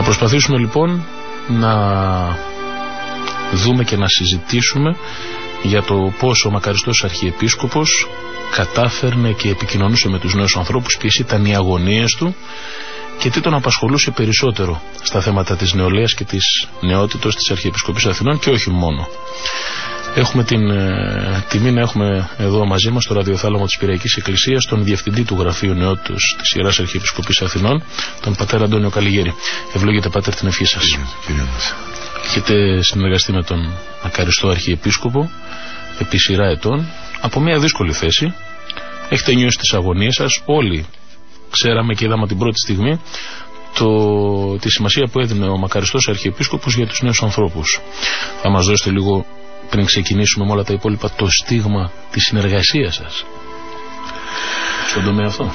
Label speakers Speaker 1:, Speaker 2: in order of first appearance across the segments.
Speaker 1: προσπαθήσουμε λοιπόν να δούμε και να συζητήσουμε για το πώς ο μακαριστός Αρχιεπίσκοπος κατάφερνε και επικοινωνούσε με τους νέους ανθρώπους, ποιες ήταν οι αγωνίες του και τι τον απασχολούσε περισσότερο στα θέματα της νεολαίας και της νεότητος της Αρχιεπισκοπής Αθηνών και όχι μόνο. Έχουμε την τιμή να έχουμε εδώ μαζί μας στο ραδιοθάλαμο της Πειραϊκής Εκκλησίας τον Διευθυντή του Γραφείου Νεότητος της Ιεράς Αρχιεπισκοπής Αθηνών, τον πατέρα Αντώνιο Καλλιγέρη. Ευλόγετε, Πάτερ, την ευχή σας. Έχετε συνεργαστεί με τον μακαριστό Αρχιεπίσκοπο επί σειρά ετών από μια δύσκολη θέση. Έχετε νιώσει τις αγωνίες σας. Όλοι ξέραμε και είδαμε την πρώτη στιγμή τη σημασία που έδινε ο μακαριστός Αρχιεπίσκοπος για τους νέους ανθρώπους. Θα μας δώσετε λίγο, πριν ξεκινήσουμε με όλα τα υπόλοιπα, το στίγμα της συνεργασίας σας στον τομέα αυτό?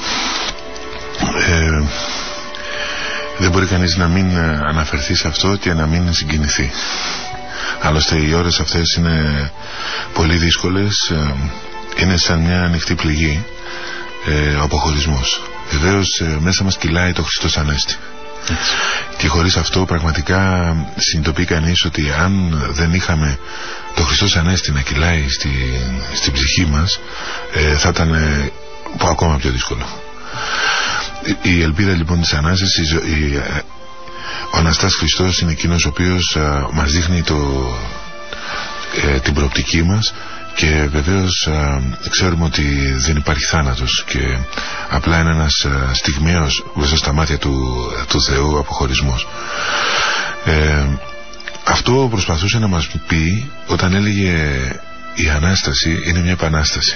Speaker 2: Δεν μπορεί κανείς να μην αναφερθεί σε αυτό και να μην συγκινηθεί. Άλλωστε οι ώρες αυτές είναι πολύ δύσκολες, είναι σαν μια ανοιχτή πληγή, ο αποχωρισμός. Βεβαίως μέσα μας κυλάει το Χριστός Ανέστη. Και χωρίς αυτό πραγματικά συνειδητοποιεί κανείς ότι αν δεν είχαμε το Χριστός Ανέστη να κυλάει στην ψυχή μας, θα ήταν ακόμα πιο δύσκολο. Η ελπίδα λοιπόν της Ανάστασης, ο Αναστάς Χριστός είναι εκείνος ο οποίος μας δείχνει την προοπτική μας και βεβαίως ξέρουμε ότι δεν υπάρχει θάνατος και απλά είναι ένας στιγμιαίος μπροστά στα μάτια του Θεού αποχωρισμός. Αυτό προσπαθούσε να μας πει όταν έλεγε η Ανάσταση είναι μια επανάσταση.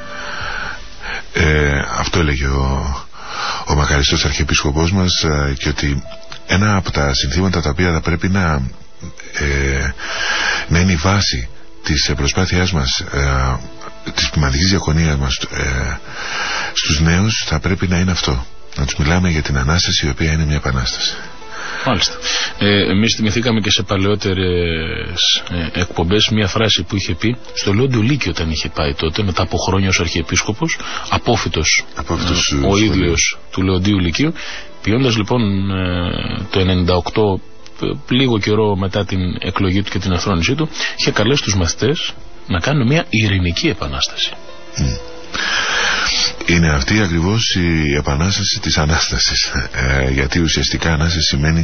Speaker 2: Αυτό έλεγε ο μακαριστός Αρχιεπίσκοπός μας, και ότι ένα από τα συνθήματα τα οποία θα πρέπει να είναι η βάση της προσπάθειάς μας, της πνευματικής διακονίας μας στους νέους, θα πρέπει να είναι αυτό, να τους μιλάμε για την Ανάσταση, η οποία είναι μια επανάσταση.
Speaker 1: Μάλιστα. Εμείς θυμηθήκαμε και σε παλαιότερες εκπομπές μια φράση που είχε πει στο Λεόντιο Λύκειο όταν είχε πάει τότε, μετά από χρόνια ως Αρχιεπίσκοπος, απόφοιτος ο ίδιος του Λεοντίου Λυκείου. Πηγαίνοντας λοιπόν το 98, λίγο καιρό μετά την εκλογή του και την αθρόνησή του, είχε καλέσει τους μαθητές να κάνουν μια ειρηνική επανάσταση.
Speaker 2: Είναι αυτή ακριβώς η επανάσταση της Ανάστασης, γιατί ουσιαστικά Ανάσταση σημαίνει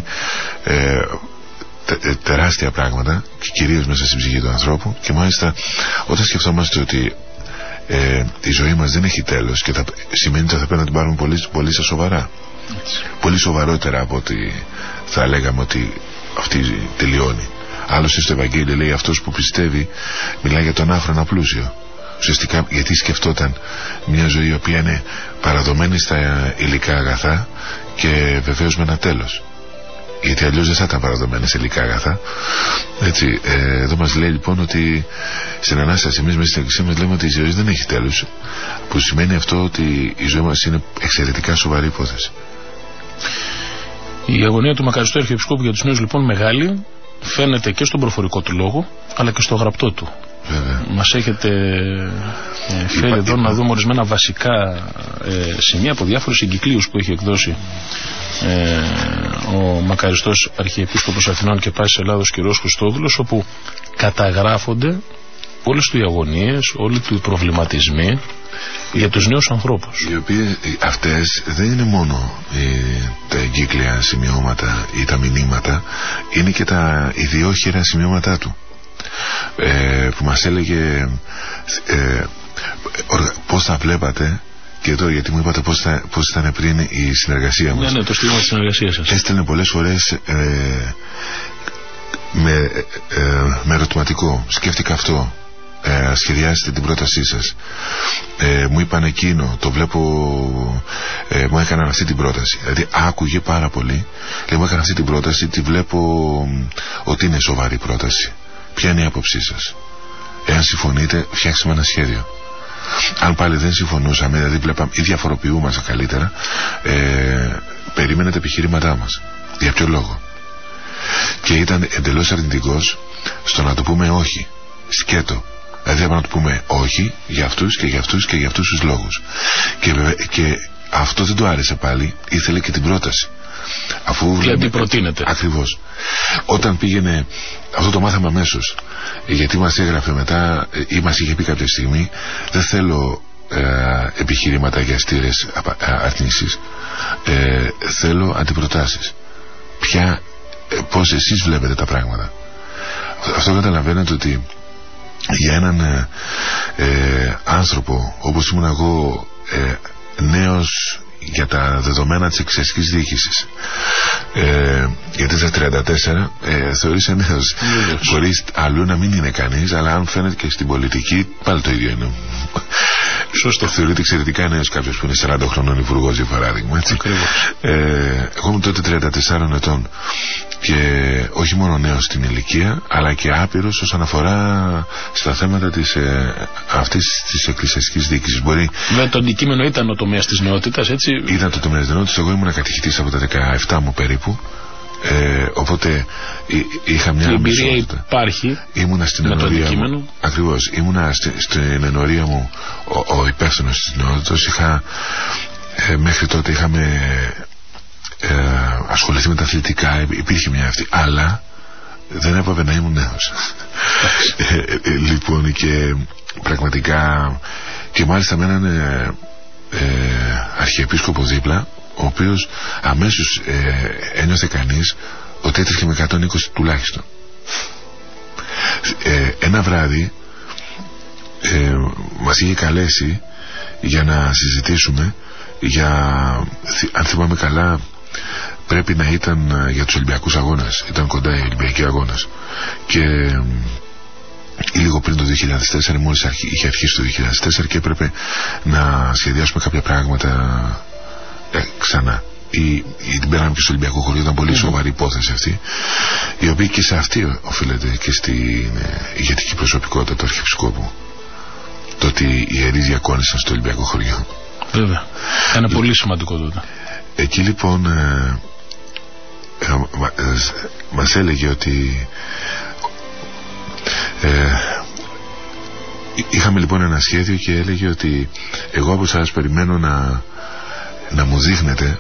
Speaker 2: τεράστια πράγματα και κυρίως μέσα στην ψυχή του ανθρώπου, και μάλιστα όταν σκεφτόμαστε ότι η ζωή μας δεν έχει τέλος και σημαίνει ότι θα πρέπει να την πάρουμε πολύ, πολύ στα σοβαρά, πολύ σοβαρότερα από ότι θα λέγαμε ότι αυτή τελειώνει. Άλλωστε στο Ευαγγέλιο λέει αυτός που πιστεύει μιλάει για τον άφρονα πλούσιο. Ουσιαστικά γιατί σκεφτόταν μια ζωή η οποία είναι παραδομένη στα υλικά αγαθά και βεβαίως με ένα τέλος, γιατί αλλιώς δεν θα ήταν παραδομένη σε υλικά αγαθά. Έτσι, εδώ μας λέει λοιπόν ότι στην Ανάσταση εμείς μέσα στην Εκκλησία μας λέμε ότι η ζωή δεν έχει τέλος, που σημαίνει αυτό ότι η ζωή μας είναι εξαιρετικά σοβαρή υπόθεση.
Speaker 1: Η αγωνία του μακαριστού Αρχιεπισκόπου για τους νέους λοιπόν μεγάλη, φαίνεται και στον προφορικό του λόγο αλλά και στο γραπτό του. Μας έχετε φέρει εδώ να δούμε ορισμένα βασικά σημεία από διάφορους εγκυκλίους που έχει εκδώσει ο μακαριστός Αρχιεπίσκοπος Αθηνών και Πάσης Ελλάδος κ. Χριστόδουλος, όπου καταγράφονται όλες του οι αγωνίες, όλοι του οι προβληματισμοί για τους νέους ανθρώπους,
Speaker 2: οι οποίες αυτές δεν είναι μόνο τα εγκύκλια σημειώματα ή τα μηνύματα, είναι και τα ιδιόχειρα σημειώματά του, που μας έλεγε πώς θα βλέπατε. Και εδώ, γιατί μου είπατε πώς ήταν πριν η συνεργασία μας.
Speaker 1: Ναι, το στίγμα της συνεργασίας σας.
Speaker 2: Έστελνε πολλές φορές με ερωτηματικό. Σκέφτηκα αυτό. Σχεδιάσετε την πρότασή σας. Μου είπαν εκείνο. Το βλέπω. Μου έκαναν αυτή την πρόταση. Δηλαδή άκουγε πάρα πολύ. Μου έκαναν αυτή την πρόταση. Τη βλέπω ότι είναι σοβαρή πρόταση. Ποια είναι η άποψή σας? Εάν συμφωνείτε, φτιάξτε ένα σχέδιο. Αν πάλι δεν συμφωνούσαμε, δηλαδή βλέπαμε ή διαφοροποιούμαστε καλύτερα, περίμενε τα επιχειρήματά μας. Για ποιο λόγο? Και ήταν εντελώς αρνητικός στο να του πούμε όχι. Σκέτο. Δηλαδή να του πούμε όχι για αυτούς και για αυτούς και για αυτούς τους λόγους. Και αυτό δεν του άρεσε πάλι, ήθελε και την πρόταση. Αφού
Speaker 1: και αντιπροτείνεται.
Speaker 2: Ακριβώς. Όταν πήγαινε, αυτό το μάθαμε αμέσως, γιατί μας έγραφε μετά ή μας είχε πει κάποια στιγμή, δεν θέλω επιχειρήματα για αστήρες αρνήσεις, θέλω αντιπροτάσεις. Πώς εσείς βλέπετε τα πράγματα. Αυτό καταλαβαίνετε ότι για έναν άνθρωπο όπως ήμουν εγώ, νέος για τα δεδομένα της εξαιρετικής διοίκησης, γιατί στα 34 θεωρήσα νέος, χωρίς αλλού να μην είναι κανείς, αλλά αν φαίνεται και στην πολιτική πάλι το ίδιο είναι. Σωστό. Θεωρείται εξαιρετικά νέος κάποιος που είναι 40 χρονών υπουργός, για παράδειγμα, έτσι. Εγώ ήμουν τότε 34 ετών και όχι μόνο νέος στην ηλικία, αλλά και άπειρος όσον αφορά στα θέματα αυτής της εκκλησιαστικής διοίκησης.
Speaker 1: Με το αντικείμενο ήταν ο τομέας της νεότητας, έτσι.
Speaker 2: Ήταν το τομέας της νεότητας. Εγώ ήμουν κατηχητής από τα 17 μου περίπου. Οπότε είχα μια
Speaker 1: εμπειρία. Υπάρχει.
Speaker 2: Ήμουνα στην ενορία μου. Ακριβώς. Ήμουνα στην ενορία μου ο υπεύθυνος της νεότητας. Μέχρι τότε είχαμε ασχοληθεί με τα αθλητικά. Υπήρχε μια αυτή. Αλλά δεν έπρεπε να ήμουν νέος. Λοιπόν, και πραγματικά, και μάλιστα με έναν αρχιεπίσκοπο δίπλα, ο οποίος αμέσως ένιωθε κανείς ότι έτρεχε με 120 τουλάχιστον. Ένα βράδυ μας είχε καλέσει για να συζητήσουμε για, αν θυμάμαι καλά, πρέπει να ήταν για τους Ολυμπιακούς Αγώνες. Ήταν κοντά οι Ολυμπιακοί Αγώνες και λίγο πριν το 2004, μόλις είχε αρχίσει το 2004, και έπρεπε να σχεδιάσουμε κάποια πράγματα ξανά. Την πέραμε και στο Ολυμπιακό Χωριό. Ήταν πολύ σοβαρή υπόθεση αυτή, η οποία και σε αυτή οφείλεται και στην ηγετική προσωπικότητα του Αρχιεπισκόπου, το ότι οι ιερείς διακόνησαν στο Ολυμπιακό Χωριό.
Speaker 1: Βέβαια, είναι πολύ σημαντικό τότε.
Speaker 2: Εκεί λοιπόν μας έλεγε ότι είχαμε λοιπόν ένα σχέδιο, και έλεγε ότι εγώ από εσάς περιμένω να μου δείχνετε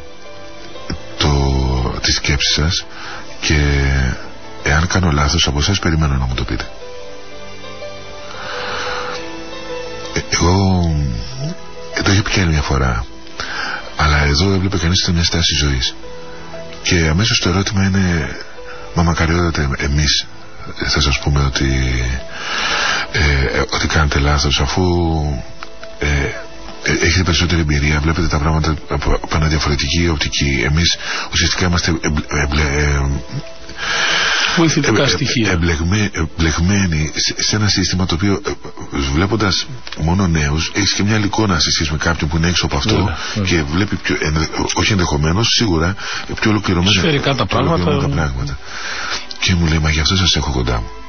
Speaker 2: τη σκέψη σας, και εάν κάνω λάθος από εσάς περιμένω να μου το πείτε. Εγώ το είχε πει και άλλη μια φορά, αλλά εδώ έβλεπε κανείς μια στάση ζωής, και αμέσως το ερώτημα είναι, μα μακαριότατε, εμείς θα σας πούμε ότι κάνετε λάθος, αφού έχετε περισσότερη εμπειρία, βλέπετε τα πράγματα από ένα διαφορετική οπτική. Εμείς ουσιαστικά είμαστε
Speaker 1: βοηθητικά στοιχεία,
Speaker 2: εμπλεγμένοι σε ένα σύστημα το οποίο, βλέποντας μόνο νέους, έχεις και μια άλλη εικόνα σε σχέση με κάποιον που είναι έξω από αυτό, και βλέπει όχι ενδεχομένως, σίγουρα πιο ολοκληρωμένα
Speaker 1: σφαιρικά τα πράγματα.
Speaker 2: Και μου λέει, μα γι' αυτό σας έχω κοντά μου.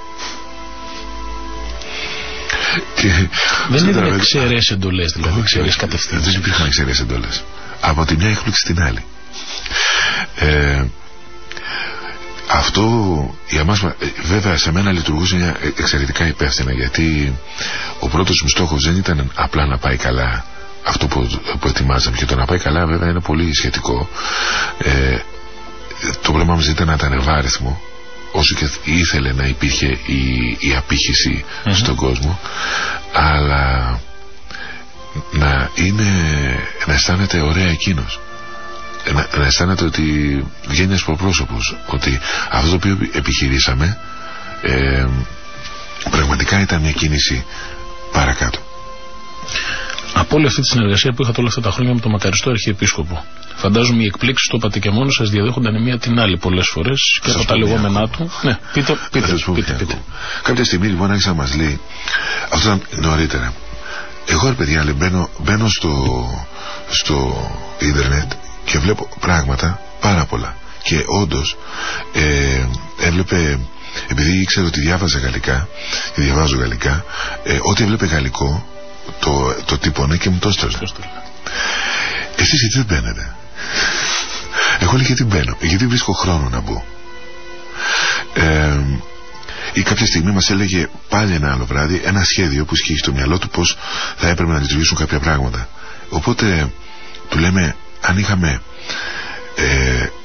Speaker 1: Δεν είναι εξαιρές εντολές, δηλαδή εξαιρές κατευθύνσεις.
Speaker 2: Δεν υπήρχαν εξαιρές εντολές. Από τη μια έκπληξη στην άλλη. Αυτό για μας, βέβαια, σε μένα λειτουργούσε εξαιρετικά υπεύθυνα, γιατί ο πρώτος μου στόχος δεν ήταν απλά να πάει καλά αυτό που ετοιμάζαμε, και το να πάει καλά βέβαια είναι πολύ σχετικό. Το πρόβλημα μας ήταν να ήταν ευάριθμο, όσο και ήθελε να υπήρχε η απήχηση στον κόσμο, αλλά να αισθάνεται ωραία εκείνος, να αισθάνεται ότι βγαίνει ένας προπρόσωπος, ότι αυτό το οποίο επιχειρήσαμε πραγματικά ήταν μια κίνηση παρακάτω.
Speaker 1: Από όλη αυτή τη συνεργασία που είχατε όλα αυτά τα χρόνια με τον μακαριστό Αρχιεπίσκοπο, φαντάζομαι οι εκπλήξεις, το είπατε και μόνο σας, διαδέχονταν η μία την άλλη πολλές φορές, και από τα λεγόμενά του. Ναι, πείτε.
Speaker 2: Κάποια στιγμή λοιπόν άρχισε να μας λέει, αυτό ήταν νωρίτερα, εγώ ρε παιδιά, μπαίνω στο ίντερνετ και βλέπω πράγματα πάρα πολλά, και όντως έβλεπε, επειδή ήξερε ότι διάβαζα γαλλικά και διαβάζω γαλλικά, ό,τι έβλεπε γαλλικό το τύπωνε και μου το έστελνε. Εσείς γιατί δεν μπαίνετε? Εγώ λέει, γιατί μπαίνω? Γιατί βρίσκω χρόνο να μπω. Ή κάποια στιγμή μας έλεγε πάλι ένα άλλο βράδυ ένα σχέδιο που ισχύει στο μυαλό του πως θα έπρεπε να λειτουργήσουν κάποια πράγματα. Οπότε του λέμε, αν είχαμε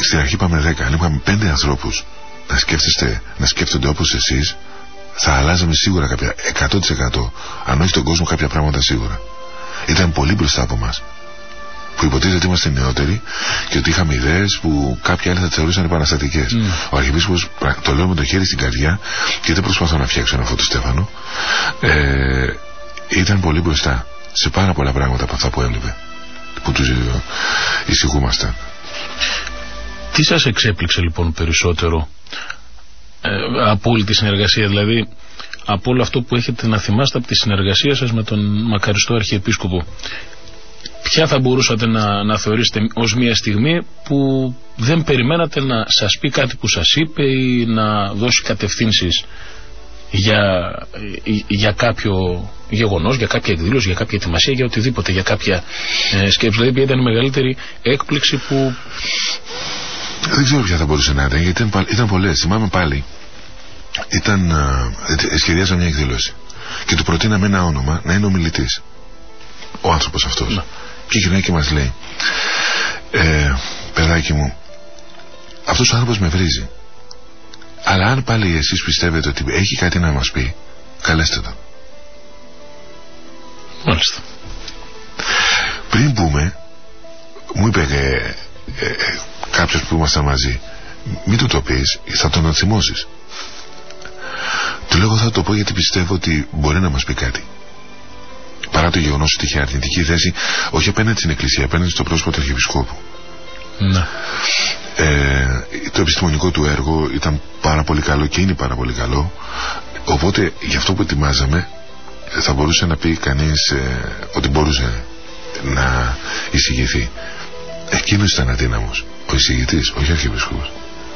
Speaker 2: στην αρχή είπαμε 10, αν είχαμε 5 ανθρώπους να σκέφτονται όπως εσείς, θα αλλάζαμε σίγουρα κάποια 100%, αν όχι τον κόσμο, κάποια πράγματα σίγουρα. Ήταν πολύ μπροστά από μας, που υποτίθεται ότι είμαστε νεότεροι και ότι είχαμε ιδέες που κάποιοι άλλοι θα τις θεωρούσαν επαναστατικές. Ο Αρχιεπίσκοπος, το λέω με το χέρι στην καρδιά και δεν προσπαθώ να φτιάξω ένα φώτο Στέφανο, ήταν πολύ μπροστά σε πάρα πολλά πράγματα από αυτά που έβλεπε, που τους εισηγούμασταν.
Speaker 1: Τι σας εξέπληξε λοιπόν περισσότερο από όλη τη συνεργασία, δηλαδή από όλο αυτό που έχετε να θυμάστε από τη συνεργασία σας με τον μακαριστό Αρχιεπίσκοπο? Ποια θα μπορούσατε να θεωρήσετε ως μια στιγμή που δεν περιμένατε να σας πει κάτι που σας είπε ή να δώσει κατευθύνσεις για κάποιο γεγονός, για κάποια εκδήλωση, για κάποια ετοιμασία, για οτιδήποτε, για κάποια σκέψη? Δηλαδή, ήταν η μεγαλύτερη έκπληξη που...
Speaker 2: Δεν ξέρω ποια θα μπορούσε να ήταν, γιατί ήταν πολλές. Θυμάμαι πάλι, σχεδιάζα μια εκδήλωση και του προτείναμε ένα όνομα να είναι ο μιλητής, ο άνθρωπος αυτός. Να. Και γυρνάει και μας λέει, παιδάκι μου, αυτός ο άνθρωπος με βρίζει, αλλά αν πάλι εσείς πιστεύετε ότι έχει κάτι να μας πει, καλέστε τον.
Speaker 1: Μάλιστα.
Speaker 2: Πριν πούμε, μου είπε κάποιος που ήμασταν μαζί, μην του το πεις, θα τον θυμώσεις. Του λέω, θα το πω γιατί πιστεύω ότι μπορεί να μας πει κάτι. Παρά το γεγονός ότι είχε αρνητική θέση, όχι απέναντι στην Εκκλησία, απέναντι στο πρόσωπο του Αρχιεπισκόπου.
Speaker 1: Ναι.
Speaker 2: Το επιστημονικό του έργο ήταν πάρα πολύ καλό και είναι πάρα πολύ καλό, οπότε γι' αυτό που ετοιμάζαμε θα μπορούσε να πει κανείς ότι μπορούσε να εισηγηθεί. Εκείνος ήταν αδύναμος, ο εισηγητής, όχι ο Αρχιεπίσκοπος.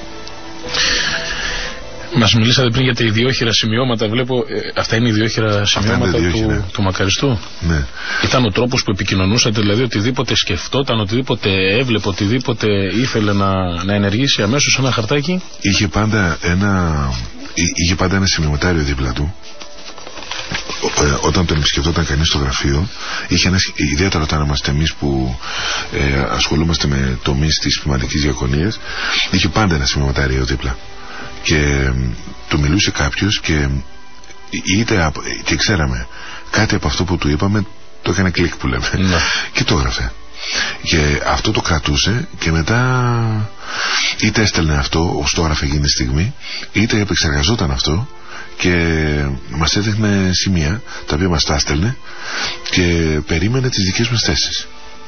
Speaker 1: Μας μιλήσατε πριν για τα ιδιόχειρα σημειώματα. Βλέπω, αυτά είναι ιδιόχειρα σημειώματα του μακαριστού.
Speaker 2: Ναι.
Speaker 1: Ήταν ο τρόπος που επικοινωνούσατε, δηλαδή οτιδήποτε σκεφτόταν, οτιδήποτε έβλεπε, οτιδήποτε ήθελε να ενεργήσει, αμέσως ένα χαρτάκι?
Speaker 2: Είχε πάντα ένα σημειωματάριο δίπλα του. Όταν τον επισκεφτόταν κανείς στο γραφείο, είχε ιδιαίτερα όταν είμαστε εμείς που ασχολούμαστε με τομείς της πνευματικής διακονίας, είχε πάντα ένα σημειωματάριο δίπλα. Και του μιλούσε κάποιος και ξέραμε κάτι από αυτό που του είπαμε, το έκανε κλικ που λέμε, και το έγραφε. Και αυτό το κρατούσε και μετά είτε έστελνε αυτό ως το έγραφε εκείνη τη στιγμή, είτε επεξεργαζόταν αυτό και μας έδειχνε σημεία τα οποία μας τα έστελνε και περίμενε τις δικές μας θέσεις.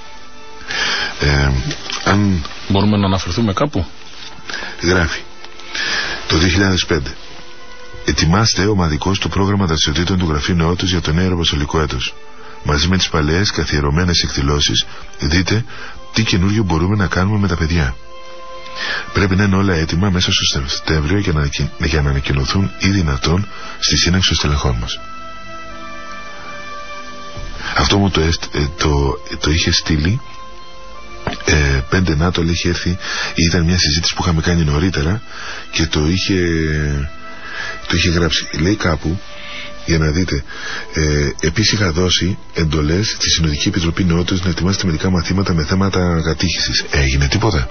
Speaker 2: Αν
Speaker 1: μπορούμε να αναφερθούμε κάπου,
Speaker 2: γράφει το 2005, ετοιμάστε ομαδικώς το πρόγραμμα δραστηριοτήτων του Γραφείου Νεότους για το νέο Ιεροαποστολικό έτος. Μαζί με τις παλαιές καθιερωμένες εκδηλώσεις, δείτε τι καινούργιο μπορούμε να κάνουμε με τα παιδιά. Πρέπει να είναι όλα έτοιμα μέσα στο Σεπτέμβριο για να ανακοινωθούν ή δυνατόν στη σύναξη των στελεχών μας. Αυτό μου το είχε στείλει 5 Νάτολ, είχε έρθει, ήταν μια συζήτηση που είχαμε κάνει νωρίτερα και το είχε γράψει. Λέει κάπου, για να δείτε, επίσης είχα δώσει εντολές στη Συνοδική Επιτροπή Νεότητας να ετοιμάσετε μερικά μαθήματα με θέματα κατήχησης. Έγινε τίποτα?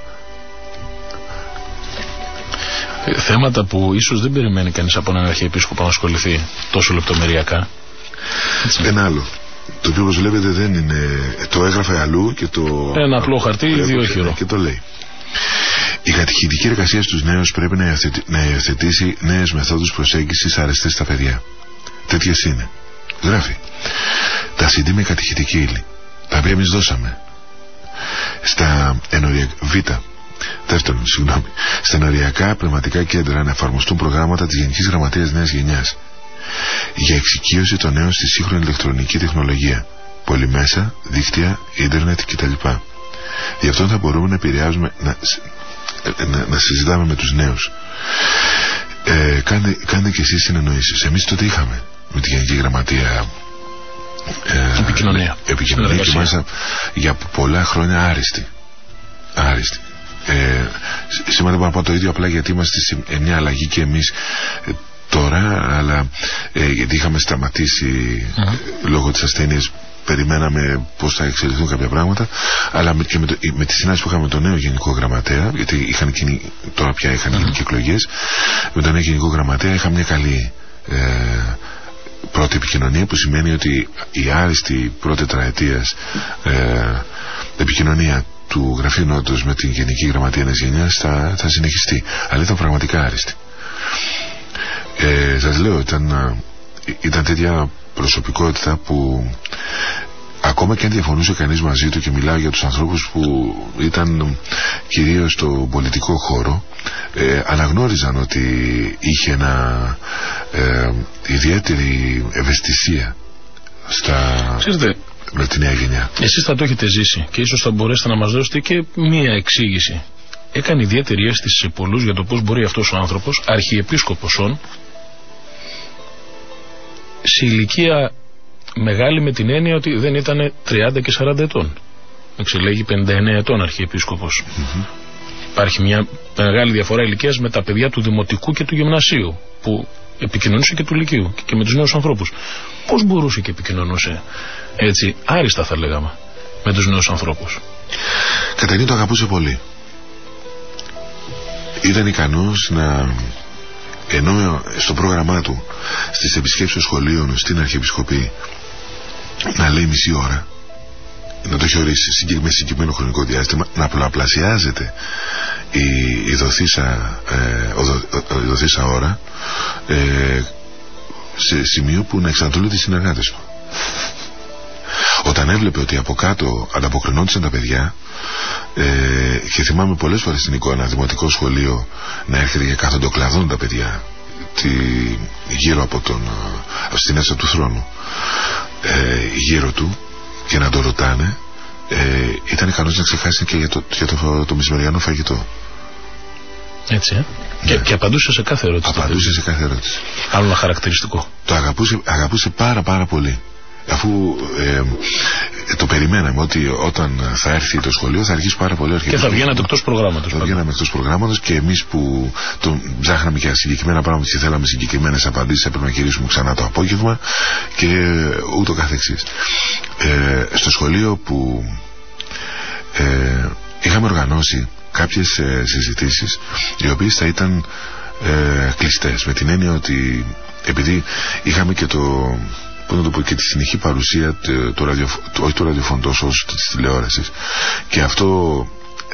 Speaker 1: Θέματα που ίσως δεν περιμένει κανείς από έναν Αρχιεπίσκοπο να ασχοληθεί τόσο λεπτομεριακά.
Speaker 2: Ένα άλλο, το οποίο όπως βλέπετε δεν είναι, το έγραφε αλλού και το...
Speaker 1: Ένα απλό χαρτί ιδιόχειρο.
Speaker 2: Και το λέει. Η κατηχητική εργασία στους νέους πρέπει να υιοθετήσει νέες μεθόδους προσέγγισης αρεστές στα παιδιά. Τέτοιες είναι. Γράφει. Τα CD με κατηχητική ύλη, τα οποία εμείς δώσαμε στα στα ενοριακά πνευματικά κέντρα να εφαρμοστούν προγράμματα της Γενικής Γραμματείας Νέας Γενιάς για εξοικείωση των νέων στη σύγχρονη ηλεκτρονική τεχνολογία, πολυμέσα, δίκτυα, ίντερνετ κτλ. Γι' αυτό θα μπορούμε να επηρεάζουμε, να συζητάμε με τους νέους. Κάντε και εσείς συνεννοήσεις. Εμείς τότε είχαμε με τη Γενική Γραμματεία επικοινωνία και μάλιστα για πολλά χρόνια άριστη. Σήμερα μπορώ να πω το ίδιο, απλά γιατί είμαστε σε μια αλλαγή και εμείς τώρα, αλλά γιατί είχαμε σταματήσει λόγω της ασθένειας, περιμέναμε πώς θα εξελιχθούν κάποια πράγματα, αλλά και με τη συνάντηση που είχαμε με τον νέο Γενικό Γραμματέα, γιατί τώρα πια είχαν γίνει και εκλογές, με τον νέο Γενικό Γραμματέα είχαμε μια καλή πρώτη επικοινωνία, που σημαίνει ότι η άριστη πρώτη τετραετίας επικοινωνία του Γραφείου Νότος με την Γενική Γραμματεία της Γενιάς θα συνεχιστεί, αλλά ήταν πραγματικά άριστη. Σας λέω, ήταν τέτοια προσωπικότητα που ακόμα και αν διαφωνούσε κανείς μαζί του, και μιλάω για τους ανθρώπους που ήταν κυρίως στο πολιτικό χώρο, αναγνώριζαν ότι είχε ιδιαίτερη ευαισθησία με τη νέα γενιά. Εσείς
Speaker 1: θα το έχετε ζήσει και ίσως θα μπορέσετε να μας δώσετε και μία εξήγηση. Έκανε ιδιαίτερη αίσθηση σε πολλούς για το πώς μπορεί αυτός ο άνθρωπος, αρχιεπίσκοπος σε ηλικία μεγάλη, με την έννοια ότι δεν ήταν 30 και 40 ετών. Εξελέγει 59 ετών αρχιεπίσκοπος. Υπάρχει μια μεγάλη διαφορά ηλικίας με τα παιδιά του δημοτικού και του γυμνασίου, που επικοινωνούσε και του λυκείου και με τους νέους ανθρώπους. Πώς μπορούσε και επικοινωνούσε έτσι άριστα, θα λέγαμε, με τους νέους ανθρώπους?
Speaker 2: Καταρχήν το αγαπούσε πολύ. Ήταν ικανός ενώ στο πρόγραμμά του στις επισκέψεις των σχολείων στην Αρχιεπισκοπή να λέει μισή ώρα, να το έχει ορίσει με συγκεκριμένο χρονικό διάστημα, να πολλαπλασιάζεται η δοθήσα ώρα σε σημείο που να εξαντλούνται οι συνεργάτες του. Όταν έβλεπε ότι από κάτω ανταποκρινόντουσαν τα παιδιά, και θυμάμαι πολλές φορές στην εικόνα δημοτικό σχολείο να έρχεται και καθοντοκλαδών τα παιδιά γύρω από στην αίθουσα του θρόνου, γύρω του, και να το ρωτάνε, ήταν ικανός να ξεχάσει και για το μεσημεριανό φαγητό.
Speaker 1: Έτσι, ναι. Και απαντούσε σε κάθε ερώτηση.
Speaker 2: Απαντούσε σε κάθε ερώτηση.
Speaker 1: Άλλο ένα χαρακτηριστικό.
Speaker 2: Το αγαπούσε πάρα πολύ. Αφού το περιμέναμε ότι όταν θα έρθει το σχολείο θα αρχίσει πάρα πολύ.
Speaker 1: Και θα βγαίνατε εκτός προγράμματος.
Speaker 2: Θα βγαίναμε εκτός προγράμματος, και εμείς που ψάχναμε για συγκεκριμένα πράγματα και θέλαμε συγκεκριμένες απαντήσεις, έπρεπε να γυρίσουμε ξανά το απόγευμα και ούτω καθεξής. Στο σχολείο που είχαμε οργανώσει κάποιες συζητήσεις, οι οποίες θα ήταν κλειστές, με την έννοια ότι επειδή είχαμε και και τη συνεχή παρουσία όχι του ραδιοφώνου τόσο όσο της τηλεόρασης, και αυτό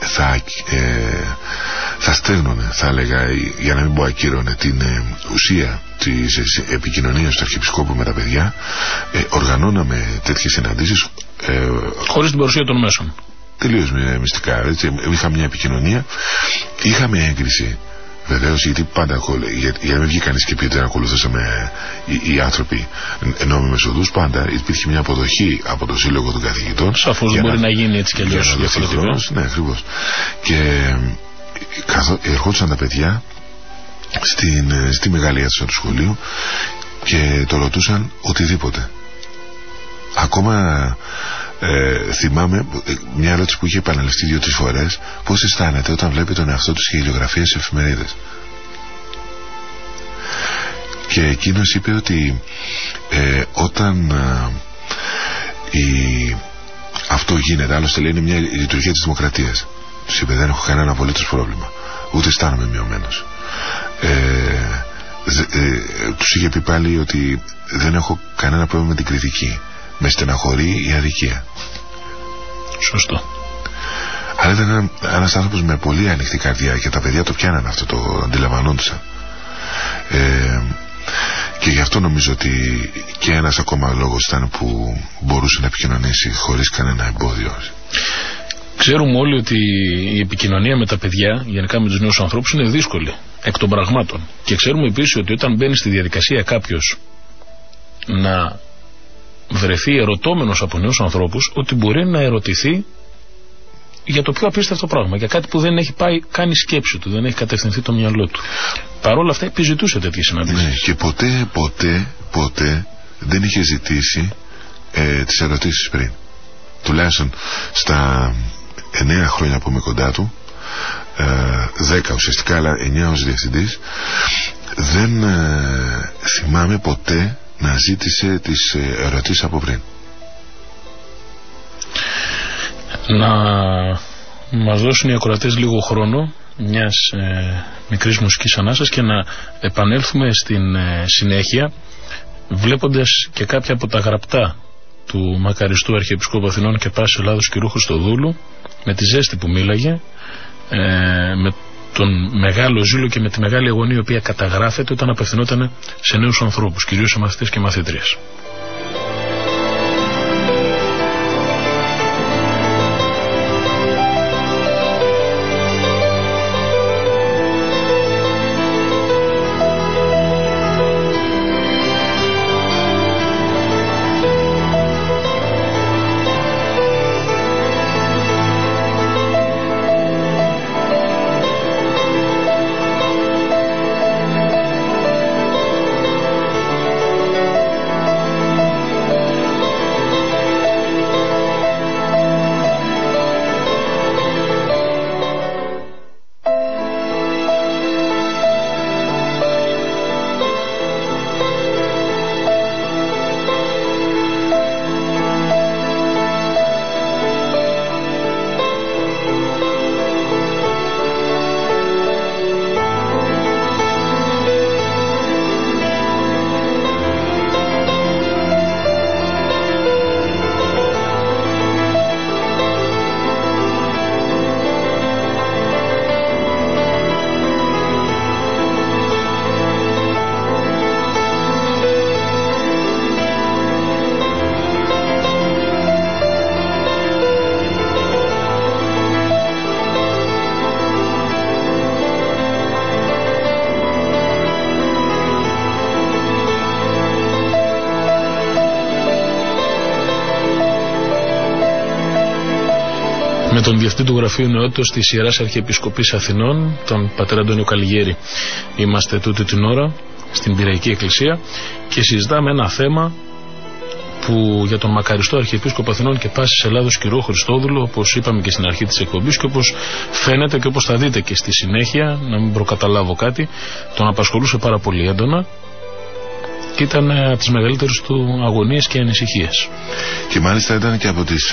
Speaker 2: θα στέλνωνε, θα έλεγα, για να μην πω ακύρωνε, την ουσία της επικοινωνίας του Αρχιεπισκόπου με τα παιδιά. Οργανώναμε τέτοιες συναντήσεις
Speaker 1: χωρίς την παρουσία των μέσων,
Speaker 2: τελείως μυστικά, έτσι. Είχαμε μια επικοινωνία, είχαμε έγκριση βεβαίως, γιατί πάντα για να μην βγει κανείς και πει ότι δεν ακολουθούσαμε οι άνθρωποι νόμιμες οδούς, πάντα υπήρχε μια αποδοχή από το Σύλλογο των Καθηγητών.
Speaker 1: Σαφώς δεν μπορεί να γίνει έτσι κι αλλιώς διαφορετικά.
Speaker 2: Ναι, ακριβώς. Και ερχόντουσαν τα παιδιά στη μεγάλη αίθουσα του σχολείου και το ρωτούσαν οτιδήποτε. Ακόμα θυμάμαι μια ερώτηση που είχε επαναληφθεί 2-3 φορές: πώς αισθάνεται όταν βλέπει τον εαυτό του σε χιλιογραφίες σε εφημερίδες? Και εκείνος είπε ότι όταν αυτό γίνεται, άλλωστε λέει είναι μια λειτουργία της δημοκρατίας, τους είπε: δεν έχω κανένα απολύτως πρόβλημα, ούτε αισθάνομαι μειωμένος. Τους είχε πει πάλι ότι δεν έχω κανένα πρόβλημα με την κριτική, με στεναχωρεί η αδικία.
Speaker 1: Σωστό.
Speaker 2: Αλλά ήταν ένας άνθρωπος με πολύ ανοιχτή καρδιά, και τα παιδιά το πιάναν αυτό, το αντιλαμβανόντουσαν. Και γι' αυτό νομίζω ότι και ένας ακόμα λόγος ήταν που μπορούσε να επικοινωνήσει χωρίς κανένα εμπόδιο.
Speaker 1: Ξέρουμε όλοι ότι η επικοινωνία με τα παιδιά, γενικά με τους νέους ανθρώπους, είναι δύσκολη εκ των πραγμάτων. Και ξέρουμε επίσης ότι όταν μπαίνει στη διαδικασία κάποιος να βρεθεί ερωτώμενος από νέους ανθρώπους, ότι μπορεί να ερωτηθεί για το πιο απίστευτο πράγμα, για κάτι που δεν έχει πάει καν η σκέψη του, δεν έχει κατευθυνθεί το μυαλό του. Παρ' όλα αυτά επιζητούσε τέτοιες συναντήσεις.
Speaker 2: Ναι, και ποτέ δεν είχε ζητήσει τις ερωτήσεις πριν. Τουλάχιστον στα 9 χρόνια που είμαι κοντά του, 10 ουσιαστικά, αλλά 9 ως διευθυντής, δεν θυμάμαι ποτέ να ζήτησε τις ερωτήσεις από πριν.
Speaker 1: Να μας δώσουν οι ακροατές λίγο χρόνο μιας μικρής μουσικής ανάσας και να επανέλθουμε στην συνέχεια, βλέποντας και κάποια από τα γραπτά του μακαριστού Αρχιεπισκόπου Αθηνών και Πάσης Ελλάδος κ. Χριστοδούλου, με τη ζέστη που μίλαγε, με τον μεγάλο ζήλο και με τη μεγάλη αγωνία η οποία καταγράφεται όταν απευθυνόταν σε νέους ανθρώπους, κυρίως σε μαθητές και μαθήτριες. Με τον Διευθυντή του Γραφείου Νεότητος της Ιεράς Αρχιεπισκοπής Αθηνών, τον πατέρα Αντώνιο Καλιγέρη, είμαστε τούτη την ώρα στην Πειραϊκή Εκκλησία και συζητάμε ένα θέμα που για τον μακαριστό Αρχιεπίσκοπο Αθηνών και Πάσης Ελλάδος κ. Χριστόδουλο, όπως είπαμε και στην αρχή της εκπομπής και όπως φαίνεται και όπως θα δείτε και στη συνέχεια, να μην προκαταλάβω κάτι, τον απασχολούσε πάρα πολύ έντονα και ήταν από τις μεγαλύτερες του αγωνίες και ανησυχίες.
Speaker 2: Και μάλιστα ήταν και από τις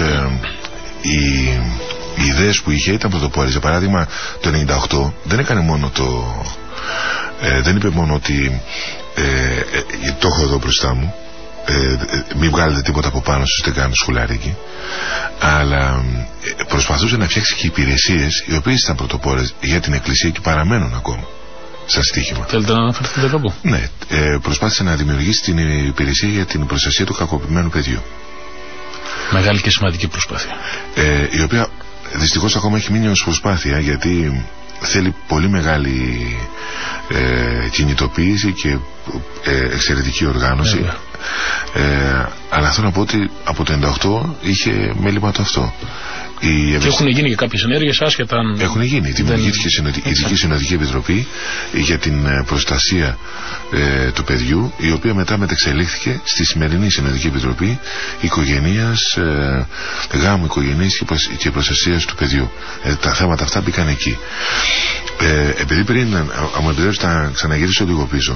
Speaker 2: οι ιδέες που είχε, ήταν πρωτοπόρες. Για παράδειγμα, το 98 δεν έκανε μόνο δεν είπε μόνο ότι το έχω εδώ μπροστά μου, μην βγάλετε τίποτα από πάνω σας, δεν κάνετε σχουλάρικι, αλλά προσπαθούσε να φτιάξει και υπηρεσίες οι οποίες ήταν πρωτοπόρες για την Εκκλησία και παραμένουν ακόμα σαν στοίχημα.
Speaker 1: Θέλετε να αναφερθείτε κάπου?
Speaker 2: Ναι, προσπάθησε να δημιουργήσει την υπηρεσία για την προστασία του κακοποιημένου παιδιού.
Speaker 1: Μεγάλη και σημαντική προσπάθεια.
Speaker 2: Η οποία δυστυχώς ακόμα έχει μείνει ως προσπάθεια, γιατί θέλει πολύ μεγάλη κινητοποίηση και εξαιρετική οργάνωση. Αλλά θέλω να πω ότι από το 98 είχε μέλημα το αυτό.
Speaker 1: Και έχουν γίνει και κάποιες ενέργειες άσχετα αν...
Speaker 2: Έχουν γίνει. Δημιουργήθηκε η Ειδική Συνοδική Επιτροπή για την προστασία του παιδιού, η οποία μετά μεταξελίχθηκε στη σημερινή Συνοδική Επιτροπή Οικογενείας, Γάμου Οικογενείας και Προστασίας του Παιδιού. Τα θέματα αυτά μπήκαν εκεί. Επειδή πριν, αν μου επιτρέψετε να ξαναγυρίσω λίγο πίσω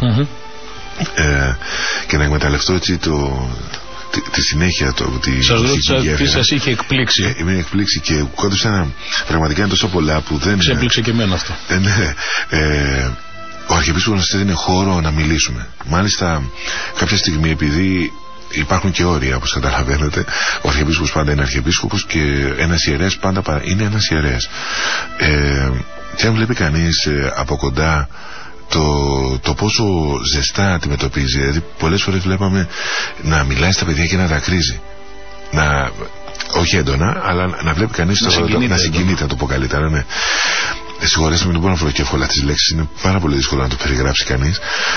Speaker 2: και να εκμεταλλευτώ έτσι τη συνέχεια
Speaker 1: σας ρώτησα τι σας είχε εκπλήξει.
Speaker 2: Είμαι εκπλήξει και κόντουσα πραγματικά είναι τόσο πολλά που δεν...
Speaker 1: Ξέπληξε και εμένα αυτό.
Speaker 2: Ο Αρχιεπίσκοπος μας έδινε χώρο να μιλήσουμε. Μάλιστα κάποια στιγμή, επειδή υπάρχουν και όρια όπως καταλαβαίνετε, ο Αρχιεπίσκοπος πάντα είναι Αρχιεπίσκοπος και ένας ιερέας πάντα είναι ένας ιερέας. Και αν βλέπει κανείς από κοντά το πόσο ζεστά αντιμετωπίζει, δηλαδή πολλές φορές βλέπαμε να μιλάει στα παιδιά και να δακρύζει, όχι έντονα, αλλά να βλέπει κανείς να συγκινείται, να το πω καλύτερα, ναι. Συγχωρέστε με, δεν μπορώ να βρω και εύκολα τις λέξεις, είναι πάρα πολύ δύσκολο να το περιγράψει κανείς.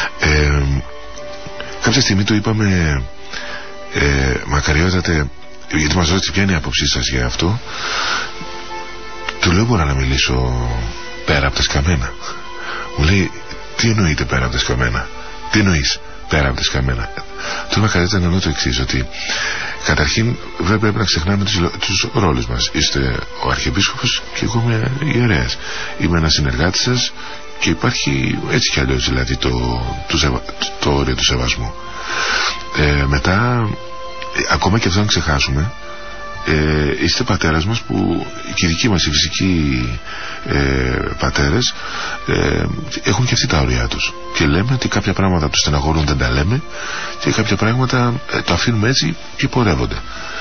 Speaker 2: Κάποια στιγμή το είπαμε, μακαριότατε, γιατί μας ρώτησε ποια είναι η άποψή σας για αυτό. Του λέω, μπορώ να μιλήσω πέρα από τα σκαμμένα? Μου λέει, τι εννοείται πέρα από τα σκαμμένα? Τι εννοείς πέρα από τα σκαμμένα? Του μακαριότατε να εννοώ το εξής, ότι καταρχήν δεν πρέπει να ξεχνάμε τους ρόλους μας. Είστε ο Αρχιεπίσκοπος και εγώ είμαι ιερέας. Είμαι ένας συνεργάτης σας Και υπάρχει έτσι κι αλλιώς δηλαδή το όριο του σεβασμού. Μετά, ακόμα και αυτό να ξεχάσουμε, είστε πατέρας μας, που και οι δικοί μας οι φυσικοί πατέρες έχουν και αυτοί τα όρια τους, και λέμε ότι κάποια πράγματα τους στεναχωρούν, δεν τα λέμε, και κάποια πράγματα το αφήνουμε έτσι και πορεύονται.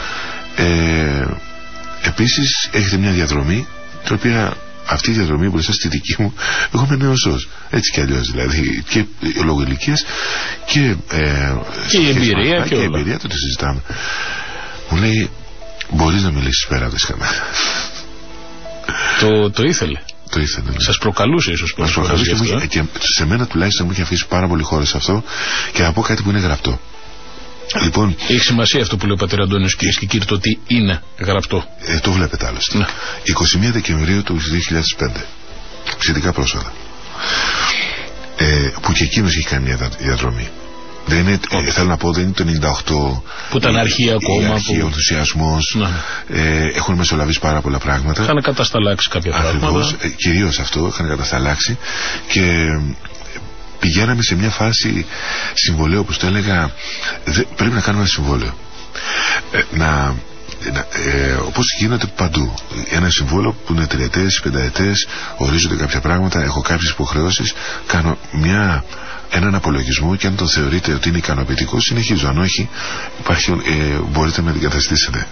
Speaker 2: Επίσης έχετε μια διαδρομή, την οποία αυτή η διαδρομή μπροστά στη δική μου εγώ είμαι νεοσός, έτσι κι αλλιώς δηλαδή, και λόγω ηλικίας και
Speaker 1: η εμπειρία
Speaker 2: και η εμπειρία, το συζητάμε. Μου λέει, μπορείς να μιλήσεις πέρα από τη σκαμμένα.
Speaker 1: Το ήθελε.
Speaker 2: Το ήθελε, ναι.
Speaker 1: Σας προκαλούσε ίσως.
Speaker 2: Μας προκαλούσε και σε μένα τουλάχιστον μου είχε αφήσει πάρα πολύ χώρο σε αυτό, και να πω κάτι που είναι γραπτό. Λοιπόν,
Speaker 1: έχει σημασία αυτό που λέει ο πατέρ Αντώνης, κυρίες και κύριοι, το ότι είναι γραπτό.
Speaker 2: Το βλέπετε άλλωστε. Ναι. 21 Δεκεμβρίου του 2005, σχετικά πρόσφατα, που και εκείνος έχει κάνει μια διαδρομή. Δεν είναι, θέλω να πω, δεν είναι το 98
Speaker 1: που ήταν αρχή ακόμα,
Speaker 2: ο ενθουσιασμός, έχουν μεσολαβήσει πάρα πολλά πράγματα,
Speaker 1: είχαν κατασταλάξει κάποια πράγματα,
Speaker 2: κυρίως αυτό, είχαν κατασταλάξει, και πηγαίναμε σε μια φάση συμβολέου, όπως το έλεγα, πρέπει να κάνουμε ένα συμβόλαιο, όπως γίνεται παντού, ένα συμβόλαιο που είναι 3ετές, 5ετές, ορίζονται κάποια πράγματα, έχω κάποιες υποχρεώσεις, κάνω έναν απολογισμό, και αν το θεωρείτε ότι είναι ικανοποιητικό, συνεχίζω. Αν όχι, μπορείτε να αντικαταστήσετε.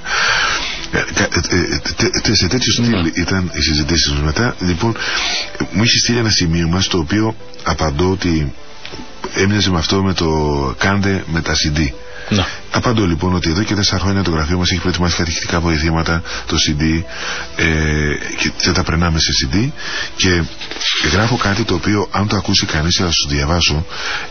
Speaker 2: Σε τέτοιο στυλ ήταν οι συζητήσεις μας. Μετά, λοιπόν, μου είχε στείλει ένα σημείωμα στο οποίο απαντώ ότι έμοιαζε με αυτό με το κάντε με τα CD. Να. Απαντώ λοιπόν ότι εδώ και 4 χρόνια το γραφείο μας έχει προετοιμάσει κατηχητικά βοηθήματα, το CD, και τα περνάμε σε CD, και γράφω κάτι το οποίο, αν το ακούσει κανείς και θα σου διαβάσω,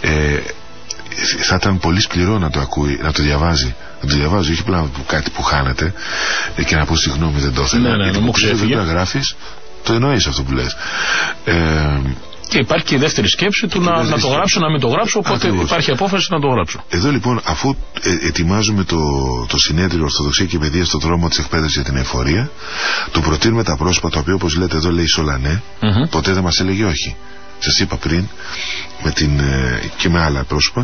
Speaker 2: θα ήταν πολύ σκληρό να το ακούει, να το διαβάζει. Να το διαβάζω, όχι πλέον κάτι που χάνεται και να πω συγγνώμη, δεν το ήθελα.
Speaker 1: Ναι, μου ξέφυγε.
Speaker 2: Δεν το γράφεις, το εννοείς αυτό που λες.
Speaker 1: Και υπάρχει και η δεύτερη σκέψη του να το γράψω, να μην το γράψω, οπότε ακριβώς. Υπάρχει απόφαση να το γράψω.
Speaker 2: Εδώ λοιπόν, αφού ετοιμάζουμε το συνέδριο Ορθοδοξία και Παιδεία στον δρόμο της εκπαίδευσης για την εφορία, του προτείνουμε τα πρόσωπα, το οποίο, όπως λέτε εδώ, λέει Σολανέ, ποτέ δεν μας έλεγε όχι. Σας είπα πριν, και με άλλα πρόσωπα,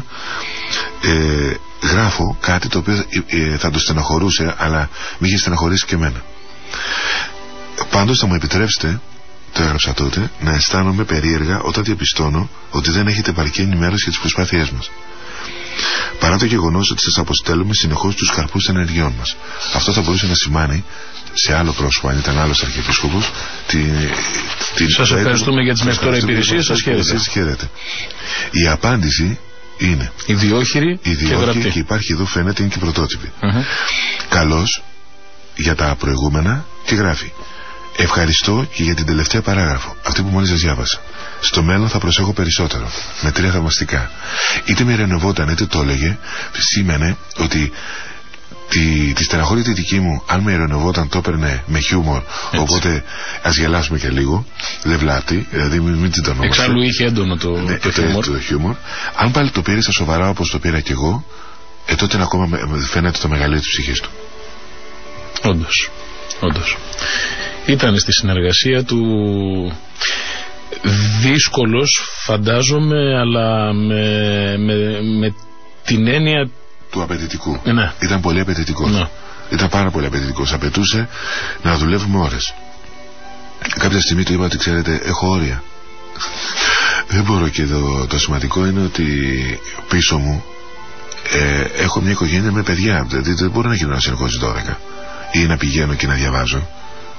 Speaker 2: γράφω κάτι το οποίο θα το στεναχωρούσε, αλλά με είχε στεναχωρήσει και εμένα. Πάντως θα μου επιτρέψετε, το έγραψα τότε, να αισθάνομαι περίεργα όταν διαπιστώνω ότι δεν έχετε επαρκή ενημέρωση για τις προσπάθειές μας, παρά το γεγονός ότι σας αποστέλουμε συνεχώς τους καρπούς των ενεργειών μας. Αυτό θα μπορούσε να σημάνει σε άλλο πρόσωπο, αν ήταν άλλος αρχιεπίσκοπος,
Speaker 1: σας ευχαριστούμε για τις μέχρι τώρα υπηρεσίες σας.
Speaker 2: Χαίρετε. Η απάντηση είναι
Speaker 1: ιδιόχειρη
Speaker 2: και υπάρχει εδώ, φαίνεται, είναι και πρωτότυπη. Καλώς για τα προηγούμενα, και γράφει: ευχαριστώ και για την τελευταία παράγραφο, αυτή που μόλις σας διάβασα. Στο μέλλον θα προσέχω περισσότερο, με 3 θαυμαστικά. Είτε με ειρηνευόταν είτε το έλεγε, σήμαινε ότι τη στεναχώρια τη δική μου, αν με ειρηνευόταν, το έπαιρνε με χιούμορ. Έτσι. Οπότε ας γελάσουμε και λίγο, δεν βλάπτει, δηλαδή μην τσιτωνόμαστε.
Speaker 1: Εξάλλου είχε έντονο το
Speaker 2: χιούμορ. Αν πάλι το πήρε στα σοβαρά όπως το πήρα κι εγώ, τότε ακόμα φαίνεται το μεγαλείο της ψυχής του.
Speaker 1: Όντως. Ήταν στη συνεργασία του δύσκολος, φαντάζομαι, αλλά με την έννοια
Speaker 2: του απαιτητικού.
Speaker 1: Ναι.
Speaker 2: Ήταν πολύ απαιτητικός. Ναι. Ήταν πάρα πολύ απαιτητικός. Απαιτούσε να δουλεύουμε ώρες. Κάποια στιγμή του είπα ότι, ξέρετε, έχω όρια. Δεν μπορώ, και το σημαντικό είναι ότι πίσω μου έχω μια οικογένεια με παιδιά. Δηλαδή δεν μπορώ να γίνω να συνεχώς 12 ή να πηγαίνω και να διαβάζω.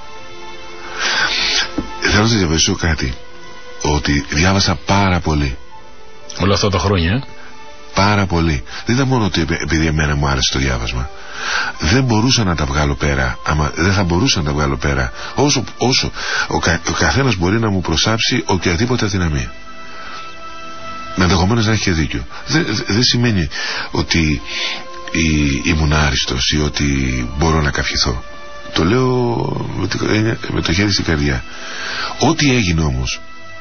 Speaker 2: Θέλω να σας διαβάσω κάτι, ότι διάβασα πάρα πολύ
Speaker 1: όλα αυτά τα χρόνια.
Speaker 2: Πάρα πολύ. Δεν ήταν μόνο ότι επειδή εμένα μου άρεσε το διάβασμα. Δεν μπορούσα να τα βγάλω πέρα. Δεν θα μπορούσα να τα βγάλω πέρα. Όσο ο καθένας μπορεί να μου προσάψει οποιαδήποτε αδυναμία. Ενδεχομένως να έχει και δίκιο. Δεν σημαίνει ότι ήμουν άριστος ή ότι μπορώ να καυχηθώ. Το λέω με το χέρι στην καρδιά. Ό,τι έγινε όμως,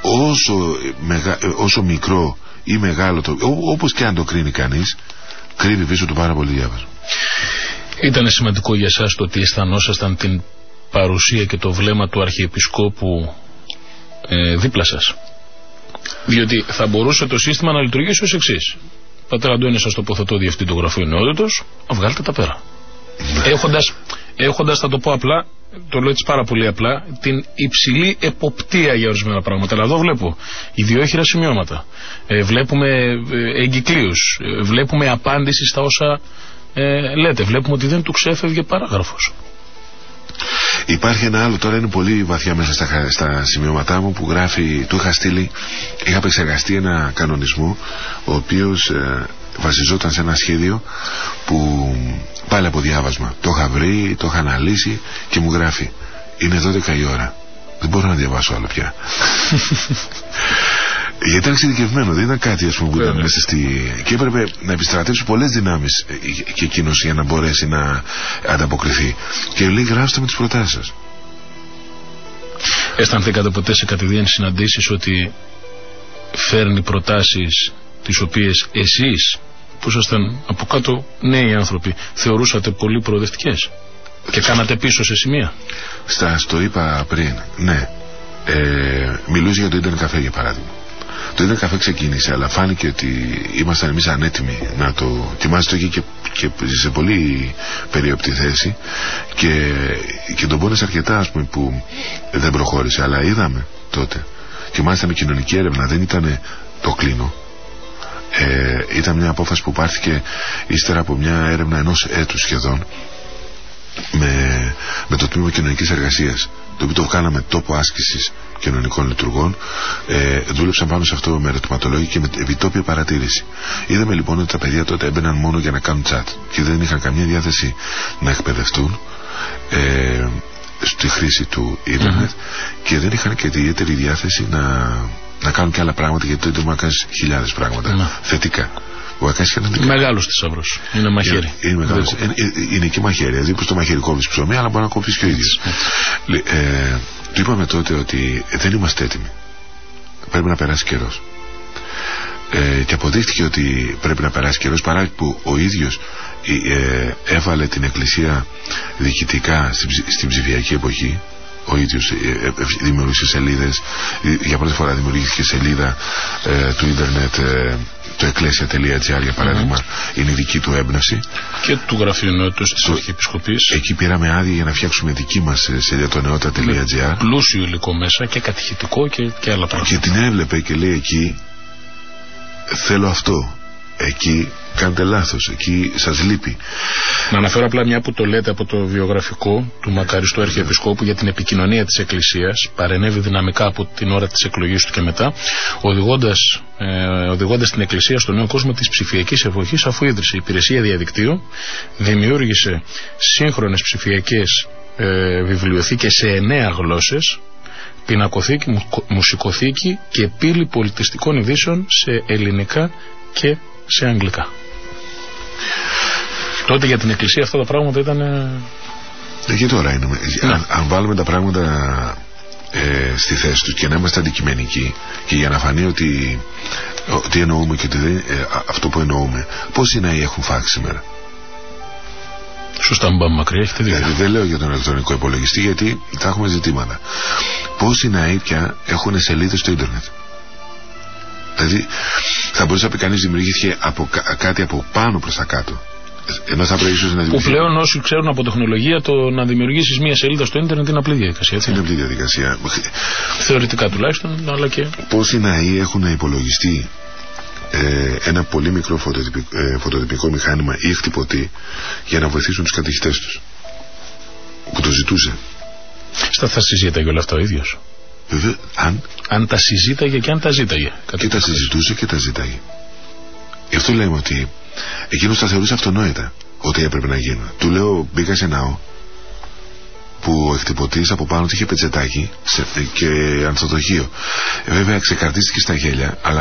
Speaker 2: όσο μικρό ή μεγάλο, όπως και αν το κρίνει κανείς, κρύβει πίσω του πάρα πολύ διάβασμα.
Speaker 1: Ήταν σημαντικό για εσάς το ότι αισθανόσασταν την παρουσία και το βλέμμα του Αρχιεπισκόπου δίπλα σας, Διότι θα μπορούσε το σύστημα να λειτουργήσει ως εξής. Πατέρα Αντώνη, σας τοποθετώ διευθυντή του γραφείου νεότητος, βγάλτε τα πέρα. Έχοντας, θα το πω απλά, το λέω έτσι πάρα πολύ απλά, την υψηλή εποπτεία για ορισμένα πράγματα. Αλλά εδώ βλέπω ιδιόχειρα σημειώματα. Βλέπουμε εγκυκλίους. Βλέπουμε απάντηση στα όσα λέτε. Βλέπουμε ότι δεν του ξέφευγε παράγραφος.
Speaker 2: Υπάρχει ένα άλλο, τώρα είναι πολύ βαθιά μέσα στα σημειώματά μου, που γράφει, του είχα στείλει, είχα επεξεργαστεί ένα κανονισμό ο οποίος βασιζόταν σε ένα σχέδιο που πάλι από διάβασμα το είχα βρει, το είχα αναλύσει και μου γράφει είναι 12 η ώρα, δεν μπορώ να διαβάσω άλλο πια. Γιατί ήταν εξειδικευμένο, δεν ήταν κάτι, ας πούμε, που ήταν μέσα και έπρεπε να επιστρατεύσει πολλές δυνάμεις και εκείνος για να μπορέσει να ανταποκριθεί. Και λέει, γράψτε με τις προτάσεις σας.
Speaker 1: Αισθανθήκατε ποτέ σε κατηδίαν συναντήσεις ότι φέρνει προτάσεις τις οποίες εσείς, που ήσασταν από κάτω νέοι άνθρωποι, θεωρούσατε πολύ προοδευτικές και κάνατε πίσω σε σημεία?
Speaker 2: Στο είπα πριν, ναι. Μιλούσε για το ίντερνετ καφέ, για παράδειγμα. Το ίντερνετ καφέ ξεκίνησε, αλλά φάνηκε ότι ήμασταν εμείς ανέτοιμοι να το. Θυμάστε το εκεί και σε πολύ περίοπτη θέση και τον πόνες αρκετά, ας πούμε, που δεν προχώρησε. Αλλά είδαμε τότε, και μάλιστα με κοινωνική έρευνα, δεν ήταν το κλείνω. Ήταν μια απόφαση που πάρθηκε ύστερα από μια έρευνα 1 έτους σχεδόν με το Τμήμα Κοινωνικής Εργασίας, το οποίο το βγάλαμε τόπο άσκησης κοινωνικών λειτουργών. Δούλεψαν πάνω σε αυτό με ερωτηματολόγια και με επιτόπια παρατήρηση. Είδαμε λοιπόν ότι τα παιδιά τότε έμπαιναν μόνο για να κάνουν chat και δεν είχαν καμία διάθεση να εκπαιδευτούν στη χρήση του ίντερνετ και δεν είχαν και ιδιαίτερη διάθεση να κάνουν και άλλα πράγματα, γιατί το ίντερνετ να κάνεις χιλιάδες πράγματα θετικά.
Speaker 1: Μεγάλος θησαυρός. Είναι μαχαίρι.
Speaker 2: Είναι και μαχαίρι. Δηλαδή πως το μαχαίρι κόβεις ψωμί, αλλά μπορεί να κόβεις και ο ίδιος. Του είπαμε τότε ότι δεν είμαστε έτοιμοι. Πρέπει να περάσει καιρός. Και αποδείχτηκε ότι πρέπει να περάσει καιρός, παρά που ο ίδιος έβαλε την Εκκλησία διοικητικά στην ψηφιακή εποχή. Ο ίδιος δημιουργήσε σελίδες. Για πρώτη φορά δημιουργήθηκε σελίδα του ίντερνετ, το εκκλέσια.gr για παράδειγμα, είναι η δική του έμπνευση. Και του Γραφείου Νεότητας της Αρχιεπισκοπής. Εκεί πήραμε άδεια για να φτιάξουμε δική μας σελίδα, το νεότητα.gr.
Speaker 1: Πλούσιο υλικό μέσα και κατηχητικό και άλλα πράγματα.
Speaker 2: Και την έβλεπε και λέει, εκεί θέλω αυτό. Εκεί κάνετε λάθος, εκεί σας λείπει.
Speaker 1: Να αναφέρω απλά, μια που το λέτε, από το βιογραφικό του μακαριστού Αρχιεπισκόπου για την επικοινωνία της Εκκλησίας, παρενέβη δυναμικά από την ώρα της εκλογής του και μετά, οδηγώντας την Εκκλησία στον νέο κόσμο της ψηφιακής εποχής, αφού ίδρυσε υπηρεσία διαδικτύου, δημιούργησε σύγχρονες ψηφιακές βιβλιοθήκες σε 9 γλώσσες, πινακοθήκη, μουσικοθήκη και πύλη πολιτιστικών ειδήσεων σε ελληνικά και σε αγγλικά. Τότε για την Εκκλησία αυτά τα πράγματα ήταν.
Speaker 2: Και τώρα είναι. Αν βάλουμε τα πράγματα στη θέση τους και να είμαστε αντικειμενικοί, και για να φανεί ότι τι εννοούμε και ότι δεν, αυτό που εννοούμε, πόσοι νέοι έχουν φάξει σήμερα?
Speaker 1: Σωστά, μην πάμε μακριά, έχετε δίκιο.
Speaker 2: Δεν λέω για τον ηλεκτρονικό υπολογιστή, γιατί θα έχουμε ζητήματα. Πόσοι νέοι πια έχουν σελίδες στο ίντερνετ? Δηλαδή θα μπορούσε να πει κανείς δημιουργήθηκε κάτι από πάνω προς τα κάτω. Ενώ θα πρέπει ίσως να δημιουργήσει.
Speaker 1: Που πλέον όσοι ξέρουν από τεχνολογία, το να δημιουργήσεις μια σελίδα στο ίντερνετ είναι απλή διαδικασία.
Speaker 2: Είναι απλή διαδικασία.
Speaker 1: Θεωρητικά τουλάχιστον, αλλά και.
Speaker 2: Πόσοι ναοί έχουν υπολογιστεί ένα πολύ μικρό φωτοτυπικό μηχάνημα ή χτυπωτή για να βοηθήσουν τους κατηχητές τους, που το ζητούσε.
Speaker 1: Θα συζήταγε όλα αυτά ο ίδιος.
Speaker 2: Βέβαια,
Speaker 1: αν τα συζήταγε και αν τα ζήταγε.
Speaker 2: Και τα συζητούσε και τα ζήταγε. Γι' αυτό λέμε ότι εκείνος τα θεωρούσε αυτονόητα ότι έπρεπε να γίνουν. Του λέω, μπήκα σε ναό που ο εκτυπωτής από πάνω του είχε πετσετάκι και ανθοδοχείο. Βέβαια ξεκαρτίστηκε στα γέλια, αλλά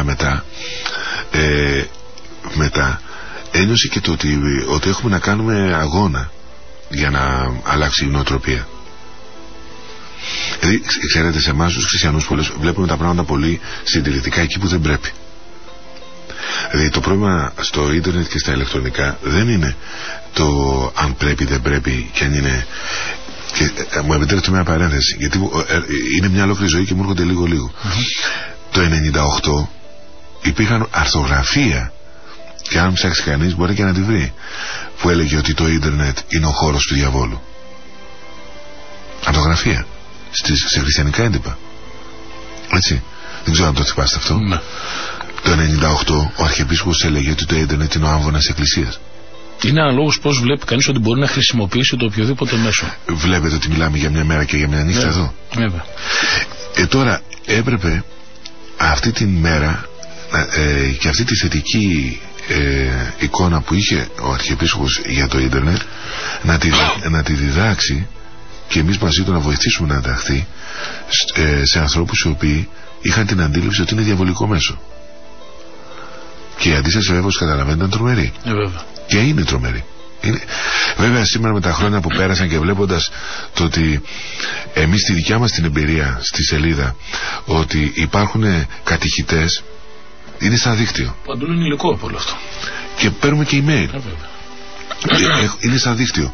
Speaker 2: μετά ένιωσε και το ότι έχουμε να κάνουμε αγώνα για να αλλάξει η νοοτροπία. Δηλαδή, ξέρετε, σε εμάς τους χριστιανούς βλέπουμε τα πράγματα πολύ συντηρητικά εκεί που δεν πρέπει. Δηλαδή το πρόβλημα στο ίντερνετ και στα ηλεκτρονικά δεν είναι το αν πρέπει δεν πρέπει και αν είναι. Και μου επιτρέπετε μια παρένθεση, γιατί είναι μια ολόκληρη ζωή και μου έρχονται λίγο. Το 98 υπήρχαν αρθογραφία, και αν ψάξει κανείς μπορεί και να τη βρει, που έλεγε ότι το ίντερνετ είναι ο χώρος του διαβόλου. Αρθογραφία σε χριστιανικά έντυπα. Έτσι. Δεν ξέρω αν το θυμάστε αυτό.
Speaker 1: Ναι.
Speaker 2: Το 98 ο Αρχιεπίσκοπος έλεγε ότι το ίντερνετ είναι ο άμβονας της Εκκλησίας.
Speaker 1: Είναι αναλόγως πώς βλέπει κανείς ότι μπορεί να χρησιμοποιήσει το οποιοδήποτε μέσο.
Speaker 2: Βλέπετε ότι μιλάμε για μια μέρα και για μια νύχτα εδώ.
Speaker 1: Βέβαια.
Speaker 2: Τώρα έπρεπε αυτή την μέρα και αυτή τη θετική εικόνα που είχε ο Αρχιεπίσκοπος για το ίντερνετ να τη διδάξει και εμείς μαζί του να βοηθήσουμε να ενταχθεί σε ανθρώπους οι οποίοι είχαν την αντίληψη ότι είναι διαβολικό μέσο. Και η αντίσταση βέβαια, όπως καταλαβαίνετε, ήταν τρομερή.
Speaker 1: Βέβαια.
Speaker 2: Και είναι τρομερή. Βέβαια σήμερα με τα χρόνια που πέρασαν και βλέποντας το ότι εμείς στη δικιά μας την εμπειρία στη σελίδα ότι υπάρχουν κατηχητές, είναι στα δίκτυο.
Speaker 1: Παντού είναι υλικό από όλο αυτό.
Speaker 2: Και παίρνουμε και email. Είναι στα δίκτυο.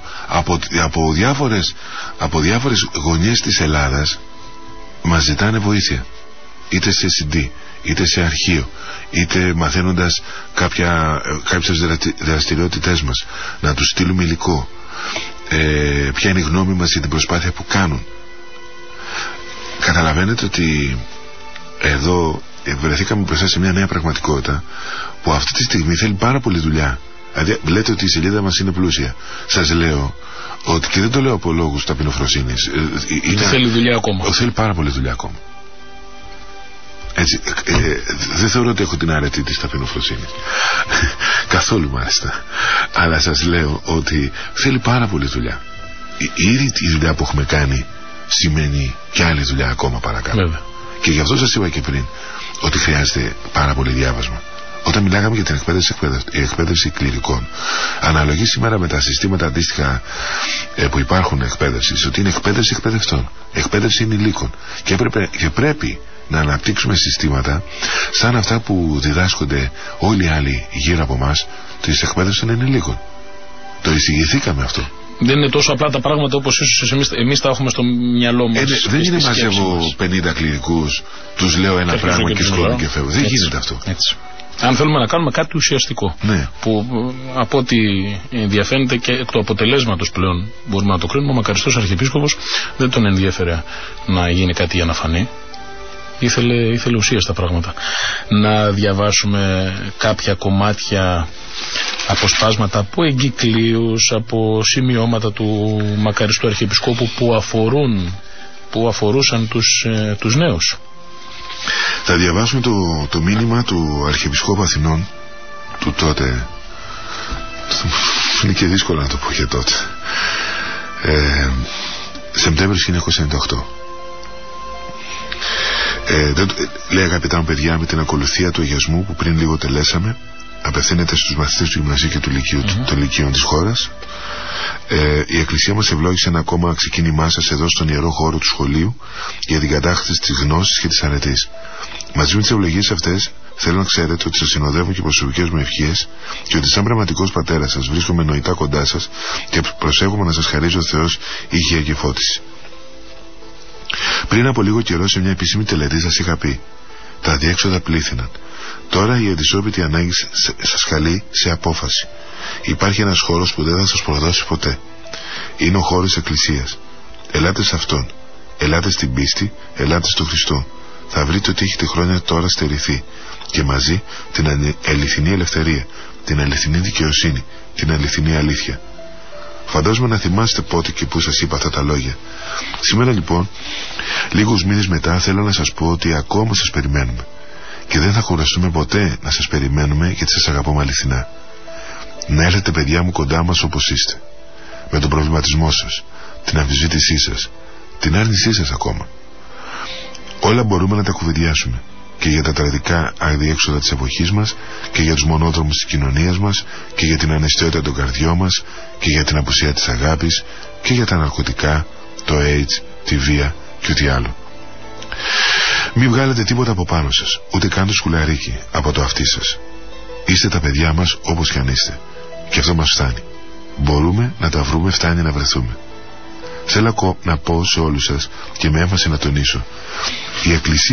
Speaker 2: Από διάφορες γωνιές της Ελλάδας μας ζητάνε βοήθεια. Είτε σε CD, είτε σε αρχείο, είτε μαθαίνοντας κάποιες δραστηριότητές μας, να τους στείλουμε υλικό, ποια είναι η γνώμη μας για την προσπάθεια που κάνουν. Καταλαβαίνετε ότι εδώ βρεθήκαμε μπροστά σε μια νέα πραγματικότητα που αυτή τη στιγμή θέλει πάρα πολύ δουλειά. Δηλαδή λέτε ότι η σελίδα μας είναι πλούσια. Σας λέω ότι, και δεν το λέω από λόγους ταπεινοφροσύνης,
Speaker 1: θέλει δουλειά ακόμα.
Speaker 2: Θέλει πάρα πολύ δουλειά ακόμα. Έτσι, δεν θεωρώ ότι έχω την αρετή της ταπεινοφροσύνης. Καθόλου μάλιστα. Αλλά σας λέω ότι θέλει πάρα πολύ δουλειά. Ήδη η δουλειά που έχουμε κάνει σημαίνει και άλλη δουλειά ακόμα παρακάτω.
Speaker 1: Βέβαια.
Speaker 2: Και γι' αυτό σας είπα και πριν ότι χρειάζεται πάρα πολύ διάβασμα. Όταν μιλάγαμε για την εκπαίδευση κληρικών, αναλογεί σήμερα με τα συστήματα αντίστοιχα που υπάρχουν εκπαίδευσης, ότι είναι εκπαίδευση εκπαιδευτών, εκπαίδευση ενηλίκων, και πρέπει να αναπτύξουμε συστήματα σαν αυτά που διδάσκονται όλοι οι άλλοι γύρω από εμάς της εκπαίδευσης των ενηλίκων. Το εισηγηθήκαμε αυτό.
Speaker 1: Δεν είναι τόσο απλά τα πράγματα όπως ίσως εμείς τα έχουμε στο μυαλό μας.
Speaker 2: Δεν είναι μαζεύω 50 κληρικούς, τους λέω ένα πράγμα και σκόνη και φεύγω. Δεν γίνεται αυτό.
Speaker 1: Έτσι. Αν θέλουμε να κάνουμε κάτι ουσιαστικό,
Speaker 2: ναι,
Speaker 1: που από ό,τι διαφαίνεται και εκ του αποτελέσματος πλέον μπορούμε να το κρίνουμε, ο μακαριστός Αρχιεπίσκοπος δεν τον ενδιέφερε να γίνει κάτι για να φανεί. Ήθελε ουσία στα πράγματα. Να διαβάσουμε κάποια κομμάτια, αποσπάσματα από εγκυκλίους, από σημειώματα του μακαριστού Αρχιεπισκόπου που αφορούσαν τους νέους.
Speaker 2: Θα διαβάσουμε το μήνυμα του Αρχιεπισκόπου Αθηνών του τότε. Είναι και δύσκολο να το πω για τότε. Σεπτέμβριος 1998. Λέει: αγαπητά μου παιδιά, με την ακολουθία του αγιασμού που πριν λίγο τελέσαμε, απευθύνεται στους μαθητές του Γυμνασίου και του Λυκείου, των Λυκείων της χώρας. Η Εκκλησία μας ευλόγησε ένα ακόμα ξεκίνημά σας εδώ στον ιερό χώρο του σχολείου για την κατάκτηση της γνώσης και της αρετής. Μαζί με τις ευλογίες αυτές θέλω να ξέρετε ότι σας συνοδεύουν και προσωπικές μου ευχές και ότι σαν πραγματικός πατέρας σας βρίσκομαι νοητά κοντά σας και προσέχομαι να σας χαρίζει ο Θεός υγεία και φώτιση. Πριν από λίγο καιρό σε μια επίσημη τελετή σας είχα πει: τα αδιέξοδα πλήθυναν. Τώρα η αντισόπιτη ανάγκη σας καλεί σε απόφαση. Υπάρχει ένας χώρος που δεν θα σας προδώσει ποτέ. Είναι ο χώρος της Εκκλησίας. Ελάτε σε αυτόν. Ελάτε στην πίστη, ελάτε στο Χριστό. Θα βρείτε ότι έχετε χρόνια τώρα στερηθεί. Και μαζί την αληθινή ελευθερία, την αληθινή δικαιοσύνη, την αληθινή αλήθεια. Φαντάζομαι να θυμάστε πότε και πού σας είπα αυτά τα λόγια. Σήμερα λοιπόν, λίγους μήνες μετά, θέλω να σας πω ότι ακόμα σας περιμένουμε. Και δεν θα κουραστούμε ποτέ να σας περιμένουμε, γιατί σας αγαπούμε αληθινά. Να έρθετε παιδιά μου κοντά μας όπως είστε. Με τον προβληματισμό σας, την αμφισβήτησή σας, την άρνησή σας ακόμα. Όλα μπορούμε να τα κουβεντιάσουμε. Και για τα τραγικά αδιέξοδα της εποχής μας, και για τους μονόδρομους της κοινωνίας μας, και για την αναισθητότητα των καρδιών μας, και για την απουσία της αγάπης, και για τα ναρκωτικά, το AIDS, τη βία και ό,τι άλλο. Μην βγάλετε τίποτα από πάνω σας, ούτε καν το σκουλαρίκι από το αυτί σας. Είστε τα παιδιά μας όπως κι αν είστε. Και αυτό μας φτάνει. Μπορούμε να τα βρούμε, φτάνει να βρεθούμε. Θέλω να πω σε όλους σας και με έμφαση να τονίσω: η Εκκλησία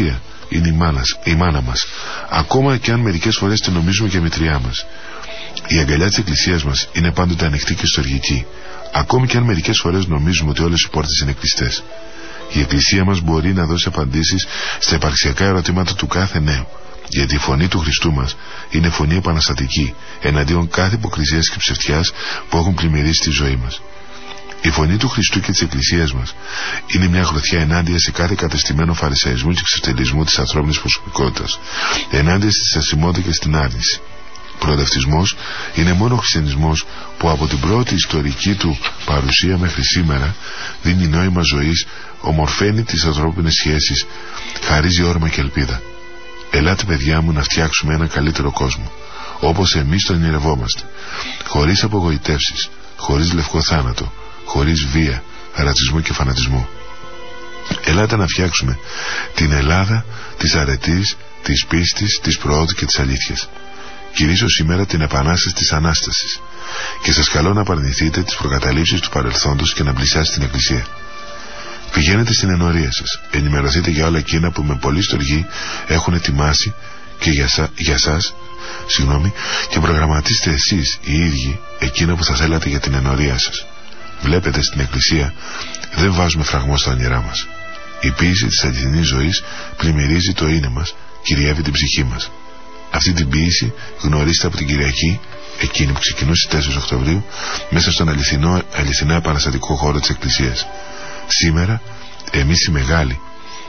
Speaker 2: είναι η μάνα μας, ακόμα και αν μερικές φορές την νομίζουμε και μητριά μας. Η αγκαλιά της Εκκλησίας μας είναι πάντοτε ανοιχτή και στοργική, ακόμη και αν μερικές φορές νομίζουμε ότι όλες οι πόρτες είναι κλειστές. Η Εκκλησία μας μπορεί να δώσει απαντήσεις στα υπαρξιακά ερωτήματα του κάθε νέου, γιατί η φωνή του Χριστού μας είναι φωνή επαναστατική εναντίον κάθε υποκρισίας και ψευτιάς που έχουν πλημμυρίσει τη ζωή μας. Η φωνή του Χριστού και της Εκκλησίας μας είναι μια γροθιά ενάντια σε κάθε κατεστημένο φαρισαϊσμού και ξεφτελισμού της ανθρώπινης προσωπικότητας, ενάντια στη στασιμότητα και στην άρνηση. Προοδευτισμός είναι μόνο ο χριστιανισμός που από την πρώτη ιστορική του παρουσία μέχρι σήμερα δίνει νόημα ζωής, ομορφαίνει τις ανθρώπινες σχέσεις, χαρίζει όρμα και ελπίδα. Ελάτε παιδιά μου να φτιάξουμε ένα καλύτερο κόσμο, όπως εμείς τον ονειρευόμαστε, χωρίς απογοητεύσεις, χωρίς λευκό θάνατο, χωρίς βία, ρατσισμό και φανατισμό. Ελάτε να φτιάξουμε την Ελλάδα της αρετής, της πίστης, της προόδου και της αλήθειας. Κυρίσω σήμερα την επανάσταση της Ανάστασης και σας καλώ να απαρνηθείτε τις προκαταλήψεις του παρελθόντος και να πλησιάσετε την Εκκλησία. Πηγαίνετε στην ενορία σας, ενημερωθείτε για όλα εκείνα που με πολλή στοργή έχουν ετοιμάσει και για σας, και προγραμματίστε εσείς οι ίδιοι εκείνα που θα θέλατε για την ενορία σας. Βλέπετε, στην Εκκλησία δεν βάζουμε φραγμό στα όνειρά μας. Η ποίηση της αληθινής ζωής πλημμυρίζει το είναι μας, κυριεύει την ψυχή μας. Αυτή την ποίηση γνωρίστε από την Κυριακή, εκείνη που ξεκινούσε 4 Οκτωβρίου, μέσα στον αληθινά επαναστατικό χώρο της Εκκλησίας. Σήμερα, εμείς οι μεγάλοι,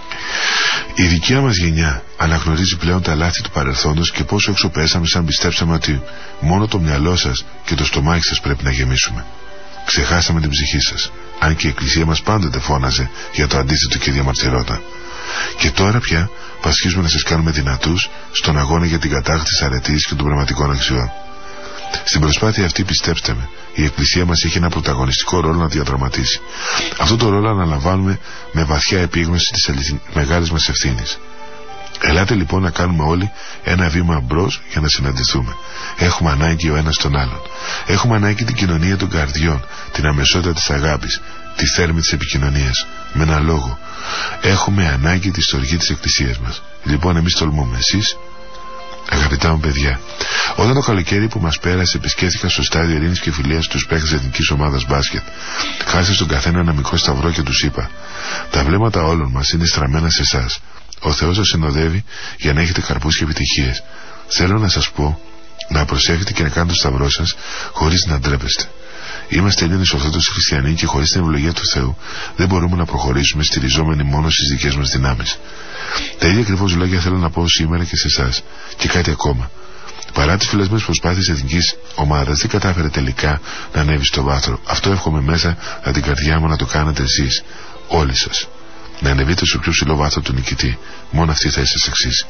Speaker 2: η δικιά μας γενιά αναγνωρίζει πλέον τα λάθη του παρελθόντος και πόσο έξω πέσαμε σαν πιστέψαμε ότι μόνο το μυαλό σας και το στομάχι σας πρέπει να γεμίσουμε. Ξεχάσαμε την ψυχή σας, αν και η Εκκλησία μας πάντοτε φώναζε για το αντίθετο και διαμαρτυρόταν. Και τώρα πια πασχίζουμε να σας κάνουμε δυνατούς στον αγώνα για την κατάκτηση της αρετής και των πνευματικών αξιών. Στην προσπάθεια αυτή, πιστέψτε με, η Εκκλησία μας έχει ένα πρωταγωνιστικό ρόλο να διαδραματίσει. Αυτό το ρόλο αναλαμβάνουμε με βαθιά επίγνωση της μεγάλης μας ευθύνης. Ελάτε λοιπόν να κάνουμε όλοι ένα βήμα μπρος για να συναντηθούμε. Έχουμε ανάγκη ο ένας τον άλλον. Έχουμε ανάγκη την κοινωνία των καρδιών, την αμεσότητα της αγάπης, τη θέρμη της επικοινωνίας. Με ένα λόγο, έχουμε ανάγκη τη στοργή της Εκκλησίας μας. Λοιπόν, εμείς τολμούμε. Εσείς, αγαπητά μου παιδιά, όταν το καλοκαίρι που μας πέρασε επισκέφθηκα στο στάδιο Ειρήνης και Φιλίας τους παίκτες εθνικής ομάδας μπάσκετ, χάρισα στον καθένα ένα μικρό σταυρό και τους είπα: τα βλέμματα όλων μας είναι στραμμένα σε εσάς. Ο Θεός σας συνοδεύει για να έχετε καρπούς και επιτυχίες. Θέλω να σας πω να προσέχετε και να κάνετε το σταυρό σας χωρίς να ντρέπεστε. Είμαστε Έλληνες Ορθόδοξοι Χριστιανοί και χωρίς την ευλογία του Θεού δεν μπορούμε να προχωρήσουμε στηριζόμενοι μόνο στις δικές μας δυνάμεις. Τα ίδια ακριβώς λόγια θέλω να πω σήμερα και σε εσάς. Και κάτι ακόμα. Παρά τις φιλεσμένες προσπάθειες της εθνικής ομάδας, δεν κατάφερε τελικά να ανέβει στο βάθρο. Αυτό εύχομαι μέσα από την καρδιά μου να το κάνετε εσείς, όλοι σας. Να ανεβείτε στο πιο ψηλό βάθρο του νικητή. Μόνο αυτή θα σας αξίζει.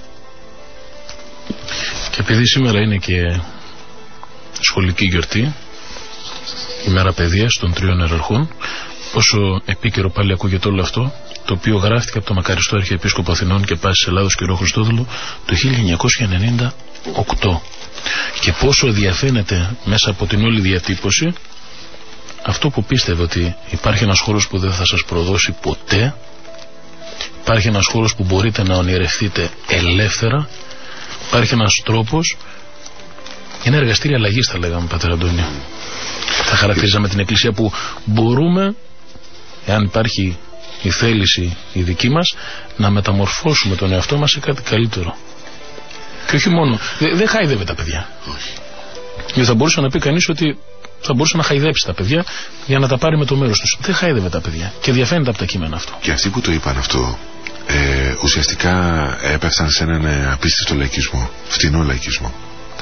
Speaker 1: Και επειδή σήμερα είναι και σχολική γιορτή, ημέρα παιδείας των 3 ιεραρχών, πόσο επίκαιρο πάλι ακούγεται όλο αυτό, το οποίο γράφτηκε από το μακαριστό Αρχιεπίσκοπο Αθηνών και Πάσης Ελλάδος κ. Χριστόδουλο το 1998, και πόσο διαφαίνεται μέσα από την όλη διατύπωση αυτό που πίστευε, ότι υπάρχει ένας χώρος που δεν θα σας προδώσει ποτέ, υπάρχει ένας χώρος που μπορείτε να ονειρευτείτε ελεύθερα, υπάρχει ένας τρόπος, είναι εργαστήρια αλλαγής θα λέγαμε, Πατέρα Αντώνη. Θα χαρακτηρίζαμε την Εκκλησία που μπορούμε, εάν υπάρχει η θέληση η δική μας, να μεταμορφώσουμε τον εαυτό μας σε κάτι καλύτερο. Και όχι μόνο, δεν χαϊδεύε τα παιδιά. Γιατί θα μπορούσε να πει κανείς ότι θα μπορούσε να χαϊδέψει τα παιδιά για να τα πάρει με το μέρος τους. Δεν χαϊδεύε τα παιδιά και διαφαίνεται από τα κείμενα αυτό.
Speaker 2: Και αυτοί που το είπαν αυτό ουσιαστικά έπεφταν σε έναν απίστευτο λαϊκισμό, φτηνό λαϊκισμό.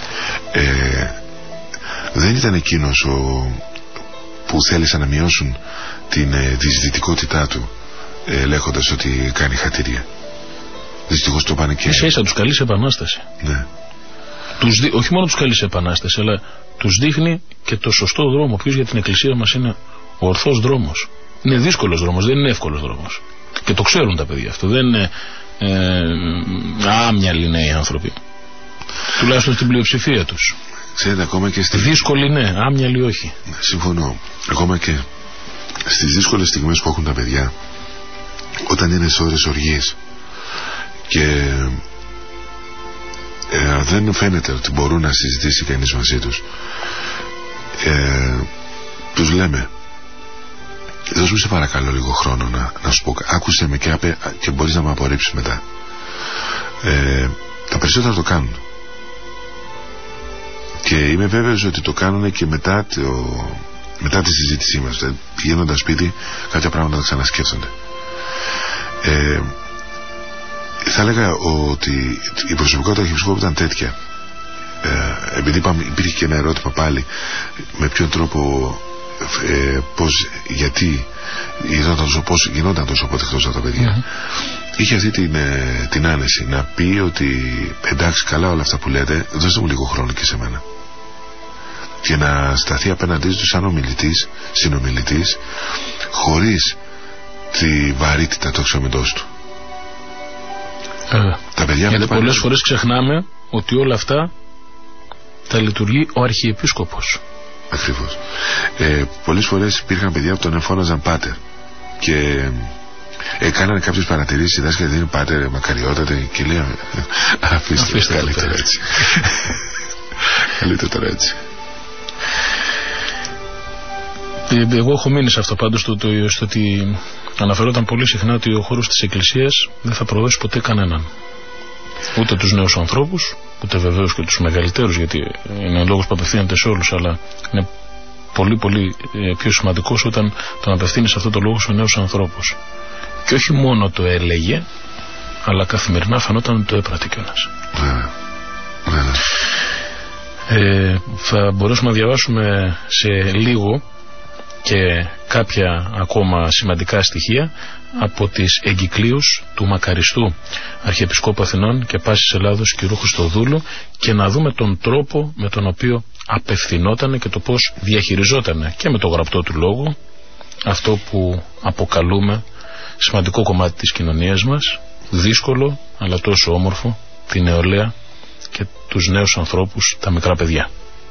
Speaker 2: Δεν ήταν εκείνος που θέλησαν να μειώσουν την διεισδυτικότητά του, λέγοντας ότι κάνει χατήρια. Δυστυχώς το πάνε και...
Speaker 1: Ίσα τους καλεί σε επανάσταση.
Speaker 2: Ναι.
Speaker 1: Όχι μόνο τους καλεί σε επανάσταση, αλλά τους δείχνει και το σωστό δρόμο, ο οποίος για την Εκκλησία μας είναι ο ορθός δρόμος. Είναι δύσκολος δρόμος, δεν είναι εύκολος δρόμος. Και το ξέρουν τα παιδιά αυτό. Δεν είναι άμυαλοι νέοι άνθρωποι. Τουλάχιστον στην πλειοψηφία τους.
Speaker 2: Ξέρετε, ακόμα και
Speaker 1: δύσκολοι ναι, άμυαλοι όχι.
Speaker 2: Συμφωνώ. Ακόμα και στις δύσκολες στιγμές που έχουν τα παιδιά, όταν είναι σε ώρες οργής και δεν φαίνεται ότι μπορούν να συζητήσει κανείς μαζί τους. Τους λέμε, δώσ' μου σε παρακαλώ λίγο χρόνο να σου πω, άκουσε με και μπορείς να με απορρίψεις μετά. Τα περισσότερα το κάνουν και είμαι βέβαιος ότι το κάνουν και μετά τη συζήτησή μας, πηγαίνοντας σπίτι κάποια πράγματα τα ξανασκέφτονται. Θα έλεγα ότι η προσωπικότητα του Αρχιεπισκόπου ήταν τέτοια, επειδή υπήρχε και ένα ερώτημα πάλι, με ποιον τρόπο, γιατί γινόταν τόσο αποδεκτός από τα παιδιά. Είχε αυτή την άνεση να πει ότι εντάξει, καλά όλα αυτά που λέτε, δώστε μου λίγο χρόνο και σε μένα, και να σταθεί απέναντί του σαν συνομιλητής, χωρίς τη βαρύτητα του αξιωματός του. Τα παιδιά,
Speaker 1: γιατί πολλές φορές ξεχνάμε ότι όλα αυτά τα λειτουργεί ο Αρχιεπίσκοπος.
Speaker 2: Ακριβώς. Πολλές φορές υπήρχαν παιδιά που τον εμφώναζαν πάτερ και κάνανε κάποιες παρατηρήσεις, οι δάσκαλοι δεν είναι πάτερ, μακαριότατε, και λέει αφήστε καλύτερα έτσι. Καλύτερα τώρα έτσι.
Speaker 1: Εγώ έχω μείνει σε αυτό πάντως, στο ότι αναφερόταν πολύ συχνά ότι ο χώρος της Εκκλησίας δεν θα προδώσει ποτέ κανέναν. Ούτε τους νέους ανθρώπους, ούτε βεβαίως και τους μεγαλύτερους, γιατί είναι λόγος που απευθύνεται σε όλους, αλλά είναι πολύ πολύ πιο σημαντικός όταν τον απευθύνει σε αυτό το λόγο στους νέους ανθρώπους. Και όχι μόνο το έλεγε, αλλά καθημερινά φανόταν ότι το έπρατε κιόλας. Θα μπορέσουμε να διαβάσουμε σε λίγο και κάποια ακόμα σημαντικά στοιχεία από τις εγκυκλίους του μακαριστού Αρχιεπισκόπου Αθηνών και Πάσης Ελλάδος κ. Χριστοδούλου, και να δούμε τον τρόπο με τον οποίο απευθυνόταν και το πώς διαχειριζόταν και με το γραπτό του λόγο αυτό που αποκαλούμε σημαντικό κομμάτι της κοινωνίας μας, δύσκολο αλλά τόσο όμορφο, την νεολαία και τους νέους ανθρώπους, τα μικρά παιδιά.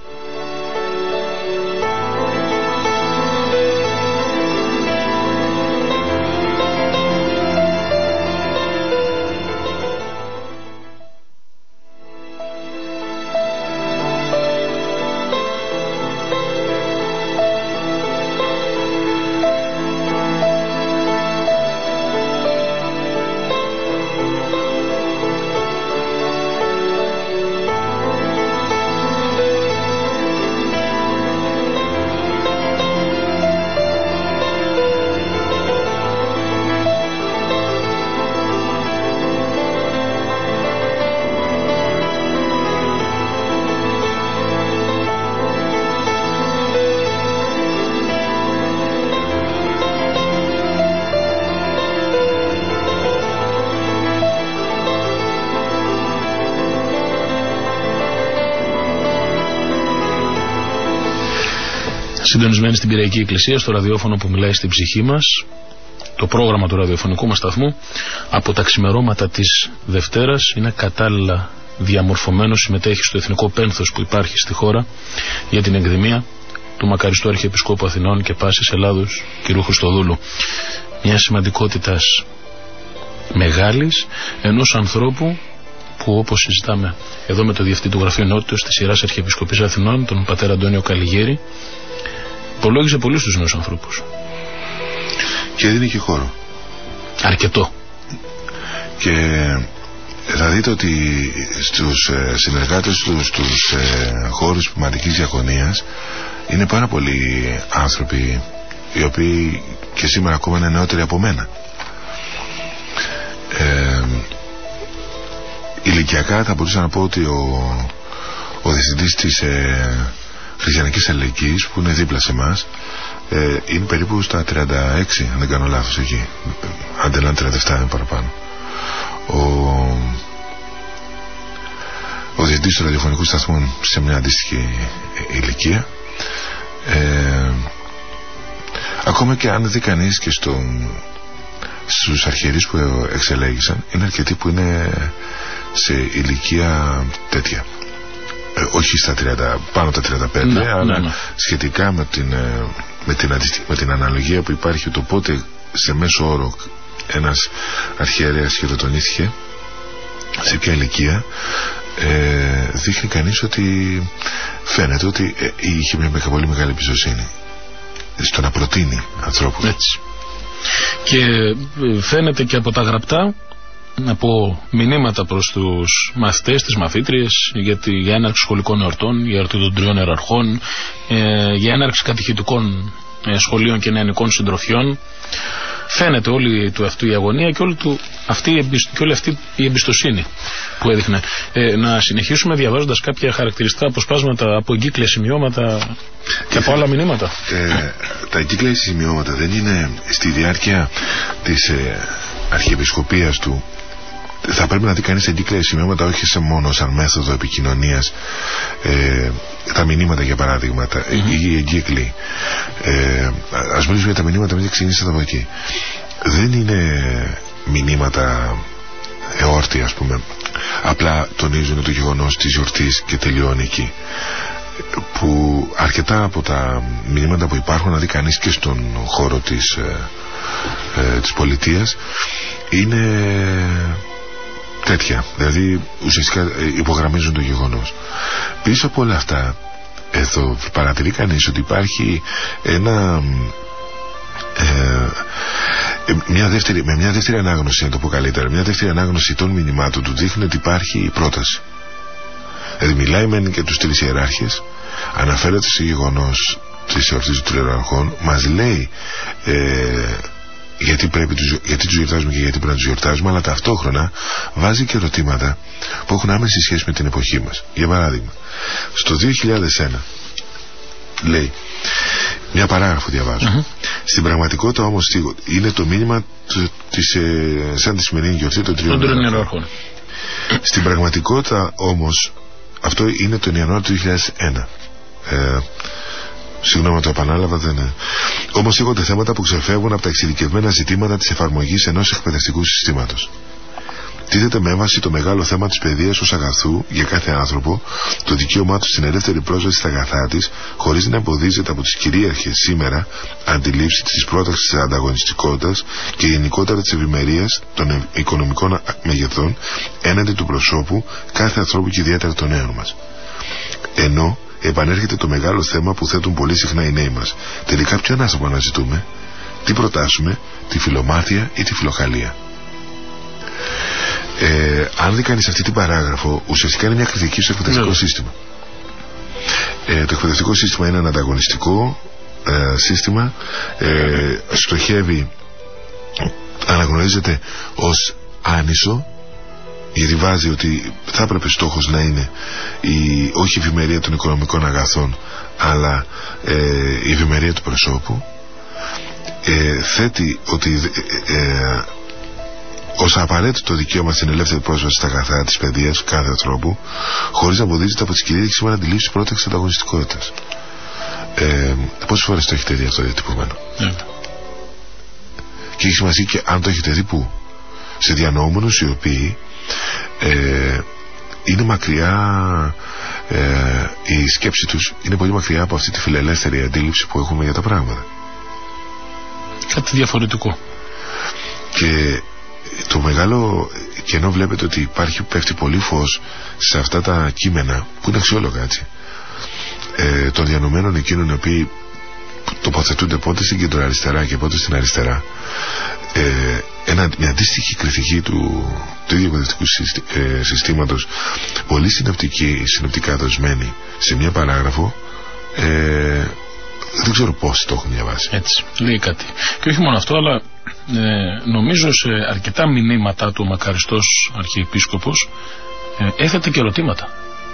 Speaker 1: Συντονισμένοι στην Πειραϊκή Εκκλησία, στο ραδιόφωνο που μιλάει στην ψυχή μας, το πρόγραμμα του ραδιοφωνικού μας σταθμού από τα ξημερώματα της Δευτέρας είναι κατάλληλα διαμορφωμένο, συμμετέχει στο εθνικό πένθος που υπάρχει στη χώρα για την εκδημία του μακαριστού Αρχιεπισκόπου Αθηνών και Πάσης Ελλάδος κ. Χριστοδούλου. Μια σημαντικότητας μεγάλης, ενός ανθρώπου που, όπως συζητάμε εδώ με το Διευθυντή του Γραφείου Νότητος της Ιεράς Αρχιεπισκοπής Αθηνών, τον πατέρα Αντώνιο Καλιγέρη, υπολόγιζε πολύ στους νέους ανθρώπους.
Speaker 2: Και δίνει και χώρο.
Speaker 1: Αρκετό.
Speaker 2: Και θα δείτε ότι στους συνεργάτες του, στους χώρους πνευματικής διακονίας, είναι πάρα πολλοί άνθρωποι οι οποίοι και σήμερα ακόμα είναι νεότεροι από μένα. Ηλικιακά θα μπορούσα να πω ότι ο διευθυντής της Χριστιανικής Αλληλεγγύης, που είναι δίπλα σε εμάς, είναι περίπου στα 36, αν δεν κάνω λάθος, εκεί. Αν δεν είναι 37, είναι παραπάνω. Ο διευθυντής του ραδιοφωνικού σταθμού σε μια αντίστοιχη ηλικία. Ακόμα και αν δει κανείς και στους αρχιερείς που εξελέγησαν, είναι αρκετοί που είναι σε ηλικία τέτοια. Όχι στα 30, πάνω τα 35, αλλά σχετικά με την αναλογία που υπάρχει, το πότε σε μέσο όρο ένας αρχιερέας χειροτονήθηκε σε ποια ηλικία, δείχνει κανείς ότι φαίνεται ότι είχε μια πολύ μεγάλη εμπιστοσύνη στο να προτείνει ανθρώπους.
Speaker 1: Έτσι. Και φαίνεται και από τα γραπτά, από μηνύματα προς τους μαθητές, τις μαθήτριες για έναρξη σχολικών εορτών, για εορτή των 3 ιεραρχών, για έναρξη κατηχητικών σχολείων και νεανικών συντροφιών. Φαίνεται όλη του αυτού η αγωνία και όλη αυτή η εμπιστοσύνη που έδειχνε. Να συνεχίσουμε διαβάζοντας κάποια χαρακτηριστικά αποσπάσματα από εγκύκλια σημειώματα και από άλλα μηνύματα.
Speaker 2: Τα εγκύκλια σημειώματα δεν είναι στη διάρκεια της αρχιεπισκοπίας του. Θα πρέπει να δει κανείς εγκύκλια σημειώματα όχι μόνο σαν μέθοδο επικοινωνίας, τα μηνύματα για παράδειγμα, οι εγκύκλοι. Ας μιλήσουμε για τα μηνύματα, μην ξεκινήσετε από εκεί. Δεν είναι μηνύματα εόρτη, ας πούμε. Απλά τονίζουν το γεγονός της γιορτής και τελειώνει εκεί. Που αρκετά από τα μηνύματα που υπάρχουν, να δει κανείς και στον χώρο της πολιτείας, είναι τέτοια, δηλαδή ουσιαστικά υπογραμμίζουν το γεγονός. Πίσω από όλα αυτά, εδώ παρατηρεί κανείς ότι υπάρχει μια δεύτερη ανάγνωση, να το πω καλύτερα, μια δεύτερη ανάγνωση των μηνυμάτων του δείχνει ότι υπάρχει πρόταση. Δηλαδή μιλάει μεν και τους 3 ιεράρχες, αναφέρεται στο γεγονός της εορτής των 3 ιεραρχών, μας λέει γιατί τους γιορτάζουμε και γιατί πρέπει να τους γιορτάζουμε, αλλά ταυτόχρονα βάζει και ερωτήματα που έχουν άμεση σχέση με την εποχή μας. Για παράδειγμα, στο 2001 λέει, μια παράγραφο διαβάζω, στην πραγματικότητα όμως είναι το μήνυμα σαν τη σημερινή γιορτή των 3 ιεραρχών. Στην πραγματικότητα όμως αυτό είναι τον Ιανουάριο του 2001. Συγγνώμη, το επανάλαβα, δεν είναι. Όμως έχονται θέματα που ξεφεύγουν από τα εξειδικευμένα ζητήματα της εφαρμογής ενός εκπαιδευτικού συστήματος. Τίθεται με έμβαση το μεγάλο θέμα της παιδείας ως αγαθού για κάθε άνθρωπο, το δικαίωμά του στην ελεύθερη πρόσβαση στα αγαθά της, χωρίς να εμποδίζεται από τις κυρίαρχες σήμερα αντιλήψεις της πρόταξης της ανταγωνιστικότητας και γενικότερα της ευημερίας των οικονομικών μεγεθών έναντι του προσώπου κάθε ανθρώπου και ιδιαίτερα των νέων μας. Ενώ επανέρχεται το μεγάλο θέμα που θέτουν πολύ συχνά οι νέοι μας. Τελικά ποιον άνθρωπο αναζητούμε, τι προτάσουμε, τη φιλομάθεια ή τη φιλοχαλία. Αν δει κανείς αυτή την παράγραφο, ουσιαστικά είναι μια κριτική στο εκπαιδευτικό σύστημα. Το εκπαιδευτικό σύστημα είναι ένα ανταγωνιστικό σύστημα, στοχεύει, αναγνωρίζεται ως άνισο, γιατί βάζει ότι θα έπρεπε στόχος να είναι όχι η ευημερία των οικονομικών αγαθών, αλλά η ευημερία του προσώπου. Θέτει ότι ως απαραίτητο δικαίωμα στην ελεύθερη πρόσβαση στα αγαθά της παιδείας κάθε ανθρώπου, χωρίς να εμποδίζεται από τις κυρίαρχες σήμερα αντιλήψεις πρόταξης ανταγωνιστικότητας. Πόσες φορές το έχετε δει αυτό διατυπωμένο? Και έχει σημασία και αν το έχετε δει πού? Σε διανοούμενους οι οποίοι είναι μακριά, η σκέψη τους είναι πολύ μακριά από αυτή τη φιλελεύθερη αντίληψη που έχουμε για τα πράγματα.
Speaker 1: Κάτι διαφορετικό.
Speaker 2: Και το μεγάλο κενό βλέπετε ότι πέφτει πολύ φως σε αυτά τα κείμενα που είναι αξιόλογα, έτσι, των διανομένων εκείνων οι οποίοι τοποθετούνται πότε στην κεντροαριστερά και πότε στην αριστερά. Μια αντίστοιχη κριτική του ίδιου εκπαιδευτικού συστήματος, πολύ συνοπτικά δοσμένη σε μια παράγραφο, δεν ξέρω πόσοι το έχουν διαβάσει.
Speaker 1: Έτσι, λέει κάτι. Και όχι μόνο αυτό, αλλά νομίζω σε αρκετά μηνύματα του ο μακαριστός Αρχιεπίσκοπος έθετε και ερωτήματα.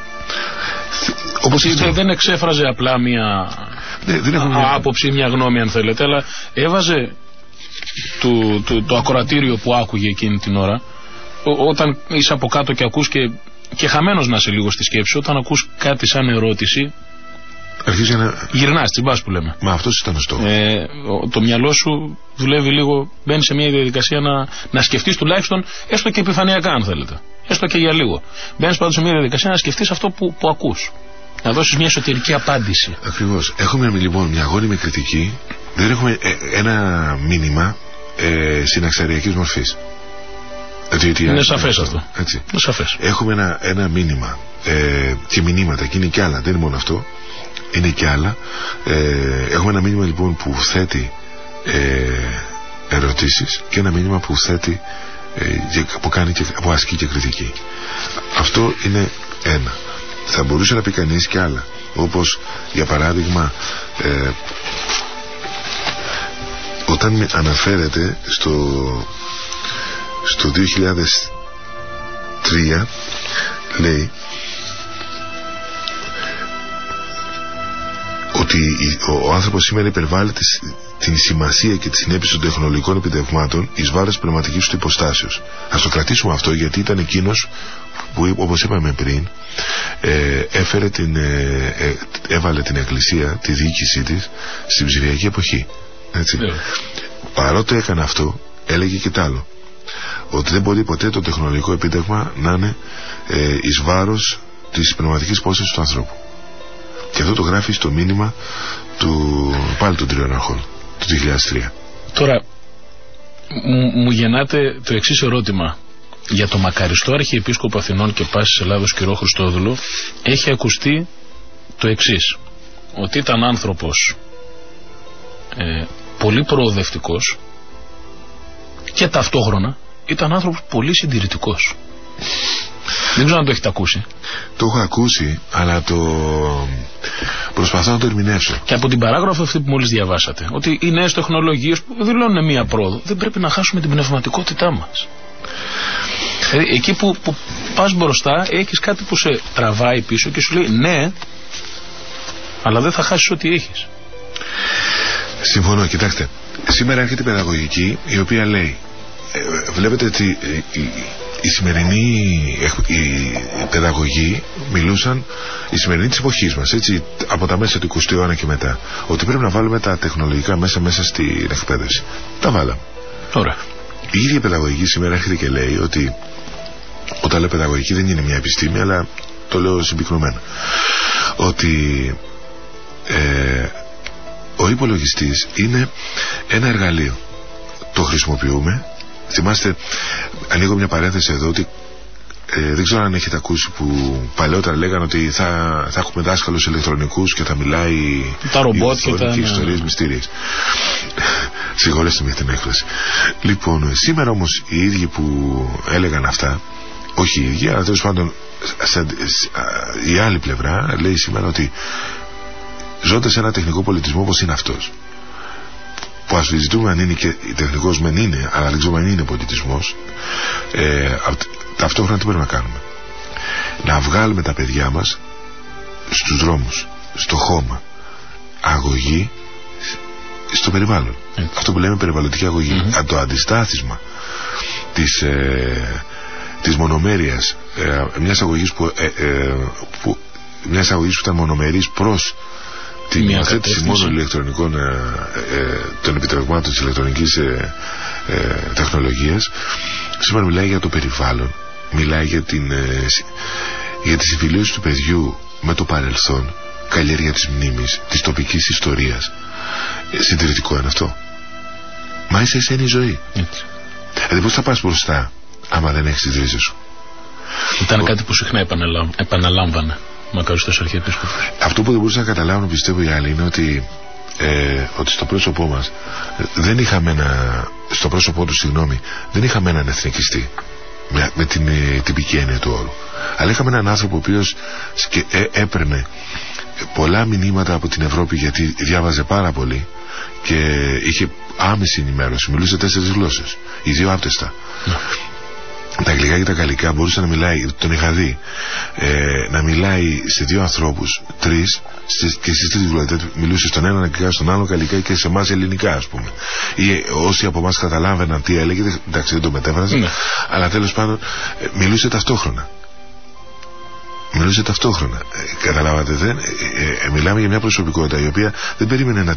Speaker 1: Όπως δεν εξέφραζε απλά μια άποψη, μια γνώμη αν θέλετε, αλλά έβαζε το ακροατήριο που άκουγε εκείνη την ώρα. Όταν είσαι από κάτω και ακούς και χαμένος να είσαι λίγο στη σκέψη, όταν ακούς κάτι σαν ερώτηση, γυρνάς, τσιμπάς που λέμε.
Speaker 2: Μα αυτός ήταν ο στόχος.
Speaker 1: Το μυαλό σου δουλεύει λίγο, μπαίνει σε μια διαδικασία να σκεφτείς τουλάχιστον, έστω και επιφανειακά αν θέλετε, έστω και για λίγο. Μπαίνεις πάντως σε μια διαδικασία να σκεφτείς αυτό που ακούς, να δώσεις μια εσωτερική απάντηση.
Speaker 2: Ακριβώς. Έχουμε λοιπόν μια αγώνιμη κριτική, δεν έχουμε ένα μήνυμα συναξαριακής μορφής.
Speaker 1: Είναι σαφές αυτό.
Speaker 2: Έτσι.
Speaker 1: Είναι σαφές.
Speaker 2: Έχουμε ένα μήνυμα και μηνύματα, και είναι και άλλα, δεν είναι μόνο αυτό, είναι και άλλα. Έχουμε ένα μήνυμα λοιπόν που θέτει ερωτήσεις και ένα μήνυμα που θέτει που ασκεί και κριτική. Αυτό είναι ένα. Θα μπορούσε να πει κανείς και άλλα, όπως για παράδειγμα όταν αναφέρεται στο 2003 λέει ότι ο άνθρωπος σήμερα υπερβάλλει την σημασία και τη συνέπειση των τεχνολογικών επιτευγμάτων εις βάρος πνευματικής του υποστάσεως. Ας το κρατήσουμε αυτό, γιατί ήταν εκείνος που, όπως είπαμε πριν, έβαλε την Εκκλησία, τη διοίκησή της, στην ψηφιακή εποχή. Έτσι. Παρότι έκανε αυτό, έλεγε και τ' άλλο, ότι δεν μπορεί ποτέ το τεχνολογικό επίτευγμα να είναι εις βάρος της πνευματικής υπόστασης του ανθρώπου. Και αυτό το γράφει στο μήνυμα πάλι των Τριών Αρχών του 2003.
Speaker 1: Τώρα μου γεννάται το εξής ερώτημα. Για το μακαριστό Αρχιεπίσκοπο Αθηνών και Πάσης Ελλάδος κ. Χριστόδουλο έχει ακουστεί το εξής, ότι ήταν άνθρωπος πολύ προοδευτικός και ταυτόχρονα ήταν άνθρωπος πολύ συντηρητικός. Δεν ξέρω αν το έχετε ακούσει.
Speaker 2: Το έχω ακούσει, αλλά προσπαθώ να το ερμηνεύσω.
Speaker 1: Και από την παράγραφο αυτή που μόλις διαβάσατε, ότι οι νέες τεχνολογίες που δηλώνουν μία πρόοδο, δεν πρέπει να χάσουμε την πνευματικότητά μας. Εκεί που πας μπροστά έχεις κάτι που σε τραβάει πίσω και σου λέει ναι, αλλά δεν θα χάσεις ό,τι έχεις.
Speaker 2: Συμφωνώ, κοιτάξτε. Σήμερα έρχεται η παιδαγωγική, η οποία λέει βλέπετε ότι οι σημερινοί οι παιδαγωγοί μιλούσαν, η σημερινή της εποχής μας, έτσι, από τα μέσα του 20ου αιώνα και μετά, ότι πρέπει να βάλουμε τα τεχνολογικά μέσα στην εκπαίδευση. Τα βάλαμε.
Speaker 1: Ωραία.
Speaker 2: Η ίδια παιδαγωγική σήμερα έρχεται και λέει ότι, όταν λέω παιδαγωγική δεν είναι μια επιστήμη, αλλά το λέω συμπυκνωμένα, ότι ο υπολογιστής είναι ένα εργαλείο. Το χρησιμοποιούμε. Θυμάστε, ανοίγω μια παρένθεση εδώ, ότι δεν ξέρω αν έχετε ακούσει που παλαιότερα λέγανε ότι θα έχουμε δάσκαλους ηλεκτρονικούς και θα μιλάει
Speaker 1: τα ρομπότ και τα
Speaker 2: ιστορίες μυστήριες. Συγχωρέστε με την έκφραση. Λοιπόν, σήμερα όμως οι ίδιοι που έλεγαν αυτά, όχι οι ίδιοι, αλλά τέλος πάντων η άλλη πλευρά λέει σήμερα ότι ζώντας σε ένα τεχνικό πολιτισμό όπως είναι αυτός, που ασφυζητούμε αν είναι και τεχνικός μεν είναι, αλλά δεν ξέρουμε αν είναι πολιτισμός, ταυτόχρονα τι πρέπει να κάνουμε? Να βγάλουμε τα παιδιά μας στους δρόμους, στο χώμα, αγωγή στο περιβάλλον. Αυτό που λέμε περιβαλλοντική αγωγή. Το αντιστάθισμα της μονομέρειας, μιας αγωγής που ήταν μονομερής προς την υιοθέτηση μόνο ηλεκτρονικών των επιτευγμάτων της ηλεκτρονικής τεχνολογίας. Σήμερα μιλάει για το περιβάλλον, μιλάει για τη συμφιλίωση του παιδιού με το παρελθόν, καλλιέργεια της μνήμης, της τοπικής ιστορίας. Συντηρητικό είναι αυτό. Μα ίσα είναι η ζωή. Δηλαδή πώς θα πας μπροστά άμα δεν έχεις τις ρίζες σου?
Speaker 1: Ήταν κάτι που συχνά επαναλάμβανε μακαριστός Αρχιεπίσκοπος.
Speaker 2: Αυτό που δεν μπορούσα να καταλάβω, πιστεύω οι άλλοι, είναι ότι στο πρόσωπό μας δεν είχαμε στο πρόσωπό του, δεν είχαμε έναν εθνικιστή με την τυπική έννοια του όρου, αλλά είχαμε έναν άνθρωπο ο οποίος έπαιρνε πολλά μηνύματα από την Ευρώπη, γιατί διάβαζε πάρα πολύ και είχε άμεση ενημέρωση, μιλούσε 4 γλώσσες, οι 2 άπτεστα. Τα αγγλικά και τα γαλλικά, μπορούσε να μιλάει, τον είχα δει, να μιλάει σε 2 ανθρώπους, 3, και στις 3 δηλαδή μιλούσε στον έναν αγγλικά, στον άλλο γαλλικά και σε εμάς ελληνικά, ας πούμε. Ή όσοι από εμάς καταλάβαιναν τι έλεγε, εντάξει δεν το μετέφραζε, αλλά τέλος πάντων μιλούσε ταυτόχρονα. Καταλάβατε, μιλάμε για μια προσωπικότητα η οποία δεν περίμενε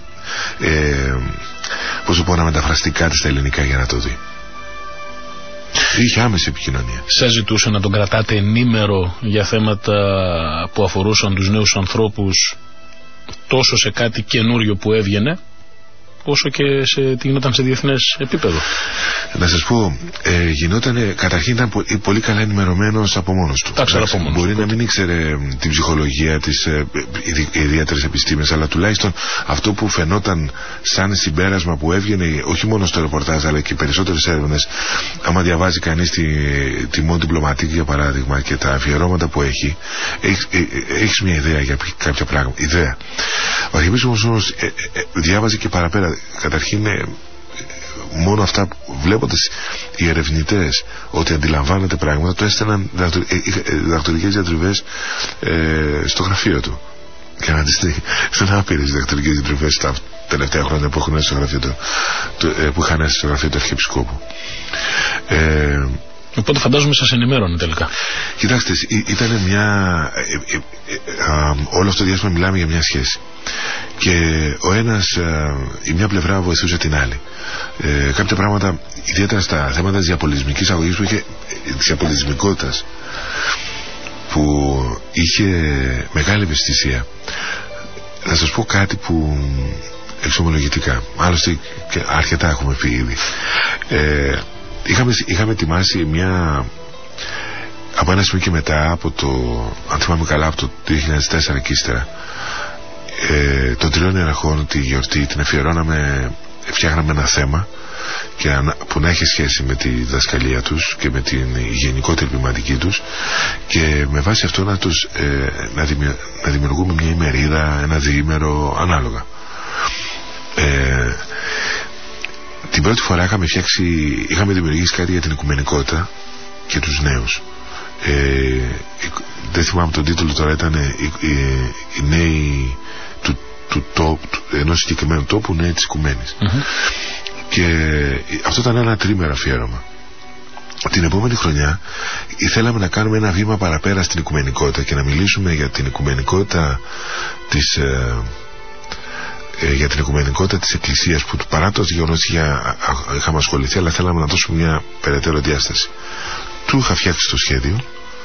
Speaker 2: να μεταφραστεί κάτι στα ελληνικά για να το δει. Είχε άμεση επικοινωνία.
Speaker 1: Σας ζητούσε να τον κρατάτε ενήμερο για θέματα που αφορούσαν τους νέους ανθρώπους, τόσο σε κάτι καινούριο που έβγαινε, όσο και τι γινόταν σε διεθνές επίπεδο.
Speaker 2: Να σας πω, καταρχήν ήταν πολύ καλά ενημερωμένος από μόνος του. Μπορεί να μην ήξερε την ψυχολογία, τις ιδιαίτερες επιστήμες, αλλά τουλάχιστον αυτό που φαινόταν σαν συμπέρασμα που έβγαινε όχι μόνο στο ρεπορτάζ αλλά και οι περισσότερες έρευνες, άμα διαβάζει κανείς τη Monde Diplomatique για παράδειγμα και τα αφιερώματα που έχεις μια ιδέα για κάποια πράγματα. Ο Αρχιεπίσκοπος όμως διάβαζε και παραπέρα. Καταρχήν μόνο αυτά βλέποντας οι ερευνητές ότι αντιλαμβάνεται πράγματα, το έστελναν διδακτορικές διατριβές στο γραφείο του. Και να δεν άπειρες διδακτορικές διατριβές τα τελευταία χρόνια που έχουν έρθει στο γραφείο που είχαν έρθει στο γραφείο του Αρχιεπισκόπου.
Speaker 1: Οπότε φαντάζομαι σας ενημέρωνε τελικά.
Speaker 2: Κοιτάξτε, ήταν όλο αυτό το διάστημα μιλάμε για μια σχέση. Και η μια πλευρά βοηθούσε την άλλη. Κάποια πράγματα, ιδιαίτερα στα θέματα της διαπολιτισμικής αγωγής που είχε, της διαπολιτισμικότητας, που είχε μεγάλη ευαισθησία. Να σας πω κάτι που εξομολογητικά, άλλωστε και αρκετά έχουμε πει ήδη. Είχαμε ετοιμάσει από ένα σημείο και μετά, αν θυμάμαι καλά, από το 2004 και ύστερα, των Τριών Ιεραρχών, τη γιορτή την αφιερώναμε, φτιάχναμε ένα θέμα που να έχει σχέση με τη διδασκαλία τους και με την γενικότερη ποιηματική τους, και με βάση αυτό να δημιουργούμε μια ημερίδα, ένα διήμερο ανάλογα. Την πρώτη φορά είχαμε δημιουργήσει κάτι για την οικουμενικότητα και τους νέους. Δεν θυμάμαι τον τίτλο τώρα, ήταν οι νέοι ενός συγκεκριμένου τόπου, νέοι της οικουμένης. Και αυτό ήταν ένα τρίμερο αφιέρωμα. Την επόμενη χρονιά ήθελαμε να κάνουμε ένα βήμα παραπέρα στην οικουμενικότητα και να μιλήσουμε για την οικουμενικότητα της Εκκλησίας, που παρά το γεγονός είχαμε ασχοληθεί, αλλά θέλαμε να δώσουμε μια περαιτέρω διάσταση. Του είχα φτιάξει το σχέδιο,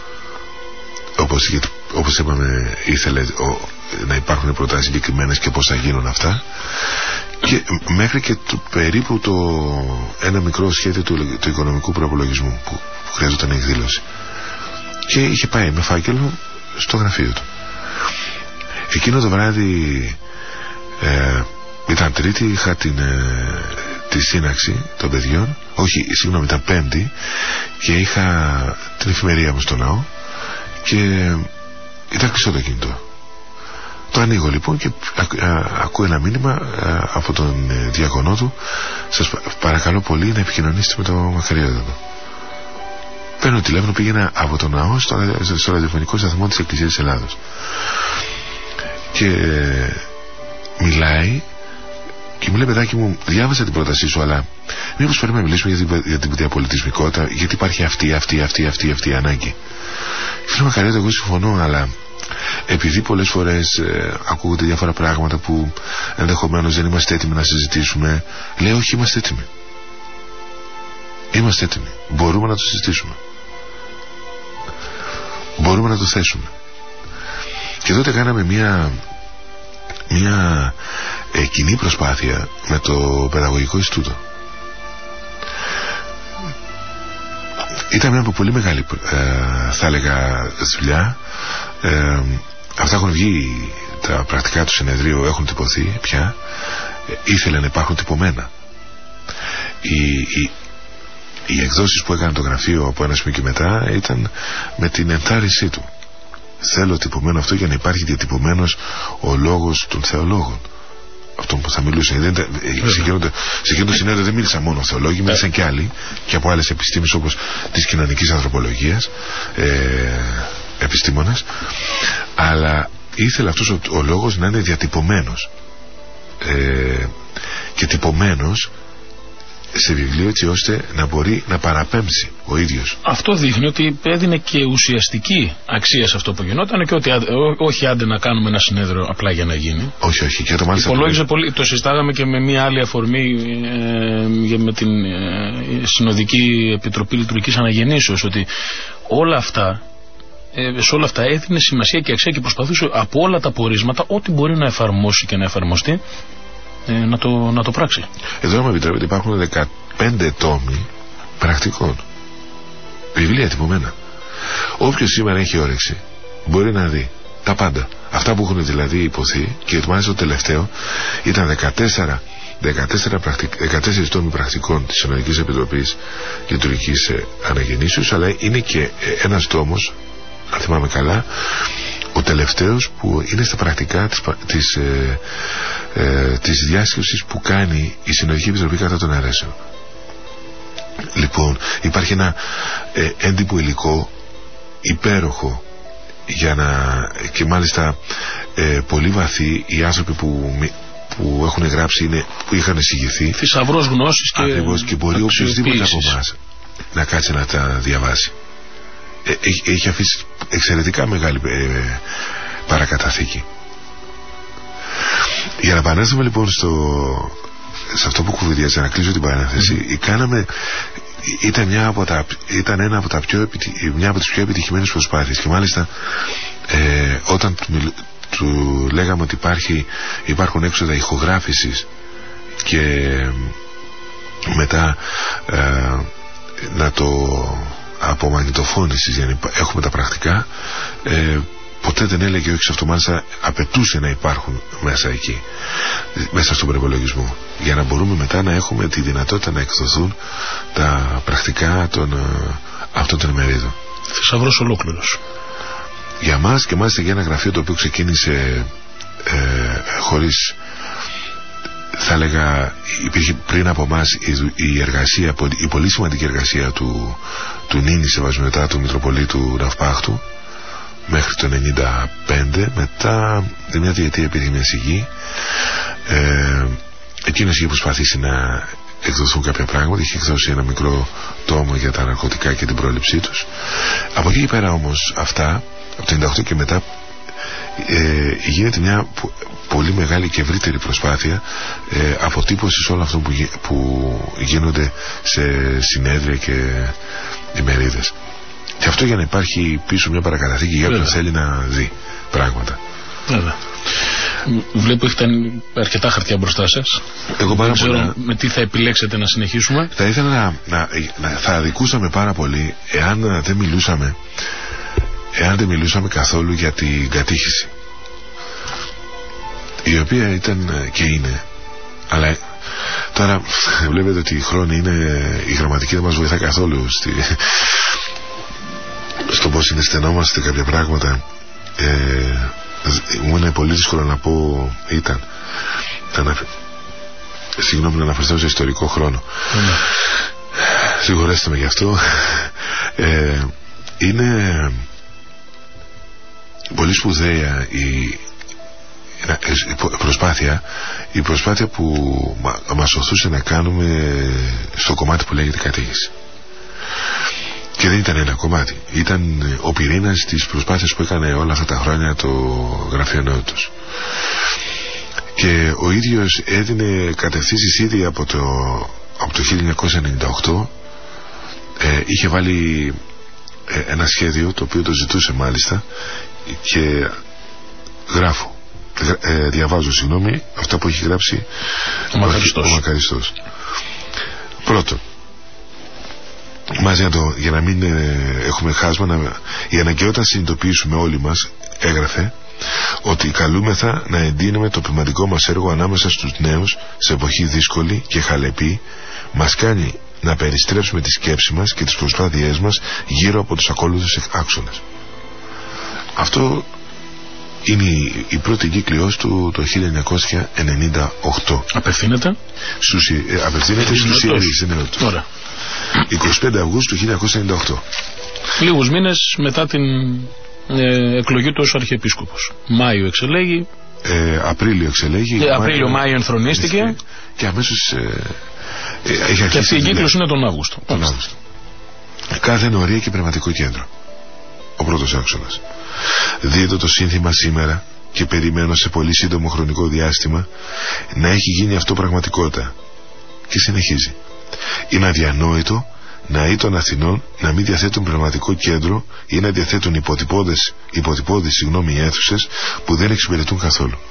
Speaker 2: όπως είπαμε, ήθελε να υπάρχουν προτάσεις συγκεκριμένες και πώς θα γίνουν αυτά, και μέχρι και περίπου ένα μικρό σχέδιο του οικονομικού προαπολογισμού που χρειαζόταν εκδήλωση, και είχε πάει με φάκελο στο γραφείο του. Εκείνο το βράδυ, ήταν Τρίτη, είχα τη σύναξη των παιδιών, ήταν Πέμπτη, και είχα την εφημερία μου στο ναό και ήταν κλειστό το κινητό. Το ανοίγω λοιπόν και ακούω ένα μήνυμα από τον διάκονό του: σας παρακαλώ πολύ να επικοινωνήσετε με το Μακαριότατο. Παίρνω τηλέφωνο, πήγαινα από το ναό στο ραδιοφωνικό σταθμό της Εκκλησίας της Ελλάδος και μιλάει και μου λέει: παιδάκι μου, διάβασα την πρότασή σου, αλλά μήπως πρέπει να μιλήσουμε για την διαπολιτισμικότητα, γιατί υπάρχει αυτή η ανάγκη. Φίλε Μακαριώτα, εγώ συμφωνώ, αλλά επειδή πολλές φορές ακούγονται διάφορα πράγματα που ενδεχομένως δεν είμαστε έτοιμοι να συζητήσουμε, λέω: όχι, είμαστε έτοιμοι. Είμαστε έτοιμοι. Μπορούμε να το συζητήσουμε. Μπορούμε να το θέσουμε. Και τότε κάναμε μια κοινή προσπάθεια με το Παιδαγωγικό Ινστιτούτο. Ήταν μια πολύ μεγάλη θα έλεγα δουλειά. Αυτά έχουν βγει, τα πρακτικά του συνεδρίου έχουν τυπωθεί πια. Ήθελε να υπάρχουν τυπωμένα. Οι εκδόσεις που έκανε το γραφείο από ένα σημείο και μετά ήταν με την ενθάρρυνσή του. Θέλω τυπωμένο αυτό για να υπάρχει διατυπωμένος ο λόγος των θεολόγων. Αυτό που θα μιλούσε. Σε εκείνο το συνέδριο δεν μίλησαν μόνο θεολόγοι, μίλησαν και άλλοι και από άλλες επιστήμες όπως της κοινωνικής ανθρωπολογίας, επιστήμονες, αλλά ήθελε αυτός ο λόγος να είναι διατυπωμένος και τυπωμένος σε βιβλίο, έτσι ώστε να μπορεί να παραπέμψει ο ίδιος. Αυτό δείχνει ότι έδινε και ουσιαστική αξία σε αυτό που γινόταν και ότι όχι άντε να κάνουμε ένα συνέδριο απλά για να γίνει. Όχι. Και το μάλιστα υπολόγιζε πολύ. Το συζητάγαμε και με μια άλλη αφορμή με την Συνοδική Επιτροπή Λειτουργικής Αναγεννήσεως, ότι σε όλα αυτά έδινε σημασία και αξία και προσπαθούσε από όλα τα πορίσματα ό,τι μπορεί να εφαρμόσει και να εφαρμοστεί
Speaker 1: να το πράξει.
Speaker 2: Εδώ, με επιτρέπετε, υπάρχουν 15 τόμοι πρακτικών. Βιβλία τυπωμένα. Όποιος σήμερα έχει όρεξη μπορεί να δει τα πάντα. Αυτά που έχουν δηλαδή υποθεί, και μάλιστα το τελευταίο ήταν 14 τόμοι πρακτικών της Συνοδικής Επιτροπής Λειτουργικής Αναγεννήσεως, αλλά είναι και ένας τόμος, αν θυμάμαι καλά, ο τελευταίος, που είναι στα πρακτικά της διάσκεψης που κάνει η Συνοδική Επιτροπή κατά των αιρέσεων. Λοιπόν, υπάρχει ένα έντυπο υλικό υπέροχο, και μάλιστα πολύ βαθύ. Οι άνθρωποι που έχουν γράψει που είχαν εισηγηθεί,
Speaker 1: θησαυρός γνώσης και
Speaker 2: ακριβώς, και μπορεί οποιοδήποτε από εμάς να κάτσει να τα διαβάσει. Έχει αφήσει εξαιρετικά μεγάλη παρακαταθήκη. Για να επανέλθουμε λοιπόν σε αυτό που κουβεντιάζα, να κλείσω την παρένθεση, ήταν μια από τις πιο επιτυχημένες προσπάθειες, και μάλιστα όταν του λέγαμε ότι υπάρχουν έξοδα ηχογράφησης και μετά να το απομαγνητοφώνησης για να έχουμε τα πρακτικά, ποτέ δεν έλεγε όχι σε αυτό. Μάλιστα απαιτούσε να υπάρχουν μέσα εκεί, μέσα στον προϋπολογισμό, για να μπορούμε μετά να έχουμε τη δυνατότητα να εκδοθούν τα πρακτικά αυτών των ημερίδων.
Speaker 1: Θησαυρός ολόκληρος
Speaker 2: για μας, και μάλιστα για ένα γραφείο το οποίο ξεκίνησε χωρίς, θα έλεγα, υπήρχε πριν από εμάς η πολύ σημαντική εργασία του Νίνη Σεβασμιωτά, του Μητροπολίτου Ναυπάχτου, μέχρι το 1995. Μετά μια διετία επειδή μια σιγή, εκείνος είχε προσπαθήσει να εκδοθούν κάποια πράγματα. Είχε εκδώσει ένα μικρό τόμο για τα ναρκωτικά και την πρόληψή τους. Από εκεί πέρα όμως, αυτά από το 1998 και μετά, γίνεται μια πολύ μεγάλη και ευρύτερη προσπάθεια αποτύπωσης όλων αυτών που γίνονται σε συνέδρια και ημερίδες. Και αυτό για να υπάρχει πίσω μια παρακαταθήκη για όποιον θέλει να δει πράγματα.
Speaker 1: Βέβαια. Βλέπω έχετε αρκετά χαρτιά μπροστά σας.
Speaker 2: Εγώ πάρα
Speaker 1: πολλά. Με τι θα επιλέξετε να συνεχίσουμε.
Speaker 2: Θα ήθελα θα αδικούσαμε πάρα πολύ εάν δεν μιλούσαμε καθόλου για την κατήχηση, η οποία ήταν και είναι, αλλά τώρα βλέπετε ότι η χρόνη η γραμματική δεν μας βοηθά καθόλου στο πως συναισθανόμαστε κάποια πράγματα. Μου είναι πολύ δύσκολο να πω συγγνώμη, να αναφερθώ σε ιστορικό χρόνο. Συγχωρέστε με γι' αυτό. Είναι πολύ σπουδαία η προσπάθεια που μας οθούσε να κάνουμε στο κομμάτι που λέγεται κατήχηση. Και δεν ήταν ένα κομμάτι, ήταν ο πυρήνας της προσπάθειας που έκανε όλα αυτά τα χρόνια το Γραφείο Νεότητος. Και ο ίδιος έδινε κατευθύνσεις ήδη από το 1998. Είχε βάλει ένα σχέδιο, το οποίο το ζητούσε μάλιστα, και διαβάζω αυτά που έχει γράψει ο Μακαριστός. Πρώτον, μαζί για να μην έχουμε χάσμα, η αναγκαιότητα να συνειδητοποιήσουμε όλοι μας, έγραφε, ότι καλούμεθα να εντείνουμε το πνευματικό μας έργο ανάμεσα στους νέους σε εποχή δύσκολη και χαλεπή, μας κάνει να περιστρέψουμε τη σκέψη μας και τις προσπάθειές μας γύρω από τους ακόλουθους άξονες. Αυτό είναι η πρώτη κύκλιος του το 1998.
Speaker 1: Απευθύνεται
Speaker 2: στους ιερείς. 25 Αυγούστου 1998.
Speaker 1: Λίγους μήνες μετά την εκλογή του ως Αρχιεπίσκοπος. Μάιο εξελέγει.
Speaker 2: Απρίλιο εξελέγει.
Speaker 1: Απρίλιο-Μάιο ενθρονίστηκε.
Speaker 2: Και αμέσως
Speaker 1: έχει αρχίσει. Και αυτή η κύκλος είναι τον Αύγουστο.
Speaker 2: Κάθε ενορία και πνευματικό κέντρο. Ο πρώτος άξονας. Δίδω το σύνθημα σήμερα και περιμένω σε πολύ σύντομο χρονικό διάστημα να έχει γίνει αυτό πραγματικότητα. Και συνεχίζει. Είναι αδιανόητο ναοί των Αθηνών να μην διαθέτουν πνευματικό κέντρο ή να διαθέτουν υποτυπώδεις αίθουσες που δεν εξυπηρετούν καθόλου.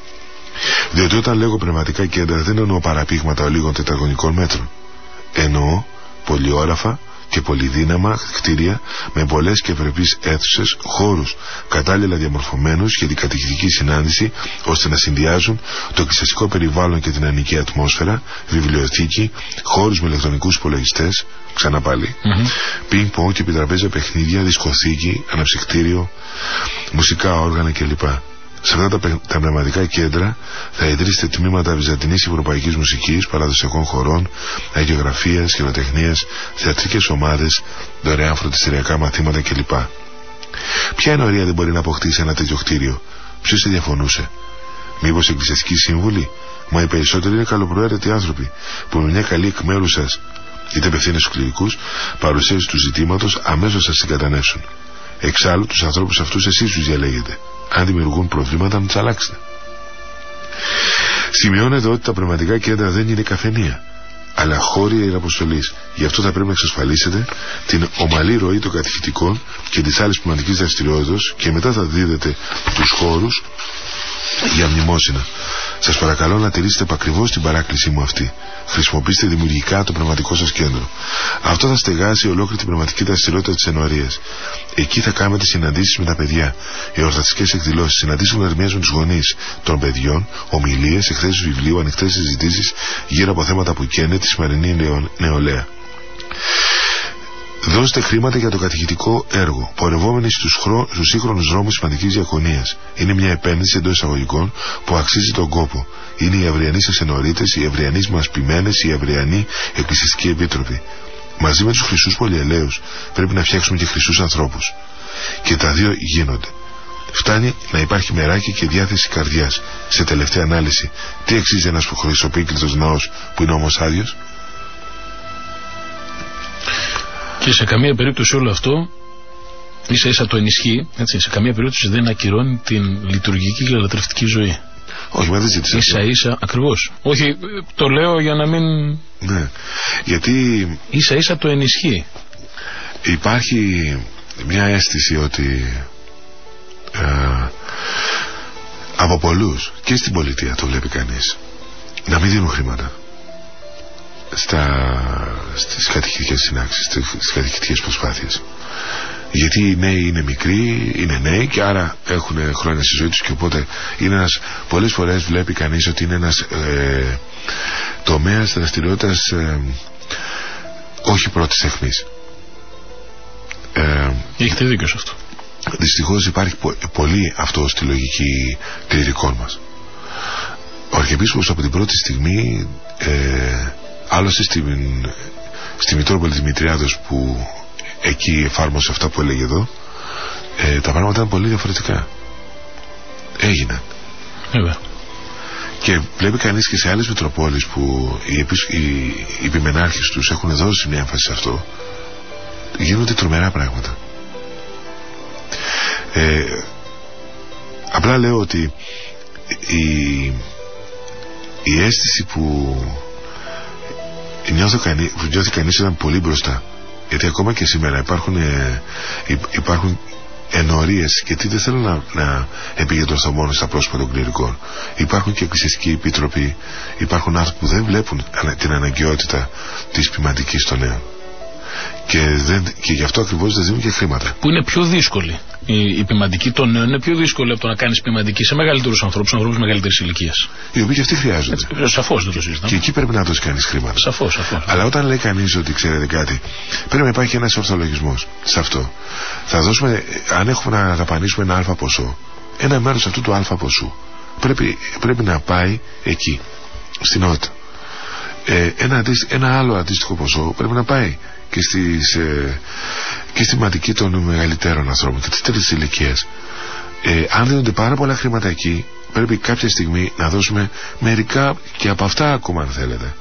Speaker 2: Διότι όταν λέγω πνευματικά κέντρα δεν εννοώ παραπήγματα ολίγων τετραγωνικών μέτρων. Εννοώ πολυόραφα και πολυδύναμα κτίρια με πολλές και ευρεπείς αίθουσες, χώρους κατάλληλα διαμορφωμένους για την κατοικητική συνάντηση, ώστε να συνδυάζουν το εκκλησιαστικό περιβάλλον και την ανική ατμόσφαιρα, βιβλιοθήκη, χώρους με ηλεκτρονικούς υπολογιστές, ξανά πάλι, πινκ-πονγκ και επιτραπέζια παιχνίδια, δισκοθήκη, αναψυκτήριο, μουσικά όργανα κλπ. Σε αυτά τα πνευματικά κέντρα θα ιδρύσετε τμήματα βυζαντινής ευρωπαϊκής μουσικής, παραδοσιακών χωρών, αγιογραφίας, χειροτεχνίας, θεατρικές ομάδες, δωρεάν φροντιστηριακά μαθήματα κλπ. Ποια ενορία δεν μπορεί να αποκτήσει ένα τέτοιο κτίριο? Ποιος θα διαφωνούσε? Μήπως εκκλησιαστικοί σύμβουλοι? Μα οι περισσότεροι είναι καλοπροαίρετοι άνθρωποι που με μια καλή εκ μέρους σας, είτε απευθύνες στους κληρικούς, παρουσίαση του ζητήματος αμέσως σας συγκατανεύσουν. Εξάλλου τους ανθρώπους αυτούς εσείς τους διαλέγετε. Αν δημιουργούν προβλήματα, να τους αλλάξετε. Σημειώνεται ότι τα πνευματικά κέντρα δεν είναι καφενεία, αλλά χώρια ιεραποστολής. Γι' αυτό θα πρέπει να εξασφαλίσετε την ομαλή ροή των κατηχητικών και της άλλης πνευματικής δραστηριότητας και μετά θα δίδετε τους χώρους για μνημόσυνα. Σας παρακαλώ να τηρήσετε επακριβώς την παράκλησή μου αυτή. Χρησιμοποιήστε δημιουργικά το πνευματικό σας κέντρο. Αυτό θα στεγάσει ολόκληρη την πνευματική δραστηριότητα της ενορίας. Εκεί θα κάνετε συναντήσεις με τα παιδιά, εορταστικές εκδηλώσεις, συναντήσεις γνωριμίας με τους γονείς των παιδιών, ομιλίες, εκθέσεις βιβλίου, ανοιχτές συζητήσεις γύρω από θέματα που καίνε τη σημερινή νεολαία. Δώστε χρήματα για το κατηχητικό έργο, πορευόμενοι στους σύγχρονους δρόμους σημαντικής διακονίας. Είναι μια επένδυση εντός εισαγωγικών που αξίζει τον κόπο. Είναι οι αυριανοί σας ενορίτες, οι αυριανοί μας ποιμένες, οι αυριανοί εκκλησιαστικοί επίτροποι. Μαζί με τους χρυσούς πολυελαίους πρέπει να φτιάξουμε και χρυσούς ανθρώπους. Και τα δύο γίνονται. Φτάνει να υπάρχει μεράκι και διάθεση καρδιάς. Σε τελευταία ανάλυση, τι αξίζει ένας χρυσοπίκλητος ναός που είναι όμως άδειος?
Speaker 1: Και σε καμία περίπτωση όλο αυτό ίσα ίσα το ενισχύει, έτσι, σε καμία περίπτωση δεν ακυρώνει την λειτουργική και λατρευτική ζωή.
Speaker 2: Όχι, μα δεν ζήτησα.
Speaker 1: Ίσα ίσα, ακριβώς. Όχι, το λέω για να μην.
Speaker 2: Ναι, γιατί
Speaker 1: ίσα ίσα το ενισχύει.
Speaker 2: Υπάρχει μια αίσθηση ότι από πολλούς και στην πολιτεία το βλέπει κανείς να μην δίνουν χρήματα στις κατηχητικές συνάξεις, στις κατηχητικές προσπάθειες. Γιατί οι νέοι είναι μικροί, είναι νέοι και άρα έχουν χρόνια στη ζωή τους και οπότε είναι ένας, πολλές φορές βλέπει κανείς ότι είναι ένας τομέας δραστηριότητας όχι πρώτης αιχμής.
Speaker 1: Έχετε δίκιο σε αυτό.
Speaker 2: Δυστυχώς υπάρχει πολύ αυτό στη λογική κληρικών μας. Ο Αρχιεπίσκοπος από την πρώτη στιγμή άλλωστε στη Μητρόπολη Δημητριάδος που εκεί εφάρμοσε αυτά που έλεγε εδώ, τα πράγματα ήταν πολύ διαφορετικά. Έγιναν.
Speaker 1: Βέβαια.
Speaker 2: Και βλέπει κανείς και σε άλλες Μητροπόλεις που οι επιμενάρχες τους έχουν δώσει μια έμφαση σε αυτό, γίνονται τρομερά πράγματα. Απλά λέω ότι η αίσθηση που νιώθει κανείς ήταν πολύ μπροστά, γιατί ακόμα και σήμερα υπάρχουν ενορίες, γιατί δεν θέλω να επικεντρωθώ μόνο στα πρόσωπα των κληρικών. Υπάρχουν και εκκλησιαστικοί επίτροποι, υπάρχουν άνθρωποι που δεν βλέπουν την αναγκαιότητα της ποιηματικής των νέων και γι' αυτό ακριβώς δεν δίνουν και χρήματα.
Speaker 1: Που είναι πιο δύσκολη. Η ποιηματική των νέων είναι πιο δύσκολη από το να κάνεις ποιηματική σε μεγαλύτερους ανθρώπους μεγαλύτερης ηλικίας.
Speaker 2: Οι οποίοι και αυτοί χρειάζονται.
Speaker 1: Σαφώς δεν το συζητάμε.
Speaker 2: Και εκεί πρέπει να δώσει κανείς χρήματα.
Speaker 1: Σαφώς.
Speaker 2: Αλλά όταν λέει κανείς ότι ξέρετε κάτι, πρέπει να υπάρχει ένας ορθολογισμός σε αυτό. Θα δώσουμε, αν έχουμε να δαπανίσουμε ένα αλφα ποσό, ένα μέρος αυτού του αλφα ποσού πρέπει να πάει εκεί, στην νότητα. Ένα άλλο αντίστοιχο ποσό πρέπει να πάει και στη ματική των μεγαλύτερων ανθρώπων και της τρίτης ηλικίας. Αν δίνονται πάρα πολλά χρήματα εκεί, πρέπει κάποια στιγμή να δώσουμε μερικά και από αυτά ακόμα, αν θέλετε,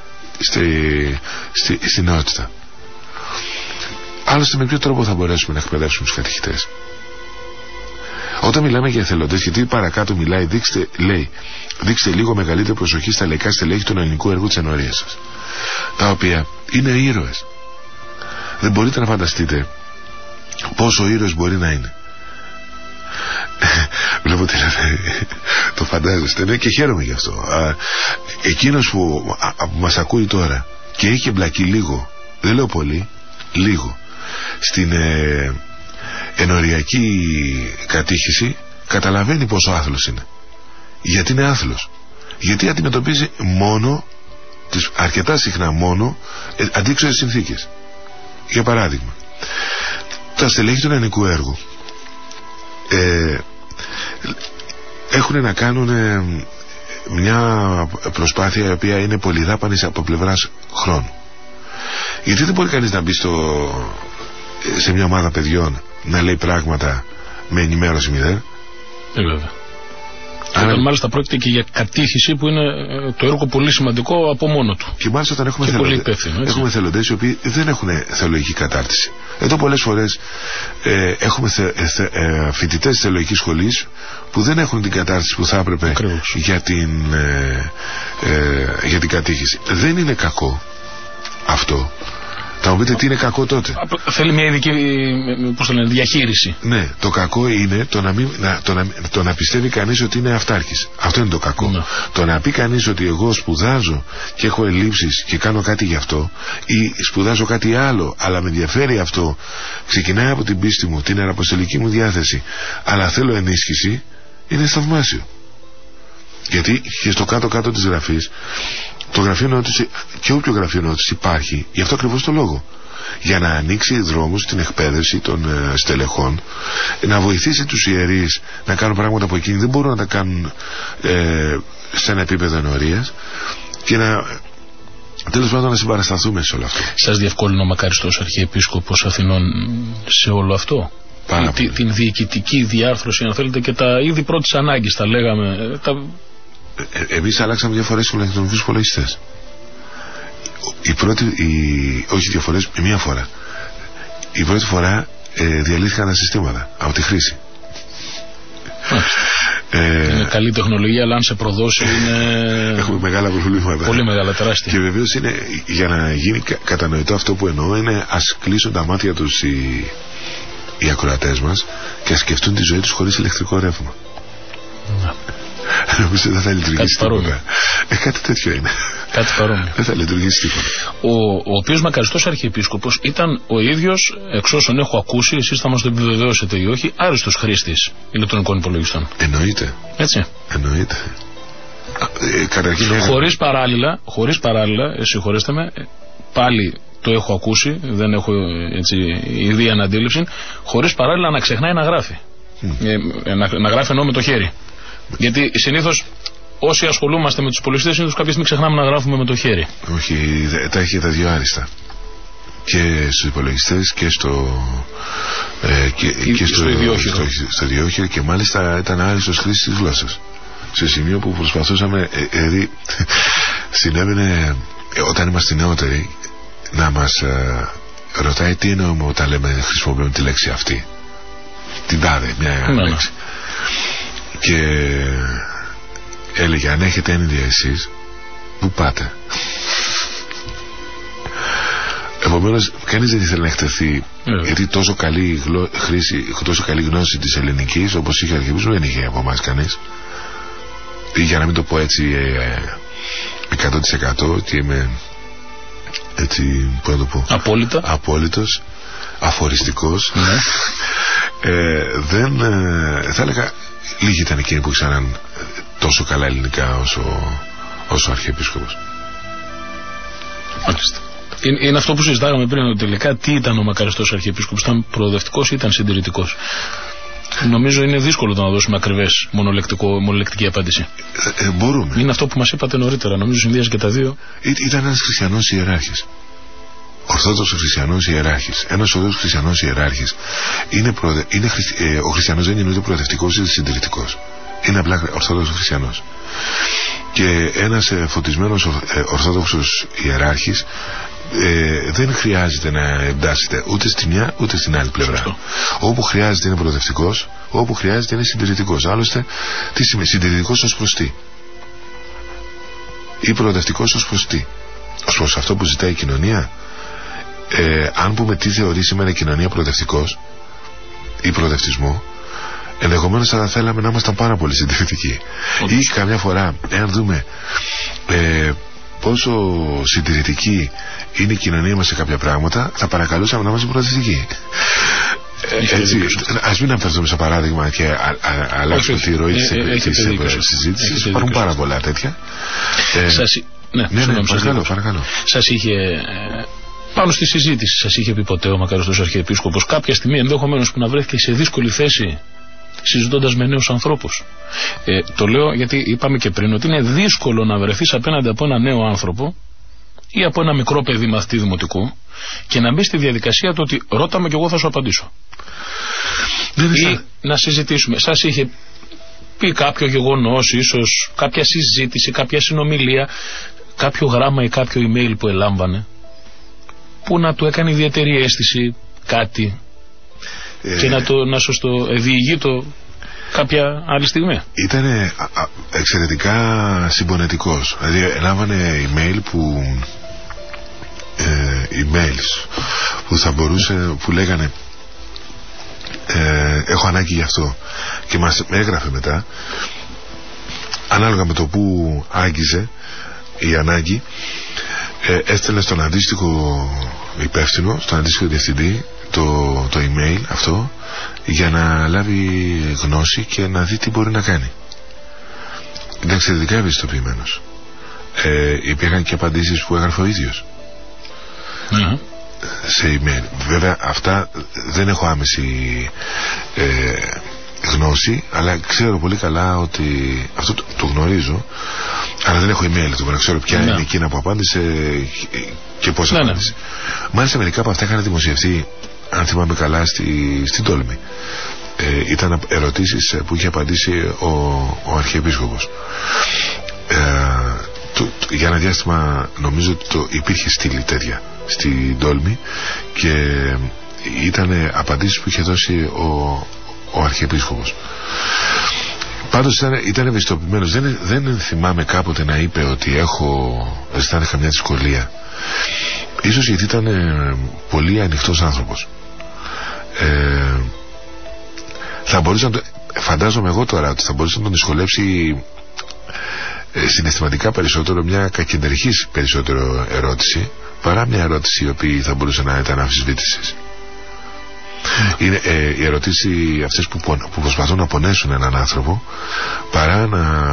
Speaker 2: στην νεότητα. Άλλωστε με ποιο τρόπο θα μπορέσουμε να εκπαιδεύσουμε τους κατηχητές? Όταν μιλάμε για εθελοντές, γιατί παρακάτω μιλάει, δείξτε λίγο μεγαλύτερη προσοχή στα λαϊκά στελέχη του ελληνικού έργου της ενορίας σας, τα οποία είναι ήρωες. Δεν μπορείτε να φανταστείτε πόσο ήρωες μπορεί να είναι. Βλέπω ότι το φαντάζεστε, ναι, και χαίρομαι γι' αυτό. Εκείνος που μας ακούει τώρα και έχει εμπλακεί λίγο, δεν λέω πολύ, λίγο, στην ενοριακή κατήχηση, καταλαβαίνει πόσο άθλος είναι. Γιατί είναι άθλος? Γιατί αντιμετωπίζει μόνο, αρκετά συχνά μόνο, αντίξωες συνθήκες. Για παράδειγμα, τα στελέχη του ελληνικού έργου έχουν να κάνουν μια προσπάθεια η οποία είναι πολυδάπανη από πλευράς χρόνου. Γιατί δεν μπορεί κανείς να μπει σε μια ομάδα παιδιών να λέει πράγματα με ενημέρωση μηδέν.
Speaker 1: Βέβαια. Όταν μάλιστα πρόκειται και για κατήχηση που είναι το έργο πολύ σημαντικό από μόνο του.
Speaker 2: Και μάλιστα όταν έχουμε θελοντές οι οποίοι δεν έχουν θεολογική κατάρτιση. Εδώ πολλές φορές έχουμε φοιτητές θεολογικής σχολής που δεν έχουν την κατάρτιση που θα έπρεπε για την κατήχηση. Δεν είναι κακό αυτό. Θα μου πείτε τι είναι κακό τότε?
Speaker 1: Θέλει μια ειδική διαχείριση.
Speaker 2: Ναι, το κακό είναι το να πιστεύει κανείς ότι είναι αυτάρχης. Αυτό είναι το κακό. Ναι. Το να πει κανείς ότι εγώ σπουδάζω και έχω ελλείψεις και κάνω κάτι γι' αυτό, ή σπουδάζω κάτι άλλο αλλά με ενδιαφέρει αυτό, ξεκινάει από την πίστη μου, την ιεραποστολική μου διάθεση, αλλά θέλω ενίσχυση, είναι θαυμάσιο. Γιατί και στο κάτω-κάτω της γραφής, το γραφείο νότης και όποιο γραφείο νότης υπάρχει, γι' αυτό ακριβώς το λόγο, για να ανοίξει δρόμους στην εκπαίδευση των στελεχών, να βοηθήσει τους ιερείς να κάνουν πράγματα που εκείνοι δεν μπορούν να τα κάνουν σε ένα επίπεδο ενορίας, και να, τέλος πάντων, να συμπαρασταθούμε σε όλο αυτό.
Speaker 1: Σας διευκόλυνε ο μακαριστός Αρχιεπίσκοπος Αθηνών σε όλο αυτό? Την διοικητική διάρθρωση, αν θέλετε, και τα είδη πρώτης ανάγκης, τα λέγαμε.
Speaker 2: Εμείς αλλάξαμε 2 φορές τους ηλεκτρονικούς υπολογιστές. Όχι 2 φορές, μία φορά. Η πρώτη φορά διαλύθηκαν τα συστήματα από τη χρήση.
Speaker 1: Είναι καλή τεχνολογία, αλλά αν σε προδώσει
Speaker 2: έχουμε μεγάλα προβλήματα.
Speaker 1: Πολύ μεγάλα, τεράστια.
Speaker 2: Και βεβαίως είναι, για να γίνει κατανοητό αυτό που εννοώ, είναι ας κλείσουν τα μάτια τους οι ακροατές μας και ας σκεφτούν τη ζωή τους χωρίς ηλεκτρικό ρεύμα. Νομίζω δεν θα λειτουργήσει τίποτα. Κάτι τέτοιο είναι.
Speaker 1: Κάτι παρόμοιο.
Speaker 2: Δεν θα λειτουργήσει τίποτα.
Speaker 1: Ο οποίος μακαριστός Αρχιεπίσκοπος ήταν ο ίδιος, εξ όσων έχω ακούσει, εσείς θα μας το επιβεβαιώσετε ή όχι, άριστος χρήστης ηλεκτρονικών υπολογιστών.
Speaker 2: Εννοείται.
Speaker 1: Έτσι.
Speaker 2: Εννοείται. Καταρχήν, χωρίς παράλληλα, συγχωρέστε με, πάλι το έχω ακούσει, δεν έχω έτσι ιδία αντίληψη, χωρίς παράλληλα να ξεχνάει να γράφει. Να γράφει εννοώ με το χέρι. Γιατί συνήθως όσοι ασχολούμαστε με τους υπολογιστές, συνήθως κάποια στιγμή ξεχνάμε να γράφουμε με το χέρι. Όχι, τα έχει τα δύο άριστα. Και στους υπολογιστές και στο ιδιόχειρο, και μάλιστα ήταν άριστος χρήστης της γλώσσας. Σε σημείο που προσπαθούσαμε, δηλαδή συνέβαινε όταν είμαστε νεότεροι να μας ρωτάει τι εννοούμε όταν χρησιμοποιούμε τη λέξη αυτή, την τάδε μια λέξη, και έλεγε αν έχετε έννοια εσείς, πού πάτε? Επομένως κανείς δεν ήθελε να εκτεθεί, γιατί τόσο καλή τόσο καλή γνώση της ελληνικής όπως είχε ο Αρχιεπίσκοπος δεν είχε από εμάς κανείς, ή για να μην το πω έτσι 100% και είμαι έτσι, πώς να το πω, απόλυτος, αφοριστικός, δεν θα έλεγα λίγοι ήταν εκείνοι που ξέραν τόσο καλά ελληνικά όσο ο Αρχιεπίσκοπος.
Speaker 1: Μάλιστα. Είναι αυτό που συζητάγαμε πριν, ότι τελικά τι ήταν ο μακαριστός Αρχιεπίσκοπος? Ήταν προοδευτικός ή ήταν συντηρητικός? Νομίζω είναι δύσκολο το να δώσουμε ακριβές μονολεκτική απάντηση.
Speaker 2: Μπορούμε.
Speaker 1: Είναι αυτό που μας είπατε νωρίτερα, νομίζω συνδυάζει και τα δύο.
Speaker 2: Ήταν ένας χριστιανός ιεράρχης. Ορθόδοξος χριστιανός ιεράρχης. Ένας ορθόδοξος χριστιανός ιεράρχης. Ο χριστιανός δεν είναι ούτε προοδευτικός ούτε συντηρητικός. Είναι απλά ορθόδοξος χριστιανός. Και ένας φωτισμένος ορθόδοξος ιεράρχης δεν χρειάζεται να εντάσσεται ούτε στη μια ούτε στην άλλη πλευρά. Σωστό. Όπου χρειάζεται είναι προοδευτικός, όπου χρειάζεται είναι συντηρητικός. Άλλωστε, τι σημαίνει συντηρητικός ως προς τι? Ή προοδευτικός ως προς τι? Ως προς αυτό που ζητάει η κοινωνία. Αν πούμε τι θεωρεί σήμερα η κοινωνία προοδευτικός ή προοδευτισμό, Ενδεχομένως θα θέλαμε να ήμασταν πάρα πολύ συντηρητικοί. Ή καμιά φορά, εάν δούμε πόσο συντηρητική είναι η κοινωνία μας σε κάποια πράγματα, θα παρακαλούσαμε να είμαστε προοδευτικοί. Ας μην αμφερθούμε σε παράδειγμα και αλλάξουμε τη ροή της συζήτησης. Υπάρχουν πάρα πολλά τέτοια. Παρακαλώ.
Speaker 1: Σας είχε, πάνω στη συζήτηση, σας είχε πει ποτέ ο μακαριστός Αρχιεπίσκοπος κάποια στιγμή ενδεχομένως που να βρέθηκε σε δύσκολη θέση συζητώντας με νέους ανθρώπους? Το λέω γιατί είπαμε και πριν ότι είναι δύσκολο να βρεθείς απέναντι από ένα νέο άνθρωπο ή από ένα μικρό παιδί μαθητή δημοτικού και να μπει στη διαδικασία του ότι ρώταμε και εγώ θα σου απαντήσω. Ή να συζητήσουμε. Σας είχε πει κάποιο γεγονός, ίσως κάποια συζήτηση, κάποια συνομιλία, κάποιο γράμμα ή κάποιο email που ελάμβανε που να του έκανε ιδιαίτερη αίσθηση κάτι και να σας το διηγεί το κάποια άλλη στιγμή?
Speaker 2: Ήτανε εξαιρετικά συμπονετικός. Δηλαδή ελάμβανε email emails που θα μπορούσε, που λέγανε έχω ανάγκη γι' αυτό, και μας έγραφε μετά ανάλογα με το που άγγιζε η ανάγκη, έστελνε στον αντίστοιχο υπεύθυνο, στον αντίστοιχο διευθυντή το email αυτό για να λάβει γνώση και να δει τι μπορεί να κάνει. Ήταν εξαιρετικά ευαισθητοποιημένος. Υπήρχαν και απαντήσεις που έγραφε ο ίδιος σε email. Βέβαια αυτά δεν έχω άμεση γνώση, αλλά ξέρω πολύ καλά ότι αυτό το γνωρίζω, αλλά δεν έχω email του, να ξέρω ποια είναι εκείνα που απάντησε και πώς απάντησε. Μάλιστα μερικά από αυτά είχαν δημοσιευτεί, αν θυμάμαι καλά, στην Τόλμη. Ήταν ερωτήσεις που είχε απαντήσει ο Αρχιεπίσκοπος. Για ένα διάστημα νομίζω ότι υπήρχε στήλη τέτοια στην Τόλμη και ήταν απαντήσεις που είχε δώσει ο Αρχιεπίσκοπος. Πάντως ήταν ευαισθητοποιημένος. Δεν θυμάμαι κάποτε να είπε ότι αισθάνομαι καμιά δυσκολία. Ίσως γιατί ήταν πολύ ανοιχτός άνθρωπος. Θα μπορούσε φαντάζομαι εγώ τώρα ότι θα μπορούσε να τον δυσκολεύσει συναισθηματικά περισσότερο μια κακεντρεχής περισσότερο ερώτηση παρά μια ερώτηση η οποία θα μπορούσε να ήταν αμφισβήτησης. Είναι οι ερωτήσεις αυτές που προσπαθούν να πονέσουν έναν άνθρωπο παρά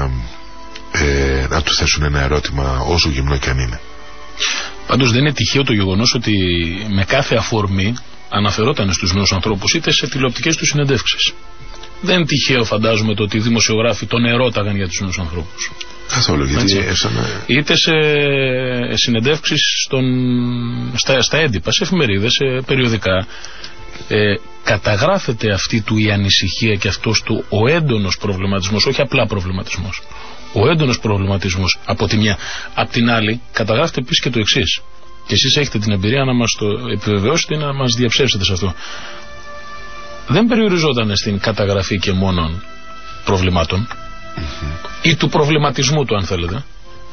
Speaker 2: να του θέσουν ένα ερώτημα όσο γυμνό και αν είναι.
Speaker 1: Πάντως δεν είναι τυχαίο το γεγονός ότι με κάθε αφορμή αναφερόταν στους νέους ανθρώπους είτε σε τηλεοπτικές τους συνεντεύξεις. Δεν είναι τυχαίο, φαντάζομαι, το ότι οι δημοσιογράφοι τον ερώταγαν για τους νέους ανθρώπους.
Speaker 2: Καθόλου, γιατί
Speaker 1: είτε σε συνεντεύξεις στα έντυπα, σε εφημερίδες, σε περιοδικά. Καταγράφεται αυτή του η ανησυχία και αυτός του ο έντονος προβληματισμός, όχι απλά προβληματισμός, ο έντονος προβληματισμός από τη μια. Απ' την άλλη καταγράφεται επίσης και το εξής, και εσείς έχετε την εμπειρία να μας το επιβεβαιώσετε ή να μας διαψεύσετε σε αυτό. Δεν περιοριζόταν στην καταγραφή και μόνον προβλημάτων ή του προβληματισμού του, αν θέλετε.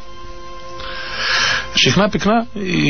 Speaker 1: Συχνά πυκνά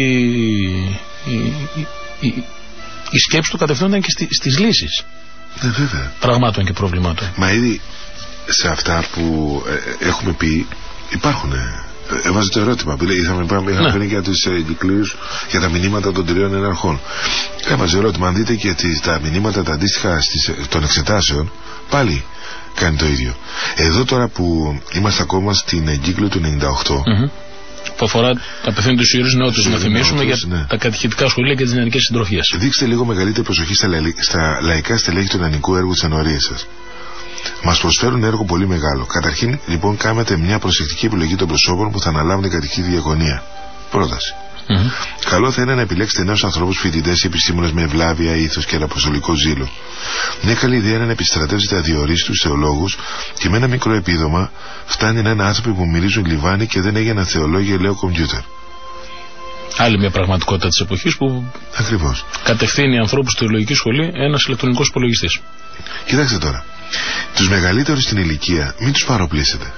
Speaker 1: η σκέψη του κατευθύνονταν και στις λύσεις πραγμάτων και προβλημάτων.
Speaker 2: Μα ήδη σε αυτά που έχουμε πει υπάρχουν. Έβαζε το ερώτημα που είχαμε πει για τους εγκυκλίους, για τα μηνύματα των 3 εναρχών. Έβαζε ερώτημα. Αν δείτε και τα μηνύματα τα αντίστοιχα των εξετάσεων, πάλι κάνει το ίδιο. Εδώ τώρα που είμαστε ακόμα στην εγκύκλιο του 98,
Speaker 1: που αφορά απευθύνεται στους ιερούς νεότερους, να θυμίσουμε, για τα κατηχητικά σχολεία και τις νεανικές συντροφίες.
Speaker 2: Δείξτε λίγο μεγαλύτερη προσοχή στα λαϊκά στελέχη του νεανικού έργου της ενορίας σας. Μας προσφέρουν έργο πολύ μεγάλο. Καταρχήν, λοιπόν, κάνετε μια προσεκτική επιλογή των προσώπων που θα αναλάβουν την κατοική διακονία. Πρόταση. Καλό θα είναι να επιλέξετε νέους ανθρώπους, φοιτητές ή επιστήμονες με ευλάβεια, ήθος και αποστολικό ζήλο. Μια καλή ιδέα είναι να επιστρατεύσετε αδιορίστους θεολόγους και με ένα μικρό επίδομα φτάνει να είναι άνθρωποι που μυρίζουν λιβάνι και δεν έγιναν θεολόγοι ελαιό κομπιούτερ.
Speaker 1: Άλλη μια πραγματικότητα της εποχής που
Speaker 2: ακριβώς
Speaker 1: κατευθύνει ανθρώπους στη θεολογική σχολή ένας ηλεκτρονικός υπολογιστής.
Speaker 2: Κοιτάξτε τώρα. Τους μεγαλύτερους στην ηλικία μην τους παροπλήσετε.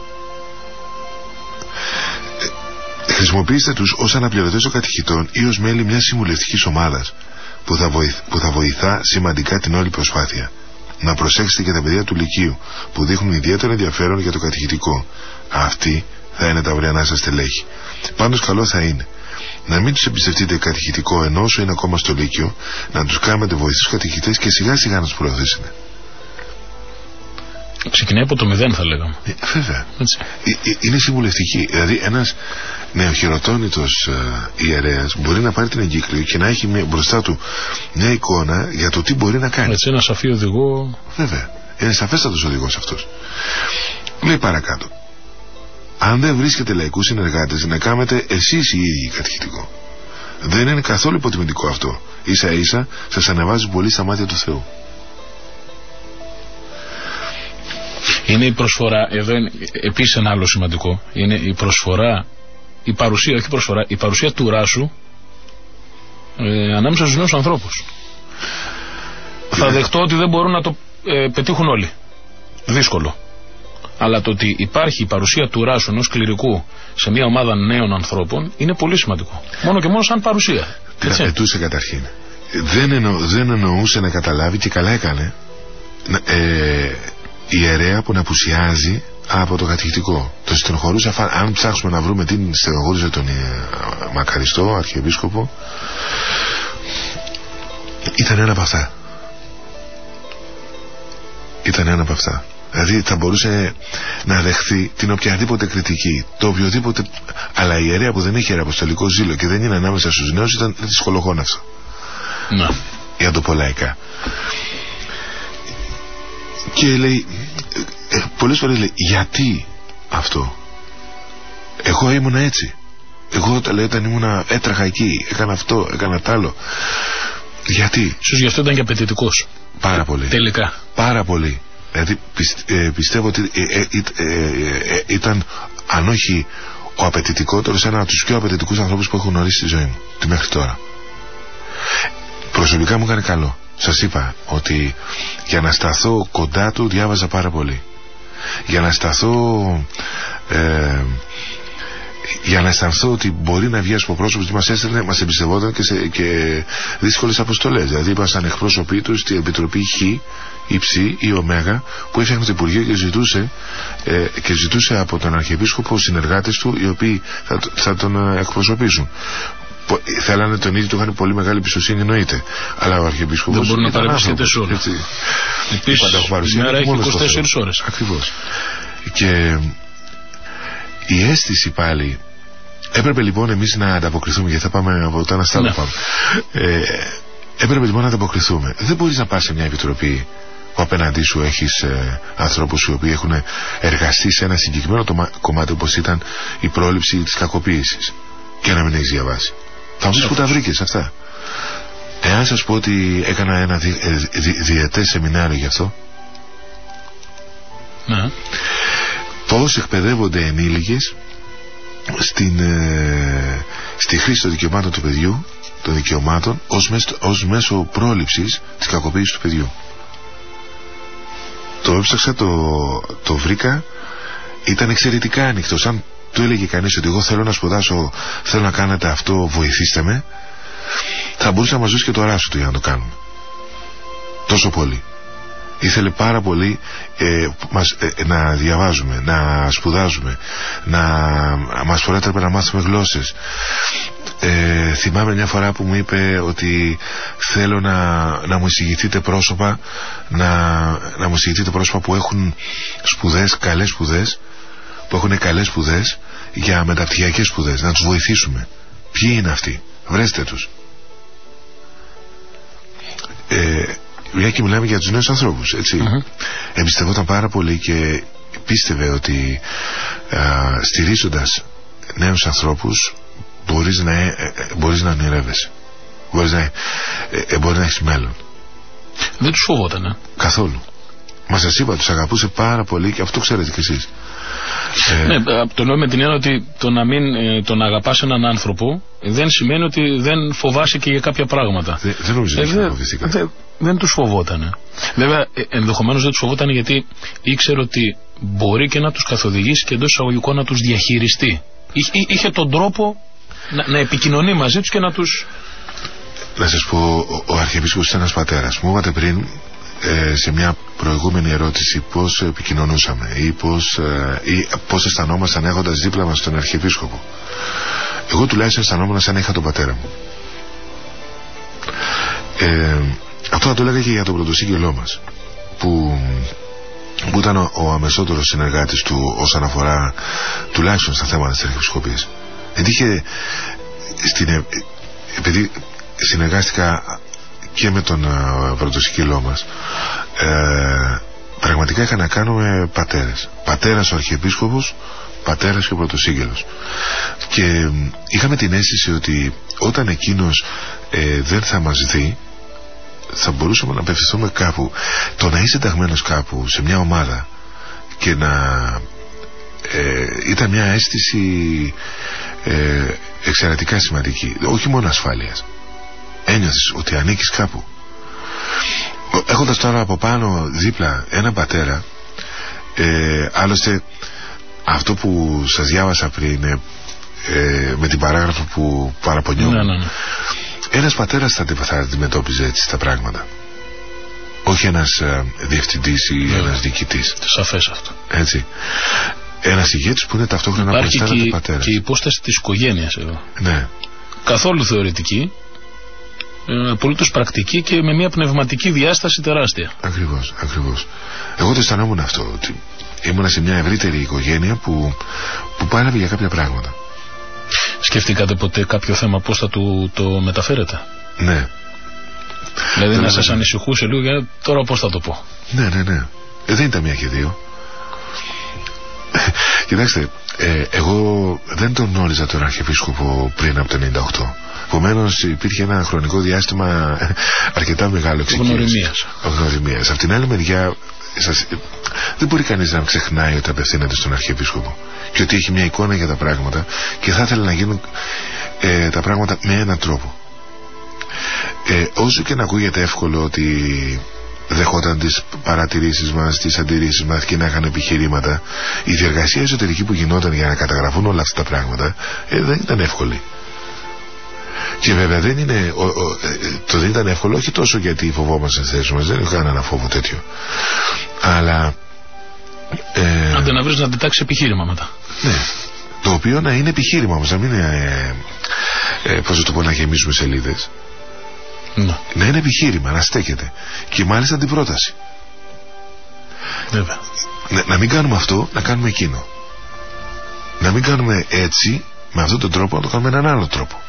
Speaker 2: Χρησιμοποιήστε τους ως αναπληρωτές των κατηχητών ή ως μέλη μιας συμβουλευτικής ομάδας που θα βοηθά σημαντικά την όλη προσπάθεια. να προσέξετε και τα παιδιά του Λυκείου που δείχνουν ιδιαίτερο ενδιαφέρον για το κατηχητικό. Αυτοί θα είναι τα αυριανά σας στελέχη. Πάντως καλό θα είναι να μην τους εμπιστευτείτε κατηχητικό ενώ όσο είναι ακόμα στο Λύκειο, να τους κάνετε βοηθούς κατηχητές και σιγά σιγά να τους προωθήσετε.
Speaker 1: Ξεκινάει από το 0 θα λέγαμε.
Speaker 2: Βέβαια. Είναι συμβουλευτική. Δηλαδή ένας νεοχειροτόνητος ιερέας μπορεί να πάρει την εγκύκλιο και να έχει μπροστά του μια εικόνα για το τι μπορεί να κάνει.
Speaker 1: Έτσι, ένα σαφή οδηγό.
Speaker 2: Βέβαια. Είναι σαφέστατος οδηγός αυτός. Λέει παρακάτω. Αν δεν βρίσκετε λαϊκούς συνεργάτες, να κάνετε εσείς οι ίδιοι κατηχητικό. Δεν είναι καθόλου υποτιμητικό αυτό. Ίσα ίσα σας ανεβάζει πολύ στα μάτια του Θεού.
Speaker 1: Είναι η προσφορά, εδώ είναι επίσης ένα άλλο σημαντικό, είναι η προσφορά, η παρουσία, όχι προσφορά, η παρουσία του ράσου ανάμεσα στους νέους ανθρώπους. Θα δεχτώ ότι δεν μπορούν να το πετύχουν όλοι. Δύσκολο. Αλλά το ότι υπάρχει η παρουσία του ράσου ενός κληρικού σε μια ομάδα νέων ανθρώπων είναι πολύ σημαντικό. Μόνο και μόνο σαν παρουσία.
Speaker 2: Τι απαιτούσε καταρχήν. Δεν εννοούσε να καταλάβει και καλά έκανε ιερέα που να απουσιάζει από το κατηχητικό. Το στενοχωρούσε, αν ψάξουμε να βρούμε τι στενοχωρούσε τον μακαριστό αρχιεπίσκοπο, ήταν ένα από αυτά. Ήταν ένα από αυτά. Δηλαδή θα μπορούσε να δεχθεί την οποιαδήποτε κριτική, το οποιοδήποτε, αλλά η ιερέα που δεν είχε αποστολικό ζήλο και δεν είναι ανάμεσα στους νέους ήταν δυσκολογόναυσα.
Speaker 1: Ναι.
Speaker 2: Για το πολλαϊκά. Και λέει, πολλές φορές λέει, γιατί αυτό? Εγώ ήμουνα έτσι. Εγώ όταν ήμουνα έτρεχα εκεί, έκανα αυτό, έκανα τ' άλλο. Γιατί?
Speaker 1: Ίσως γι' αυτό ήταν και απαιτητικός.
Speaker 2: Πάρα πολύ.
Speaker 1: Τελικά.
Speaker 2: Πάρα πολύ. Δηλαδή πιστεύω ότι ήταν, αν όχι ο απαιτητικότερος, ένα από τους πιο απαιτητικούς ανθρώπους που έχω γνωρίσει στη ζωή μου, τη μέχρι τώρα. Προσωπικά μου έκανε καλό. Σας είπα ότι για να σταθώ κοντά του διάβαζα πάρα πολύ. Για να σταθώ για να αισθανθώ ότι μπορεί να βγει από πρόσωπος που μας έστελνε, μας εμπιστευόταν και δύσκολες αποστολές. Δηλαδή ήμασταν εκπρόσωποι του στην Επιτροπή Χ, η Ψ, η Ω, που έφτιαχνε το Υπουργείο και ζητούσε από τον Αρχιεπίσκοπο συνεργάτες του οι οποίοι θα τον εκπροσωπήσουν. Θέλανε τον ίδιο, του είχαν πολύ μεγάλη εμπιστοσύνη, εννοείται. Αλλά ο Αρχιεπίσκοπος
Speaker 1: δεν μπορεί να παρεμβαίνει σε όλα. Επίσης, η μέρα έχει 24 ώρες.
Speaker 2: Ακριβώς. Και η αίσθηση πάλι. Έπρεπε λοιπόν εμείς να ανταποκριθούμε, γιατί θα πάμε από το ένα στάδιο. Ναι. Έπρεπε λοιπόν να ανταποκριθούμε. Δεν μπορείς να πας σε μια επιτροπή που απέναντί σου έχεις ανθρώπους οι οποίοι έχουν εργαστεί σε ένα συγκεκριμένο κομμάτι, όπως ήταν η πρόληψη της κακοποίησης, και να μην έχεις διαβάσει. Θα μου πεις που τα βρήκες αυτά. Εάν σας πω ότι έκανα ένα διετές σεμινάριο γι' αυτό. Ναι. Πώς εκπαιδεύονται ενήλικες στη χρήση των δικαιωμάτων του παιδιού, των δικαιωμάτων ως μέσο πρόληψης της κακοποίησης του παιδιού. Το έψαξα, το βρήκα, ήταν εξαιρετικά ανοιχτό. Αν του έλεγε κανείς ότι εγώ θέλω να σπουδάσω, θέλω να κάνετε αυτό, βοηθήστε με, θα μπορούσε να μας δώσει και το ράσο του για να το κάνουμε. Τόσο πολύ. Ήθελε πάρα πολύ να διαβάζουμε, να σπουδάζουμε, μας φορέτρεπε να μάθουμε γλώσσες. Θυμάμαι μια φορά που μου είπε ότι θέλω να μου εισηγηθείτε πρόσωπα, να μου εισηγηθείτε πρόσωπα που έχουν σπουδές, καλές σπουδές, που έχουν καλές σπουδές για μεταπτυχιακές σπουδές, να τους βοηθήσουμε. Ποιοι είναι αυτοί? Βρέστε τους. Μια και μιλάμε για τους νέους ανθρώπους, έτσι. Εμπιστευόταν πάρα πολύ και πίστευε ότι στηρίζοντας νέους ανθρώπους μπορείς να ονειρεύεσαι, μπορεί να έχεις μέλλον.
Speaker 1: Δεν τους φοβότανε
Speaker 2: καθόλου. Μα σας είπα, τους αγαπούσε πάρα πολύ και αυτό ξέρετε κι εσείς.
Speaker 1: Ναι, το λέω με την έννοια ότι το να μην τον αγαπάς έναν άνθρωπο δεν σημαίνει ότι δεν φοβάσαι και για κάποια πράγματα.
Speaker 2: Δεν νομίζω ότι φοβηθήκαν.
Speaker 1: Δεν τους φοβότανε. Βέβαια, ενδεχομένως δεν τους φοβότανε γιατί ήξερε ότι μπορεί και να τους καθοδηγήσει και εντός εισαγωγικών να τους διαχειριστεί. Είχε τον τρόπο να επικοινωνεί μαζί τους και να τους...
Speaker 2: Να σας πω, ο Αρχιεπίσκοπος ήταν ένας πατέρας. Μου είπατε πριν, σε μια προηγούμενη ερώτηση πώς επικοινωνούσαμε ή πώς αισθανόμασταν έχοντας δίπλα μας τον Αρχιεπίσκοπο. Εγώ τουλάχιστον αισθανόμουν σαν είχα τον πατέρα μου. Αυτό θα το έλεγα και για τον πρωτοσύγγελό μας, που ήταν ο αμεσότερος συνεργάτης του όσον αφορά τουλάχιστον στα θέματα της Αρχιεπισκοπής. Επειδή συνεργάστηκα και με τον πρωτοσύγγελό μας, πραγματικά είχα να κάνω με πατέρες. Πατέρας ο Αρχιεπίσκοπος, πατέρας και ο πρωτοσύγγελος. Και είχαμε την αίσθηση ότι όταν εκείνος δεν θα μας δει, θα μπορούσαμε να απευθυνθούμε κάπου. Το να είσαι ταγμένος κάπου σε μια ομάδα και να ήταν μια αίσθηση εξαιρετικά σημαντική, όχι μόνο ασφάλειας. Ένιωθες ότι ανήκεις κάπου. Έχοντας τώρα από πάνω δίπλα έναν πατέρα, άλλωστε αυτό που σας διάβασα πριν με την παράγραφο που παραπονιόμουν, ναι. Ένας πατέρας θα αντιμετώπιζε έτσι τα πράγματα, όχι ένας διευθυντής ή ένας διοικητής.
Speaker 1: Σαφές αυτό.
Speaker 2: Έτσι. Ένας ηγέτης που είναι ταυτόχρονα προστάτη του πατέρα.
Speaker 1: Και η υπόσταση της οικογένειας εδώ.
Speaker 2: Ναι.
Speaker 1: Καθόλου θεωρητική, απολύτως πρακτική και με μια πνευματική διάσταση τεράστια.
Speaker 2: Ακριβώς. Εγώ το αισθανόμουν αυτό, ότι ήμουνα σε μια ευρύτερη οικογένεια που πάλευε για κάποια πράγματα.
Speaker 1: Σκεφτήκατε ποτέ κάποιο θέμα πώς θα το μεταφέρετε?
Speaker 2: Ναι.
Speaker 1: Δηλαδή να σας ανησυχούσε λίγο για τώρα πώς θα το πω?
Speaker 2: Ναι. Δεν ήταν μία και δύο. Κοιτάξτε, εγώ δεν τον γνώριζα τον Αρχιεπίσκοπο πριν από το 98. Επομένως υπήρχε ένα χρονικό διάστημα αρκετά μεγάλο γνωριμίας. Απ' την άλλη μεριά, δεν μπορεί κανείς να ξεχνάει ότι απευθύνεται στον Αρχιεπίσκοπο και ότι έχει μια εικόνα για τα πράγματα και θα ήθελε να γίνουν τα πράγματα με έναν τρόπο. Όσο και να ακούγεται εύκολο ότι δεχόταν τις παρατηρήσεις μας, τις αντιρρήσεις μας και να είχαν επιχειρήματα, η διεργασία εσωτερική που γινόταν για να καταγραφούν όλα αυτά τα πράγματα δεν ήταν εύκολη. Και βέβαια δεν ήταν εύκολο, όχι τόσο γιατί φοβόμαστε τις θέσεις μας, δεν έχω κανένα φόβο τέτοιο, αλλά
Speaker 1: άντε να βρεις να αντιτάξεις επιχείρημα μετά.
Speaker 2: Ναι, το οποίο να είναι επιχείρημα όμως, να μην είναι πώς θα το πω, να γεμίσουμε σελίδες.
Speaker 1: Ναι.
Speaker 2: Να είναι επιχείρημα, να στέκεται και μάλιστα την πρόταση.
Speaker 1: Βέβαια.
Speaker 2: Να μην κάνουμε αυτό, να κάνουμε εκείνο. Να μην κάνουμε έτσι, με αυτόν τον τρόπο, να το κάνουμε με έναν άλλο τρόπο.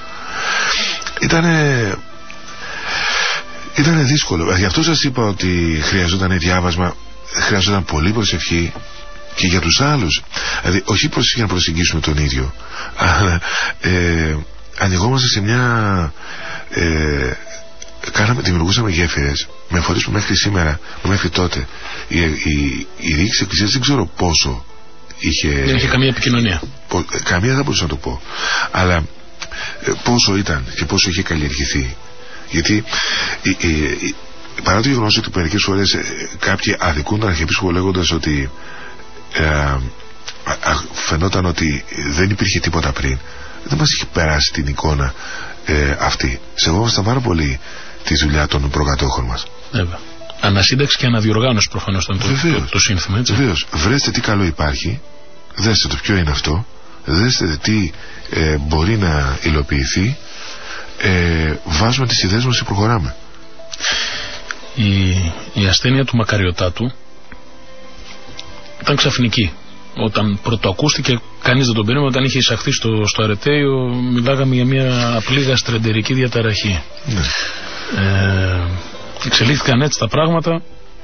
Speaker 2: Ήτανε δύσκολο. Γι' αυτό σας είπα ότι χρειαζόταν διάβασμα, χρειαζόταν πολύ προσευχή και για τους άλλους. Δηλαδή όχι προσευχή να προσεγγίσουμε τον ίδιο, αλλά ανοιγόμαστε σε μια δημιουργούσαμε γέφυρες με φορείς που μέχρι σήμερα, μέχρι τότε η διοίκηση εκκλησίας δεν ξέρω πόσο
Speaker 1: δεν είχε καμία επικοινωνία.
Speaker 2: Καμία δεν μπορούσα να το πω, αλλά πόσο ήταν και πόσο είχε καλλιεργηθεί. Γιατί παρά το γεγονός ότι μερικές φορές κάποιοι αδικούν τον Αρχιεπίσκοπο λέγοντας ότι φαινόταν ότι δεν υπήρχε τίποτα πριν, δεν μας είχε περάσει την εικόνα αυτή. Σεβόμασταν πάρα πολύ τη δουλειά των προκατόχων μας.
Speaker 1: Βέβαια. Ανασύνταξη και αναδιοργάνωση προφανώς ήταν το σύνθημα, έτσι.
Speaker 2: Βεβαίως. Βρέστε τι καλό υπάρχει, δέστε το ποιο είναι αυτό, δέστε τι μπορεί να υλοποιηθεί, βάζουμε τις ιδέες μας και προχωράμε.
Speaker 1: Η ασθένεια του Μακαριωτάτου ήταν ξαφνική. Όταν πρωτοακούστηκε, κανείς δεν τον περίμενε. Όταν είχε εισαχθεί στο Αρετέιο, μιλάγαμε για μια απλή γαστρεντερική διαταραχή.
Speaker 2: Ναι.
Speaker 1: Εξελίχθηκαν έτσι τα πράγματα.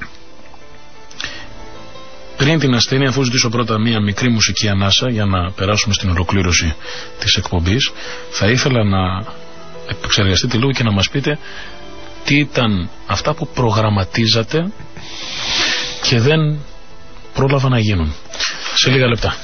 Speaker 1: Πριν την ασθένεια, αφού ζητήσω πρώτα μια μικρή μουσική ανάσα για να περάσουμε στην ολοκλήρωση της εκπομπής, θα ήθελα να επεξεργαστείτε λίγο και να μας πείτε τι ήταν αυτά που προγραμματίζατε και δεν πρόλαβα να γίνουν. Σε λίγα λεπτά.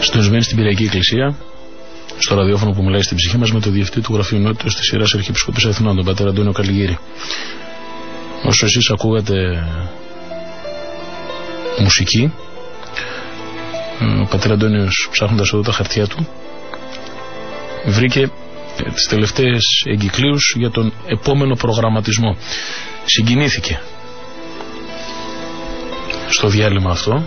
Speaker 1: Συντονισμένοι στην Πυριακή Εκκλησία, στο ραδιόφωνο που μιλάει στην ψυχή μας, με το διευθυντή του Γραφείου Νότητος της Ιεράς Αρχιεπισκοπής Αθηνών, τον πατέρα Αντώνιο Καλλιγύρη. Όσο εσείς ακούγατε μουσική, ο πατέρα Αντώνιος, ψάχνοντας εδώ τα χαρτιά του, βρήκε τις τελευταίες εγκυκλίους για τον επόμενο προγραμματισμό. Συγκινήθηκε στο διάλειμμα αυτό.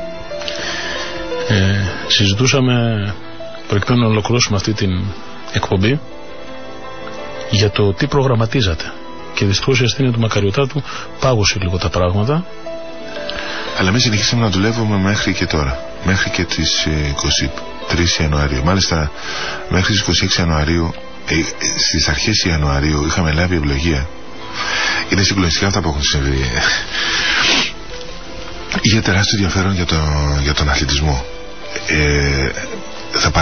Speaker 1: Συζητούσαμε, προκειμένου να ολοκληρώσουμε αυτή την εκπομπή, για το τι προγραμματίζατε, και δυστυχώς η ασθένεια του Μακαριωτάτου πάγωσε λίγο τα πράγματα.
Speaker 2: Αλλά εμείς συνεχίσαμε να δουλεύουμε μέχρι και τώρα, μέχρι και τις 23 Ιανουαρίου. Μάλιστα μέχρι τις 26 Ιανουαρίου, στις αρχές Ιανουαρίου είχαμε λάβει ευλογία. Είναι συγκλονιστικά αυτά που έχουν συμβεί. Είχε τεράστιο ενδιαφέρον για τον αθλητισμό. Θα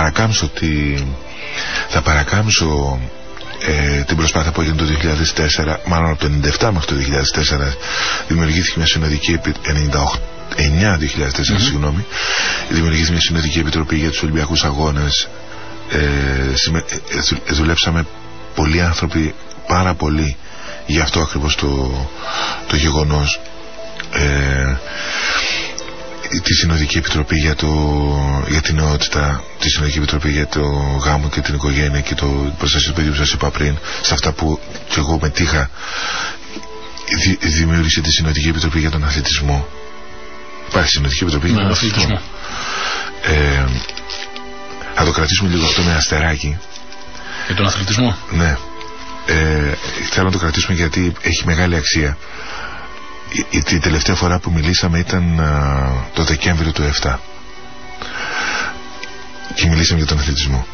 Speaker 2: παρακάμψω την προσπάθεια που έγινε το 2004, μάλλον από το 1997 μέχρι το 2004 δημιουργήθηκε μια συνοδική 2004, συγγνώμη, δημιουργήθηκε μια συνοδική επιτροπή για τους Ολυμπιακούς Αγώνες. Δουλέψαμε πολλοί άνθρωποι, πάρα πολύ, για αυτό ακριβώς το γεγονός. Τη Συνοδική Επιτροπή για την νεότητα, τη Συνοδική Επιτροπή για το γάμο και την οικογένεια και το προστασία του παιδιού που σας είπα πριν, σε αυτά που και εγώ μετήχα. Δημιούργησε τη Συνοδική Επιτροπή για τον αθλητισμό. Υπάρχει Συνοδική Επιτροπή για τον αθλητισμό. Θα το κρατήσουμε λίγο αυτό με αστεράκι.
Speaker 1: Για τον αθλητισμό.
Speaker 2: Ναι. Θέλω να το κρατήσουμε γιατί έχει μεγάλη αξία. Η τελευταία φορά που μιλήσαμε ήταν το Δεκέμβριο του 2007 και μιλήσαμε για τον αθλητισμό.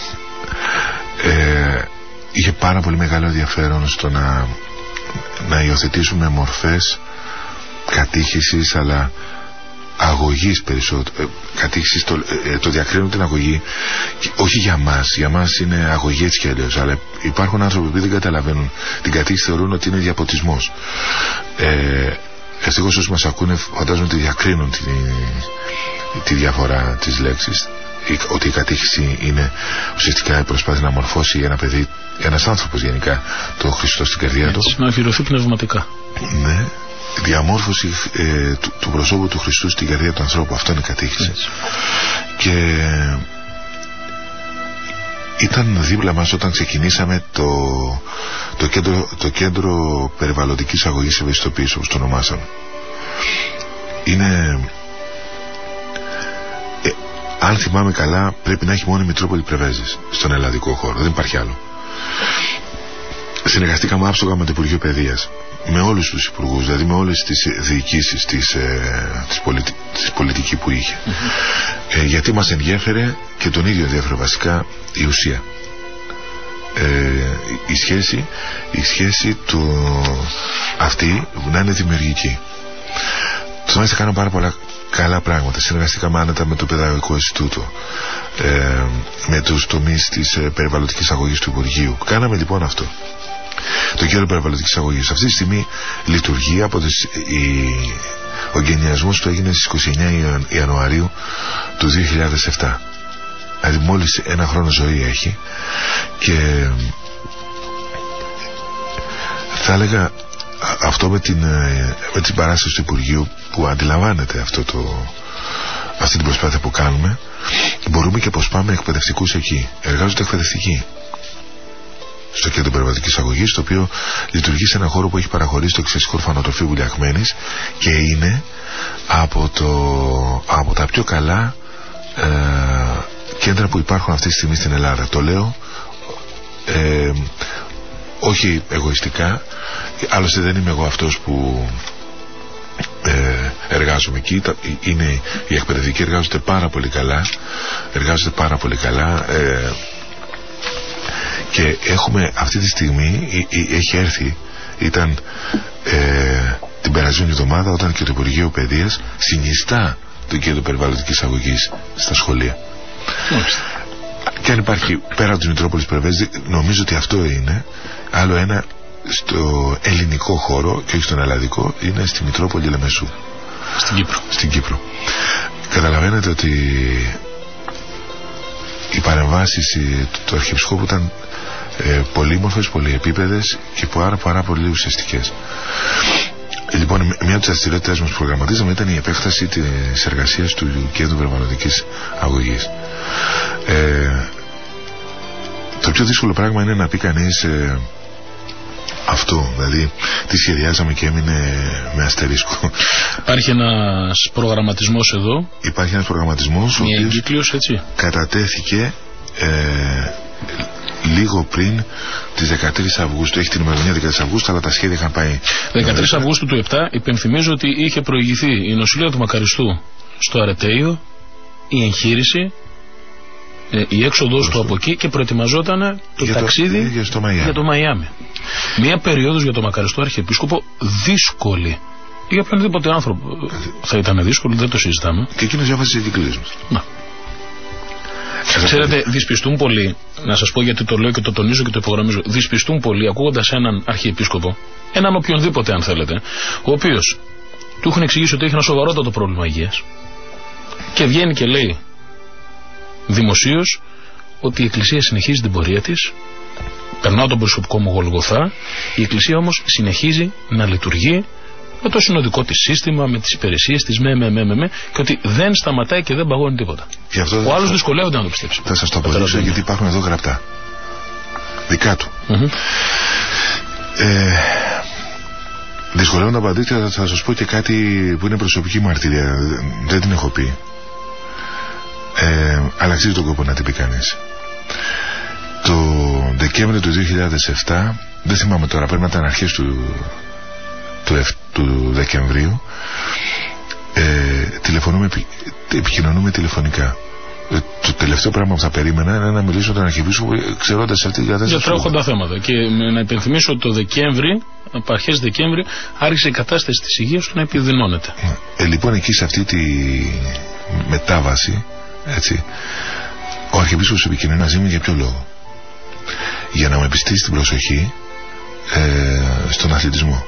Speaker 2: Είχε πάρα πολύ μεγάλο ενδιαφέρον στο να υιοθετήσουμε μορφές κατήχησης, αλλά αγωγής περισσότερο. Κατήχησης το διακρίνουν την αγωγή, όχι για μας είναι αγωγή έτσι κι αλλιώς, αλλά υπάρχουν άνθρωποι που δεν καταλαβαίνουν την κατήχηση, θεωρούν ότι είναι διαποτισμός. Ευτυχώς όσοι μας ακούνε φαντάζομαι ότι διακρίνουν τη διαφορά της λέξης, ότι η κατήχηση είναι ουσιαστικά η προσπάθεια να μορφώσει ένα παιδί, ένας άνθρωπος γενικά, το Χριστό στην καρδιά του,
Speaker 1: να αφιερωθεί πνευματικά.
Speaker 2: Ναι, διαμόρφωση του προσώπου του Χριστού στην καρδιά του ανθρώπου. Αυτό είναι η κατήχηση. Και ήταν δίπλα μας όταν ξεκινήσαμε το κέντρο περιβαλλοντικής αγωγής ευαισθητοποίησης, όπως το ονομάσαμε. Είναι, αν θυμάμαι καλά, πρέπει να έχει μόνο η Μητρόπολη Πρεβέζης στον ελλαδικό χώρο, δεν υπάρχει άλλο. Συνεργαστήκαμε άψογα με το Υπουργείο Παιδείας, με όλους τους υπουργούς, δηλαδή με όλες τις διοικήσεις της πολιτική που είχε. Γιατί μας ενδιέφερε, και τον ίδιο ενδιέφερε βασικά, η ουσία. Η σχέση του αυτή να είναι δημιουργική. Μάλιστα κάναμε πάρα πολλά καλά πράγματα. Συνεργαστήκαμε άνετα με το Παιδαγωγικό Ινστιτούτο, με τους τομείς της περιβαλλοντικής αγωγής του Υπουργείου. Κάναμε λοιπόν αυτό, το κέντρο περιβαλλοντικής αγωγής. Αυτή τη στιγμή λειτουργεί ο εγκαινιασμός του έγινε στις 29 Ιανουαρίου του 2007. Δηλαδή μόλις ένα χρόνο ζωή έχει, και θα έλεγα αυτό με την παράσταση του Υπουργείου, που αντιλαμβάνεται αυτή την προσπάθεια που κάνουμε, μπορούμε και αποσπάμε εκπαιδευτικούς εκεί. Εργάζονται εκπαιδευτικοί στο κέντρο περιβαλλοντικής αγωγής, το οποίο λειτουργεί σε ένα χώρο που έχει παραχωρήσει το Εκκλησιαστικό Ορφανοτροφείο Βουλιαγμένης και είναι από τα πιο καλά κέντρα που υπάρχουν αυτή τη στιγμή στην Ελλάδα. Το λέω όχι εγωιστικά, άλλωστε δεν είμαι εγώ αυτός που εργάζομαι εκεί. Είναι οι εκπαιδευτικοί, εργάζονται πάρα πολύ καλά, και έχουμε αυτή τη στιγμή, έχει έρθει, ήταν την περασμένη εβδομάδα, όταν και το Υπουργείο Παιδείας συνιστά το κέντρο περιβαλλοντικής αγωγής στα σχολεία. Και αν υπάρχει πέρα από τη Μητρόπολης Πρεβέζη, νομίζω ότι αυτό είναι. Άλλο ένα στο ελληνικό χώρο και όχι στον ελλαδικό, είναι στη Μητρόπολη Λεμεσού, στην Κύπρο. Καταλαβαίνετε ότι οι παρεμβάσεις του Αρχιεπισκόπου ήταν πολύμορφες, πολυεπίπεδες και πάρα πολύ ουσιαστικές. Λοιπόν, μια από τις δραστηριότητες μας που προγραμματίζαμε ήταν η επέκταση της εργασίας του Κέντρου Περιβαλλοντικής Αγωγής. Το πιο δύσκολο πράγμα είναι να πει κανείς αυτό, δηλαδή τι σχεδιάσαμε και έμεινε με αστερίσκο.
Speaker 1: Υπάρχει ένας προγραμματισμός εδώ.
Speaker 2: Υπάρχει ένας προγραμματισμός
Speaker 1: μια εγκύκλιος, έτσι.
Speaker 2: Κατατέθηκε λίγο πριν τις 13 Αυγούστου. Έχει την ημερομηνία 13 Αυγούστου, αλλά τα σχέδια είχαν πάει
Speaker 1: 13 Αυγούστου του 7. Υπενθυμίζω ότι είχε προηγηθεί η νοσηλεία του Μακαριστού στο Αρετέιο, η εγχείρηση, η έξοδος του από εκεί, και προετοιμαζόταν το ταξίδι για το Μαϊάμι. Μια περίοδος για το Μακαριστό Αρχιεπίσκοπο δύσκολη. Για οποιονδήποτε άνθρωπο θα ήταν δύσκολη, δεν το συζητάμε.
Speaker 2: Και εκείνος διάβασε τις εγκυκλίες μας.
Speaker 1: Να. Ξέρετε, δυσπιστούν πολλοί, να σας πω γιατί το λέω και το τονίζω και το υπογραμμίζω, δυσπιστούν πολλοί ακούγοντας έναν Αρχιεπίσκοπο, έναν οποιονδήποτε αν θέλετε, ο οποίος του έχουν εξηγήσει ότι έχει ένα σοβαρότατο πρόβλημα υγείας και βγαίνει και λέει δημοσίως ότι η Εκκλησία συνεχίζει την πορεία της. Περνάω τον προσωπικό μου Γολγοθά. Η Εκκλησία όμως συνεχίζει να λειτουργεί με το συνοδικό της σύστημα, με τις υπηρεσίες της, και ότι δεν σταματάει και δεν παγώνει τίποτα. Ο άλλος δυσκολεύεται να το πιστέψει.
Speaker 2: Θα σας το αποδείξω γιατί υπάρχουν εδώ γραπτά δικά του. Δυσκολεύομαι να απαντήσω. Θα σας πω και κάτι που είναι προσωπική μαρτυρία, δεν την έχω πει, αλλά αξίζει τον κόπο να την πει κανείς. Το Δεκέμβριο του 2007, δεν θυμάμαι τώρα, πρέπει να ήταν αρχές του Δεκεμβρίου, επικοινωνούμε τηλεφωνικά. Το τελευταίο πράγμα που θα περίμενα είναι να μιλήσω τον Αρχιεπίσκοπο, ξέροντας αυτή την κατάσταση. Για
Speaker 1: τρέχοντα θέματα. Και να υπενθυμίσω ότι το Δεκέμβρη, από αρχές Δεκέμβρη, άρχισε η κατάσταση της υγείας του να επιδεινώνεται.
Speaker 2: Λοιπόν, εκεί σε αυτή τη μετάβαση, έτσι, ο Αρχιεπίσκοπος επικοινωνεί μαζί μου για ποιο λόγο? Για να μου επιστήσει την προσοχή στον αθλητισμό.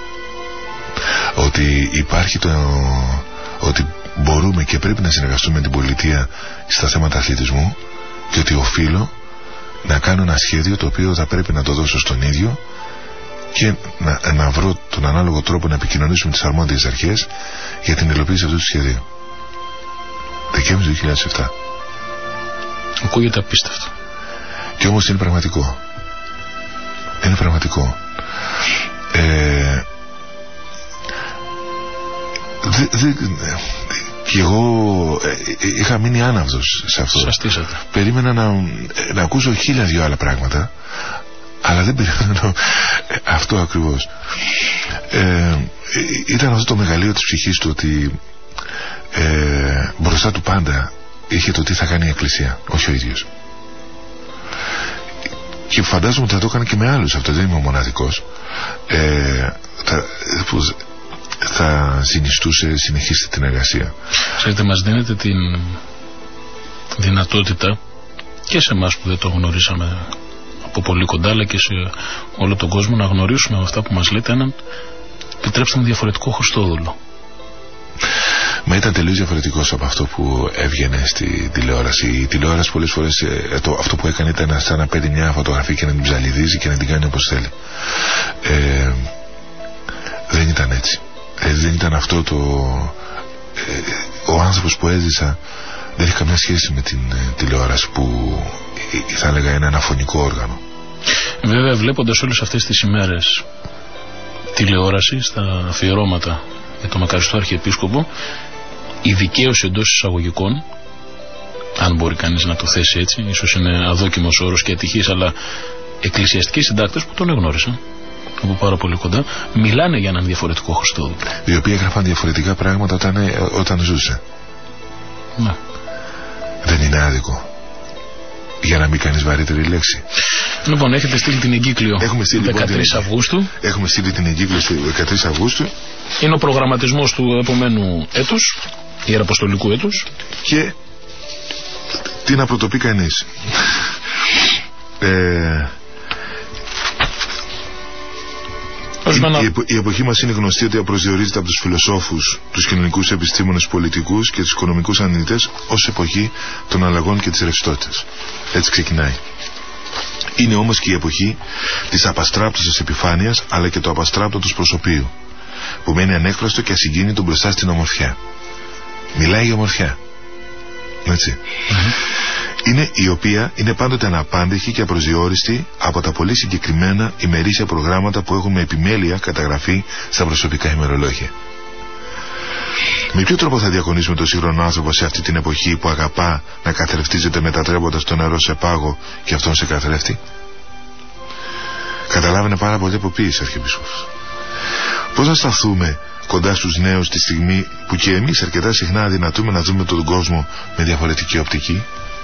Speaker 2: Ότι υπάρχει ότι μπορούμε και πρέπει να συνεργαστούμε με την πολιτεία στα θέματα αθλητισμού και ότι οφείλω να κάνω ένα σχέδιο το οποίο θα πρέπει να το δώσω στον ίδιο και να βρω τον ανάλογο τρόπο να επικοινωνήσουμε τις αρμόδιες αρχές για την υλοποίηση αυτού του σχεδίου. Δεκέμβρη 2007.
Speaker 1: Ακούγεται απίστευτο.
Speaker 2: Και όμως είναι πραγματικό. Είναι πραγματικό. Και εγώ είχα μείνει άναυδος σε αυτό.
Speaker 1: Σαστήσατε.
Speaker 2: Περίμενα να ακούσω 1002 άλλα πράγματα, αλλά δεν περίμενα αυτό ακριβώς. Ήταν αυτό το μεγαλείο της ψυχής του, ότι μπροστά του πάντα είχε το τι θα κάνει η Εκκλησία, όχι ο ίδιος. Και φαντάζομαι ότι θα το έκανε και με άλλους, αυτό δεν είμαι ο μοναδικός. Θα συνιστούσε συνεχίστε την εργασία.
Speaker 1: Ξέρετε, μας δίνετε την δυνατότητα και σε εμάς που δεν το γνωρίσαμε από πολύ κοντά, αλλά και σε όλο τον κόσμο, να γνωρίσουμε με αυτά που μας λέτε έναν, επιτρέψτε μου, διαφορετικό Χριστόδουλο.
Speaker 2: Μα ήταν τελείως διαφορετικός από αυτό που έβγαινε στη τηλεόραση. Η τηλεόραση πολλές φορές αυτό που έκανε ήταν σαν να παίρνει μια φωτογραφία και να την ψαλιδίζει και να την κάνει όπως θέλει. Δεν ήταν έτσι. Δεν ήταν αυτό ο άνθρωπος που έζησα δεν έχει καμία σχέση με την τηλεόραση που θα έλεγα είναι ένα φωνικό όργανο.
Speaker 1: Βέβαια, βλέποντας όλες αυτές τις ημέρες τηλεόραση στα αφιερώματα για το Μακαριστό Αρχιεπίσκοπο, η δικαίωση εντός εισαγωγικών, αν μπορεί κανείς να το θέσει έτσι, ίσως είναι αδόκιμος όρος και ατυχής, αλλά εκκλησιαστικοί συντάκτες που τον εγνώρισαν από πάρα πολύ κοντά, μιλάνε για έναν διαφορετικό Χριστόδουλο.
Speaker 2: Οι οποίοι έγραφαν διαφορετικά πράγματα όταν ζούσε.
Speaker 1: Ναι.
Speaker 2: Δεν είναι άδικο. Για να μην κάνεις βαρύτερη λέξη.
Speaker 1: Λοιπόν, έχετε στείλει την εγκύκλιο 13 Αυγούστου.
Speaker 2: Έχουμε στείλει την εγκύκλιο 13 Αυγούστου.
Speaker 1: Είναι ο προγραμματισμός του επομένου έτους, ιεραποστολικού έτους.
Speaker 2: Και τι να πρωτοπεί κανείς. Η εποχή μας είναι γνωστή ότι απροσδιορίζεται από τους φιλοσόφους, τους κοινωνικούς επιστήμονες, πολιτικούς και τους οικονομικούς αναλυτές ως εποχή των αλλαγών και της ρευστότητας. Έτσι ξεκινάει. Είναι όμως και η εποχή της απαστράπτωσης επιφάνειας, αλλά και του απαστράπτωτος προσωπείου, που μένει ανέκφραστο και ασυγκίνητο μπροστά στην ομορφιά. Μιλάει για ομορφιά. Έτσι. Είναι η οποία είναι πάντοτε αναπάντεχη και απροσδιόριστη από τα πολύ συγκεκριμένα ημερήσια προγράμματα που έχουν με επιμέλεια καταγραφεί στα προσωπικά ημερολόγια. Με ποιο τρόπο θα διακονήσουμε τον σύγχρονο άνθρωπο σε αυτή την εποχή που αγαπά να καθρεφτίζεται μετατρέποντας το νερό σε πάγο και αυτόν σε καθρέφτη? Καταλάβαινε πάρα πολύ από ποίηση, Αρχιεπίσκοπος. Πώς να σταθούμε κοντά στους νέους τη στιγμή που και εμείς αρκετά συχνά αδυνατούμε να δούμε τον κόσμο με διαφορετική οπτική?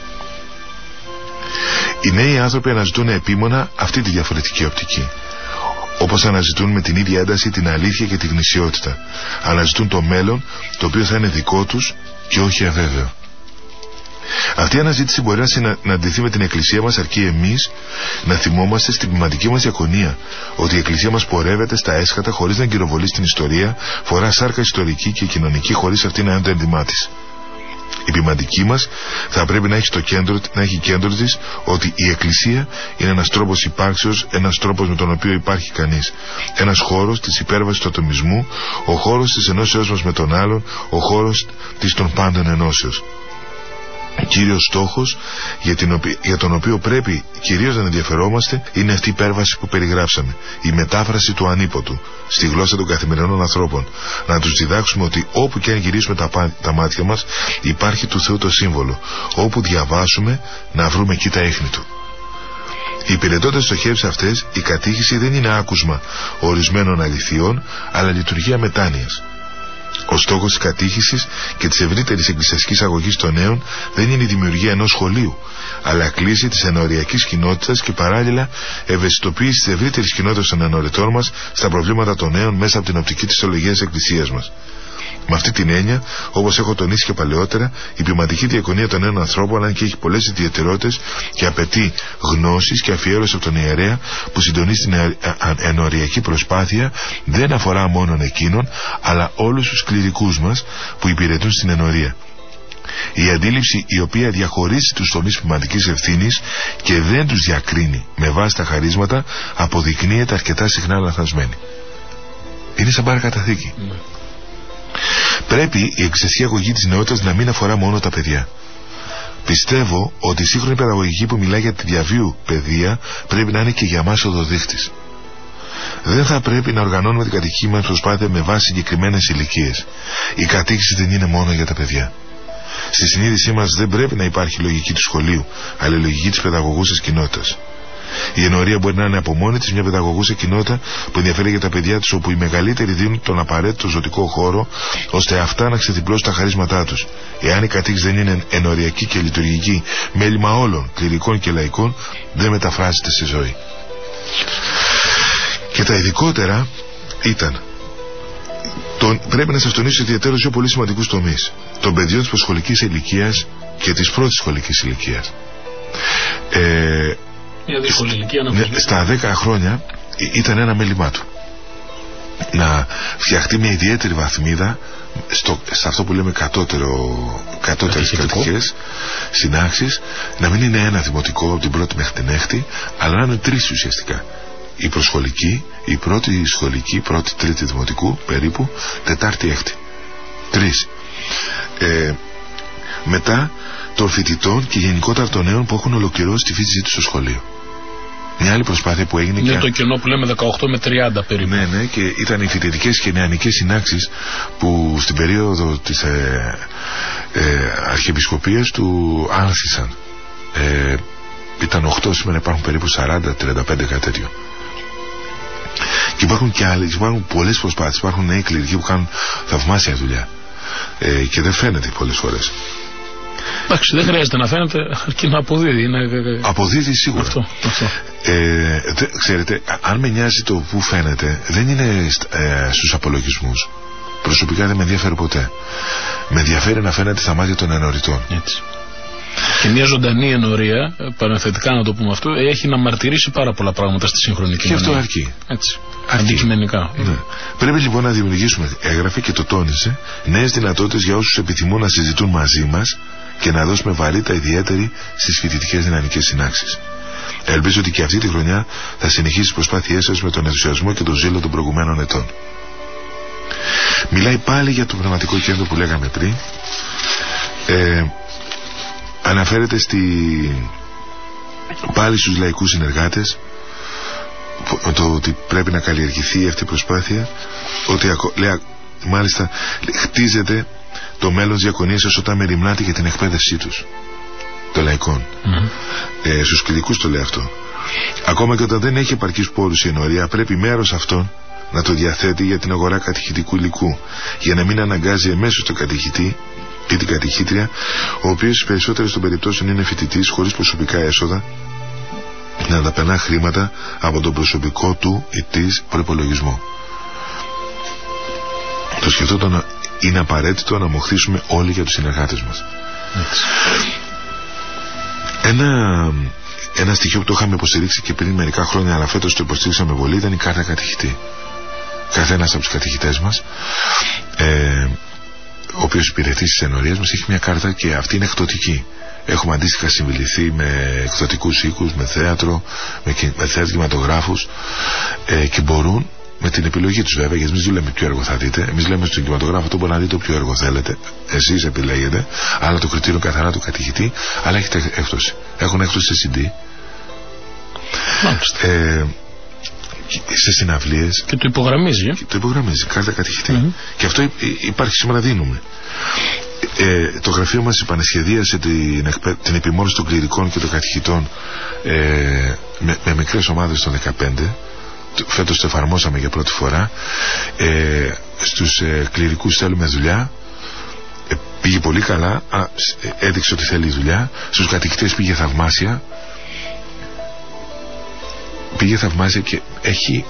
Speaker 2: Οι νέοι άνθρωποι αναζητούν επίμονα αυτή τη διαφορετική οπτική, όπως αναζητούν με την ίδια ένταση την αλήθεια και τη γνησιότητα. Αναζητούν το μέλλον, το οποίο θα είναι δικό τους και όχι αβέβαιο. Αυτή η αναζήτηση μπορεί να συναντηθεί με την Εκκλησία μας, αρκεί εμείς να θυμόμαστε στην πνευματική μας διακονία ότι η Εκκλησία μας πορεύεται στα έσχατα χωρίς να γυροβολεί στην ιστορία, φορά σάρκα ιστορική και κοινωνική χωρίς αυτή να είναι το ένδυμά της. Η ποιηματική μας θα πρέπει να έχει κέντρο της ότι η Εκκλησία είναι ένας τρόπος υπάρξεως, ένας τρόπος με τον οποίο υπάρχει κανείς, ένας χώρος της υπέρβασης του ατομισμού, ο χώρος της ενώσεως μας με τον άλλον, ο χώρος της των πάντων ενώσεως. Κύριος στόχος για τον οποίο πρέπει κυρίως να ενδιαφερόμαστε είναι αυτή η υπέρβαση που περιγράψαμε, η μετάφραση του ανίποτου στη γλώσσα των καθημερινών ανθρώπων. Να τους διδάξουμε ότι όπου και αν γυρίσουμε τα μάτια μας υπάρχει του Θεού το σύμβολο, όπου διαβάσουμε να βρούμε εκεί τα ίχνη του. Υπηρετώντας στο χέρι αυτές, η κατήχηση δεν είναι άκουσμα ορισμένων αληθιών, αλλά λειτουργία μετάνοιας. Ο στόχος της κατήχησης και της ευρύτερης εκκλησιαστικής αγωγής των νέων δεν είναι η δημιουργία ενός σχολείου, αλλά κλίση της ενοριακής κοινότητας και παράλληλα ευαισθητοποίηση της ευρύτερης κοινότητας των ενοριτών μας στα προβλήματα των νέων μέσα από την οπτική της θεολογίας της Εκκλησίας μας. Με αυτή την έννοια, όπως έχω τονίσει και παλαιότερα, η ποιηματική διακονία των νέων ανθρώπων, αν και έχει πολλές ιδιαιτερότητες και απαιτεί γνώσεις και αφιέρωση από τον ιερέα που συντονίζει την ενοριακή προσπάθεια, δεν αφορά μόνον εκείνον, αλλά όλους τους κληρικούς μας που υπηρετούν στην ενορία. Η αντίληψη η οποία διαχωρίζει τους τομείς ποιηματικής ευθύνης και δεν τους διακρίνει με βάση τα χαρίσματα αποδεικνύεται αρκετά συχνά λανθασμένη. Είναι σαν παρακαταθήκη. Πρέπει η εκκλησιαστική αγωγή της νεότητας να μην αφορά μόνο τα παιδιά. Πιστεύω ότι η σύγχρονη παιδαγωγική που μιλάει για τη διαβίου παιδεία πρέπει να είναι και για μας οδοδείχτης. Δεν θα πρέπει να οργανώνουμε την κατοικική μας προσπάθεια με βάση συγκεκριμένες ηλικίες. Η κατοίκηση δεν είναι μόνο για τα παιδιά. Στη συνείδησή μας δεν πρέπει να υπάρχει η λογική του σχολείου, αλλά η λογική της παιδαγωγούσας κοινότητας. Η ενορία μπορεί να είναι από μόνη της μια παιδαγωγούσα κοινότητα που ενδιαφέρει για τα παιδιά τους, όπου οι μεγαλύτεροι δίνουν τον απαραίτητο ζωτικό χώρο ώστε αυτά να ξεδιπλώσουν τα χαρίσματά τους. Εάν η κατοίκηση δεν είναι ενοριακή και λειτουργική, μέλημα όλων, κληρικών και λαϊκών, δεν μεταφράζεται στη ζωή. Και τα ειδικότερα ήταν. Πρέπει να σας τονίσω ιδιαίτερα δύο πολύ σημαντικούς τομείς: των παιδιών της προσχολικής ηλικίας και της πρώτης σχολικής ηλικίας.
Speaker 1: Μια δύσκολη ηλικία να
Speaker 2: στα 10 χρόνια ήταν ένα μέλημά του να φτιαχτεί μια ιδιαίτερη βαθμίδα σε αυτό που λέμε κατώτερες κατοικίες συνάξεις, να μην είναι ένα δημοτικό από την πρώτη μέχρι την έκτη, αλλά να είναι τρεις ουσιαστικά: η προσχολική, η πρώτη σχολική, πρώτη τρίτη δημοτικού περίπου, τετάρτη έκτη, τρεις. Μετά των φοιτητών και γενικότερα των νέων που έχουν ολοκληρώσει τη φοιτησή τους στο σχολείο. Μια άλλη προσπάθεια που έγινε.
Speaker 1: Είναι το κενό που λέμε 18 με 30 περίπου.
Speaker 2: Ναι, και ήταν οι φοιτητικές και νεανικές συνάξεις που στην περίοδο της αρχιεπισκοπίας του άνθησαν. Ήταν 8, σήμερα υπάρχουν περίπου 40-35, κάτι τέτοιο. Και υπάρχουν και άλλες, υπάρχουν πολλές προσπάθειες. Υπάρχουν νέοι κληρικοί που κάνουν θαυμάσια δουλειά και δεν φαίνεται πολλές φορές.
Speaker 1: Εντάξει, δεν χρειάζεται να φαίνεται, αρκεί να αποδίδει.
Speaker 2: Αποδίδει σίγουρα.
Speaker 1: Αυτό.
Speaker 2: Ξέρετε, αν με νοιάζει το που φαίνεται, δεν είναι στους απολογισμούς. Προσωπικά δεν με ενδιαφέρει ποτέ. Με ενδιαφέρει να φαίνεται στα μάτια των ενοριτών.
Speaker 1: Έτσι. Και μια ζωντανή ενορία, παρενθετικά να το πούμε αυτό, έχει να μαρτυρήσει πάρα πολλά πράγματα στη σύγχρονη κοινωνία.
Speaker 2: Και αυτό αρκεί.
Speaker 1: Έτσι. αντικειμενικά.
Speaker 2: Ναι. Πρέπει λοιπόν να δημιουργήσουμε, έγραφε και το τόνισε, νέες δυνατότητες για όσους επιθυμούν να συζητούν μαζί μας και να δώσουμε βαρύτητα ιδιαίτερη στις φοιτητικές δυναμικές συνάξεις. Ελπίζω ότι και αυτή τη χρονιά θα συνεχίσει τις προσπάθειές σας με τον ενθουσιασμό και τον ζήλο των προηγουμένων ετών. Μιλάει πάλι για το πνευματικό κέντρο που λέγαμε πριν. Αναφέρεται πάλι στους λαϊκούς συνεργάτες το ότι πρέπει να καλλιεργηθεί αυτή η προσπάθεια, ότι λέει, μάλιστα χτίζεται το μέλλον της διακονίας όταν μεριμνάται για την εκπαίδευσή τους των λαϊκών. Στους κληρικούς το λέει αυτό. Ακόμα και όταν δεν έχει επαρκείς πόρους η ενορία, πρέπει μέρος αυτών να το διαθέτει για την αγορά κατηχητικού υλικού, για να μην αναγκάζει εμέσως τον κατηχητή ή την κατηχήτρια, ο οποίος στις περισσότερες των περιπτώσεων είναι φοιτητής χωρίς προσωπικά έσοδα, να δαπανά χρήματα από τον προσωπικό του ή της προϋπολογισμό. Το σκεφτόταν, είναι απαραίτητο να μοχθήσουμε όλοι για τους συνεργάτες μας. Ένα στοιχείο που το είχαμε υποστηρίξει και πριν μερικά χρόνια, αλλά φέτος το υποστήριξαμε πολύ, ήταν η κάρτα κατηχητή. Καθένας από τους κατηχητές μας, ο οποίος υπηρετεί στις ενορίες μας, έχει μια κάρτα και αυτή είναι εκδοτική. Έχουμε αντίστοιχα συμβιληθεί με εκδοτικούς οίκους, με θέατρο, με κινηματογράφους, και μπορούν με την επιλογή τους, βέβαια, γιατί εμείς δεν λέμε ποιο έργο θα δείτε. Εμείς λέμε στον κινηματογράφο το μπορεί να δείτε ποιο έργο θέλετε. Εσείς επιλέγετε, αλλά το κριτήριο καθαρά του κατηχητή, αλλά έχετε έκπτωση. Έχουν έκπτωση σε CD. Σε συναυλίες.
Speaker 1: Και το υπογραμμίζει.
Speaker 2: Το υπογραμμίζει, κάρτα κατηχητή. Και αυτό υπάρχει σήμερα, δίνουμε. Το γραφείο μας επανεσχεδίασε την επιμόρφωση των κληρικών και των κατηχητών με μικρές ομάδες των 15. Φέτος το εφαρμόσαμε για πρώτη φορά. Στους κληρικούς θέλουμε δουλειά. Πήγε πολύ καλά. Έδειξε ότι θέλει δουλειά. Στους κατηχητές πήγε θαυμάσια. Και έχει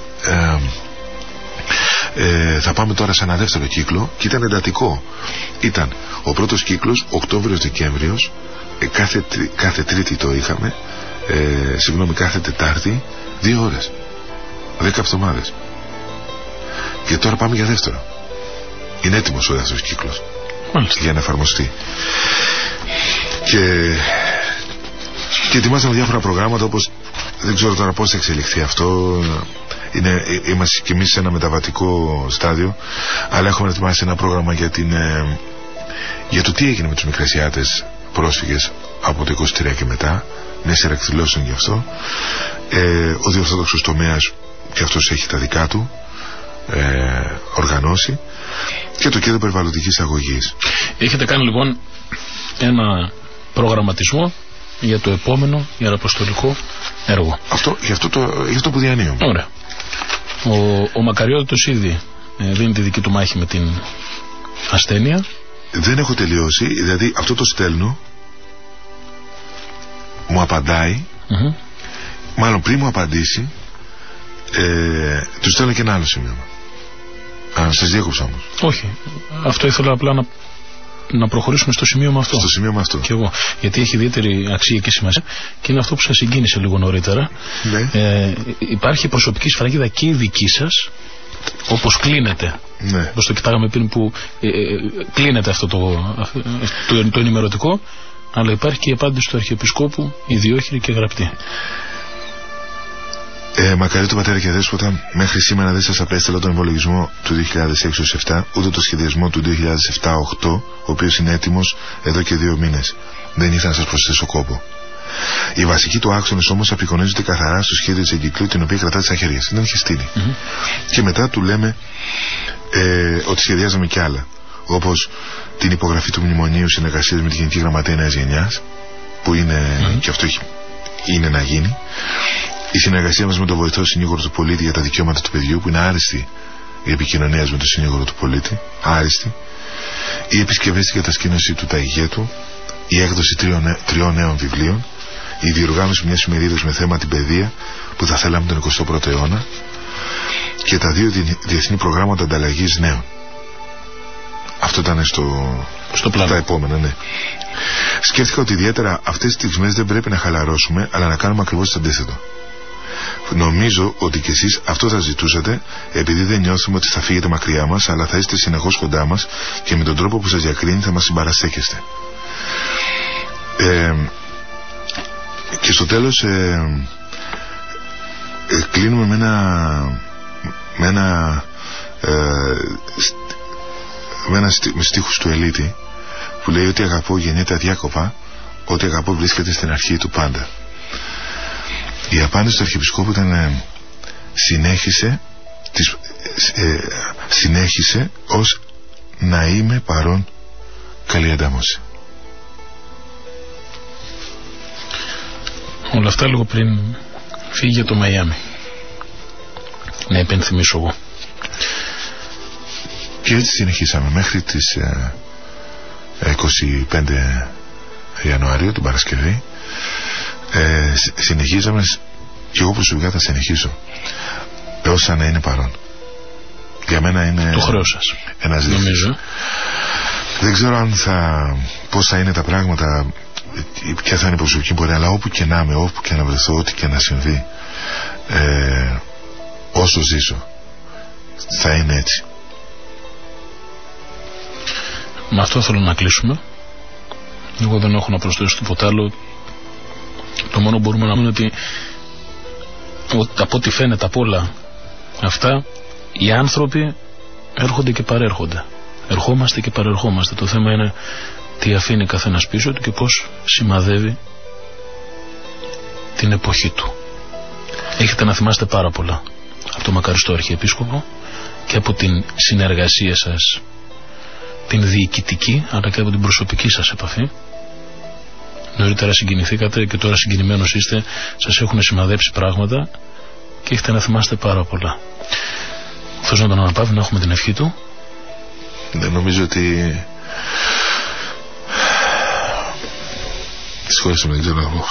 Speaker 2: θα πάμε τώρα σε ένα δεύτερο κύκλο και ήταν εντατικό. Ήταν ο πρώτος κύκλος Οκτώβριος-Δεκέμβριος, κάθε Τρίτη το είχαμε, κάθε Τετάρτη, 2 ώρες, 10 εβδομάδες. Και τώρα πάμε για δεύτερο. Είναι έτοιμος ο δεύτερος κύκλος.
Speaker 1: Μάλιστα.
Speaker 2: Για να εφαρμοστεί. Και ετοιμάσαμε διάφορα προγράμματα, όπως δεν ξέρω τώρα πώς θα εξελιχθεί αυτό. Είμαστε κι εμείς σε ένα μεταβατικό στάδιο, αλλά έχουμε ετοιμάσει ένα πρόγραμμα για το τι έγινε με τους Μικρασιάτες πρόσφυγες από το 23 και μετά, μια σειρά εκδηλώσεων γι' αυτό. Ο διορθόδοξος τομέας και αυτός έχει τα δικά του οργανώσει, και το κέντρο περιβαλλοντικής αγωγής.
Speaker 1: Έχετε κάνει λοιπόν ένα προγραμματισμό για το επόμενο ιεραποστολικό έργο.
Speaker 2: Γι' αυτό που διανύουμε.
Speaker 1: Ωραία. Ο Μακαριώτος ήδη δίνει τη δική του μάχη με την ασθένεια.
Speaker 2: Δεν έχω τελειώσει, δηλαδή αυτό το στέλνω, μου απαντάει, μάλλον πριν μου απαντήσει, του στέλνω και ένα άλλο σημείωμα. Σας διέκοψα όμως.
Speaker 1: Όχι, αυτό ήθελα απλά να προχωρήσουμε στο σημείωμα αυτό.
Speaker 2: Στο σημείωμα αυτό.
Speaker 1: Και εγώ. Γιατί έχει ιδιαίτερη αξία και σημασία και είναι αυτό που σας συγκίνησε λίγο νωρίτερα.
Speaker 2: Ναι.
Speaker 1: Υπάρχει προσωπική σφραγίδα και η δική σας, όπως κλείνεται.
Speaker 2: Ναι.
Speaker 1: Όπως το κοιτάγαμε πριν που κλείνεται αυτό το ενημερωτικό, αλλά υπάρχει και η απάντηση του Αρχιεπισκόπου, ιδιόχειρη και γραπτή.
Speaker 2: Μακαρίτο πατέρα και δέσποτα, μέχρι σήμερα δεν σας απέστειλα τον υπολογισμό του 2006-2007, ούτε το σχεδιασμό του 2007-2008, ο οποίος είναι έτοιμος εδώ και 2 μήνες. Δεν ήθελα να σας προσθέσω κόπο. Οι βασικοί του άξονες όμως απεικονίζονται καθαρά στο σχέδιο της εγκυκλίου, την οποία κρατάτε στα χέρια. Την είχε στείλει. Και μετά του λέμε ότι σχεδιάζαμε κι άλλα, όπως την υπογραφή του μνημονίου συνεργασίας με τη Γενική Γραμματεία Νέας Γενιάς, που είναι και αυτό είναι να γίνει. Η συνεργασία μας με τον βοηθό συνήγορο του πολίτη για τα δικαιώματα του παιδιού, που είναι άριστη η επικοινωνία με τον συνήγορο του πολίτη, άριστη. Οι επισκευές στην κατασκήνωση του Ταϊγέτου, η έκδοση 3 νέων βιβλίων, η διοργάνωση μιας ημερίδας με θέμα την παιδεία που θα θέλαμε τον 21ο αιώνα, και τα 2 διεθνή προγράμματα ανταλλαγής νέων. Αυτό ήταν στο πλάνο. Τα επόμενα, ναι. Σκέφτηκα ότι ιδιαίτερα αυτές τις στιγμές δεν πρέπει να χαλαρώσουμε, αλλά να κάνουμε ακριβώς το αντίθετο. Νομίζω ότι κι εσείς αυτό θα ζητούσατε, επειδή δεν νιώθουμε ότι θα φύγετε μακριά μας, αλλά θα είστε συνεχώς κοντά μας και με τον τρόπο που σας διακρίνει θα μας συμπαραστέκεστε. Και στο τέλος κλείνουμε με στίχους του Ελίτη, που λέει ότι αγαπώ γεννιέται αδιάκοπα, ότι αγαπώ βρίσκεται στην αρχή του πάντα. Η απάντηση του Αρχιεπισκόπου ήταν συνέχισε ως να είμαι παρόν, καλή αντάμωση.
Speaker 1: Όλα αυτά λίγο πριν φύγει για το Μαϊάμι, να υπενθυμίσω εγώ.
Speaker 2: Και έτσι συνεχίσαμε μέχρι τις 25 Ιανουαρίου, την Παρασκευή. Συνεχίζαμε, και εγώ προσωπικά θα συνεχίσω όσα να είναι παρόν. Για μένα είναι
Speaker 1: το χρέος σας,
Speaker 2: ένας δείκτης. Δεν ξέρω πώς θα είναι τα πράγματα, ποια θα είναι η προσωπική πορεία, αλλά όπου και να είμαι, όπου και να βρεθώ, ό,τι και να συμβεί, όσο ζήσω θα είναι έτσι.
Speaker 1: Με αυτό θέλω να κλείσουμε. Εγώ δεν έχω να προσθέσω τίποτα άλλο. Το μόνο που μπορούμε να πούμε είναι ότι από ό,τι φαίνεται από όλα αυτά, οι άνθρωποι έρχονται και παρέρχονται. Ερχόμαστε και παρερχόμαστε. Το θέμα είναι τι αφήνει καθένας πίσω του και πώς σημαδεύει την εποχή του. Έχετε να θυμάστε πάρα πολλά από το μακαριστό Αρχιεπίσκοπο και από την συνεργασία σας, την διοικητική, αλλά και από την προσωπική σας επαφή. Νωρίτερα συγκινηθήκατε και τώρα συγκινημένος είστε, σας έχουν σημαδέψει πράγματα και έχετε να θυμάστε πάρα πολλά. Θέλω να τον αναπαύει, να έχουμε την ευχή του.
Speaker 2: Δεν νομίζω ότι... Συγχωρέστε με, δεν ξέρω να πω.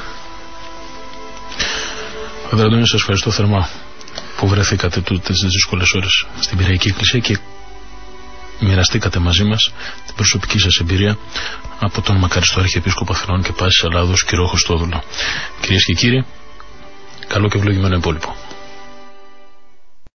Speaker 1: Πατέρα Αντώνη, σας ευχαριστώ θερμά που βρεθήκατε τούτες τις δύσκολες ώρες στην Πειραϊκή Εκκλησία και μοιραστήκατε μαζί μας την προσωπική σας εμπειρία από τον μακαριστό Αρχιεπίσκοπο Αθηνών και Πάσης Ελλάδος, κύριο Χριστόδουλο. Κυρίες και κύριοι, καλό και ευλογημένο υπόλοιπο.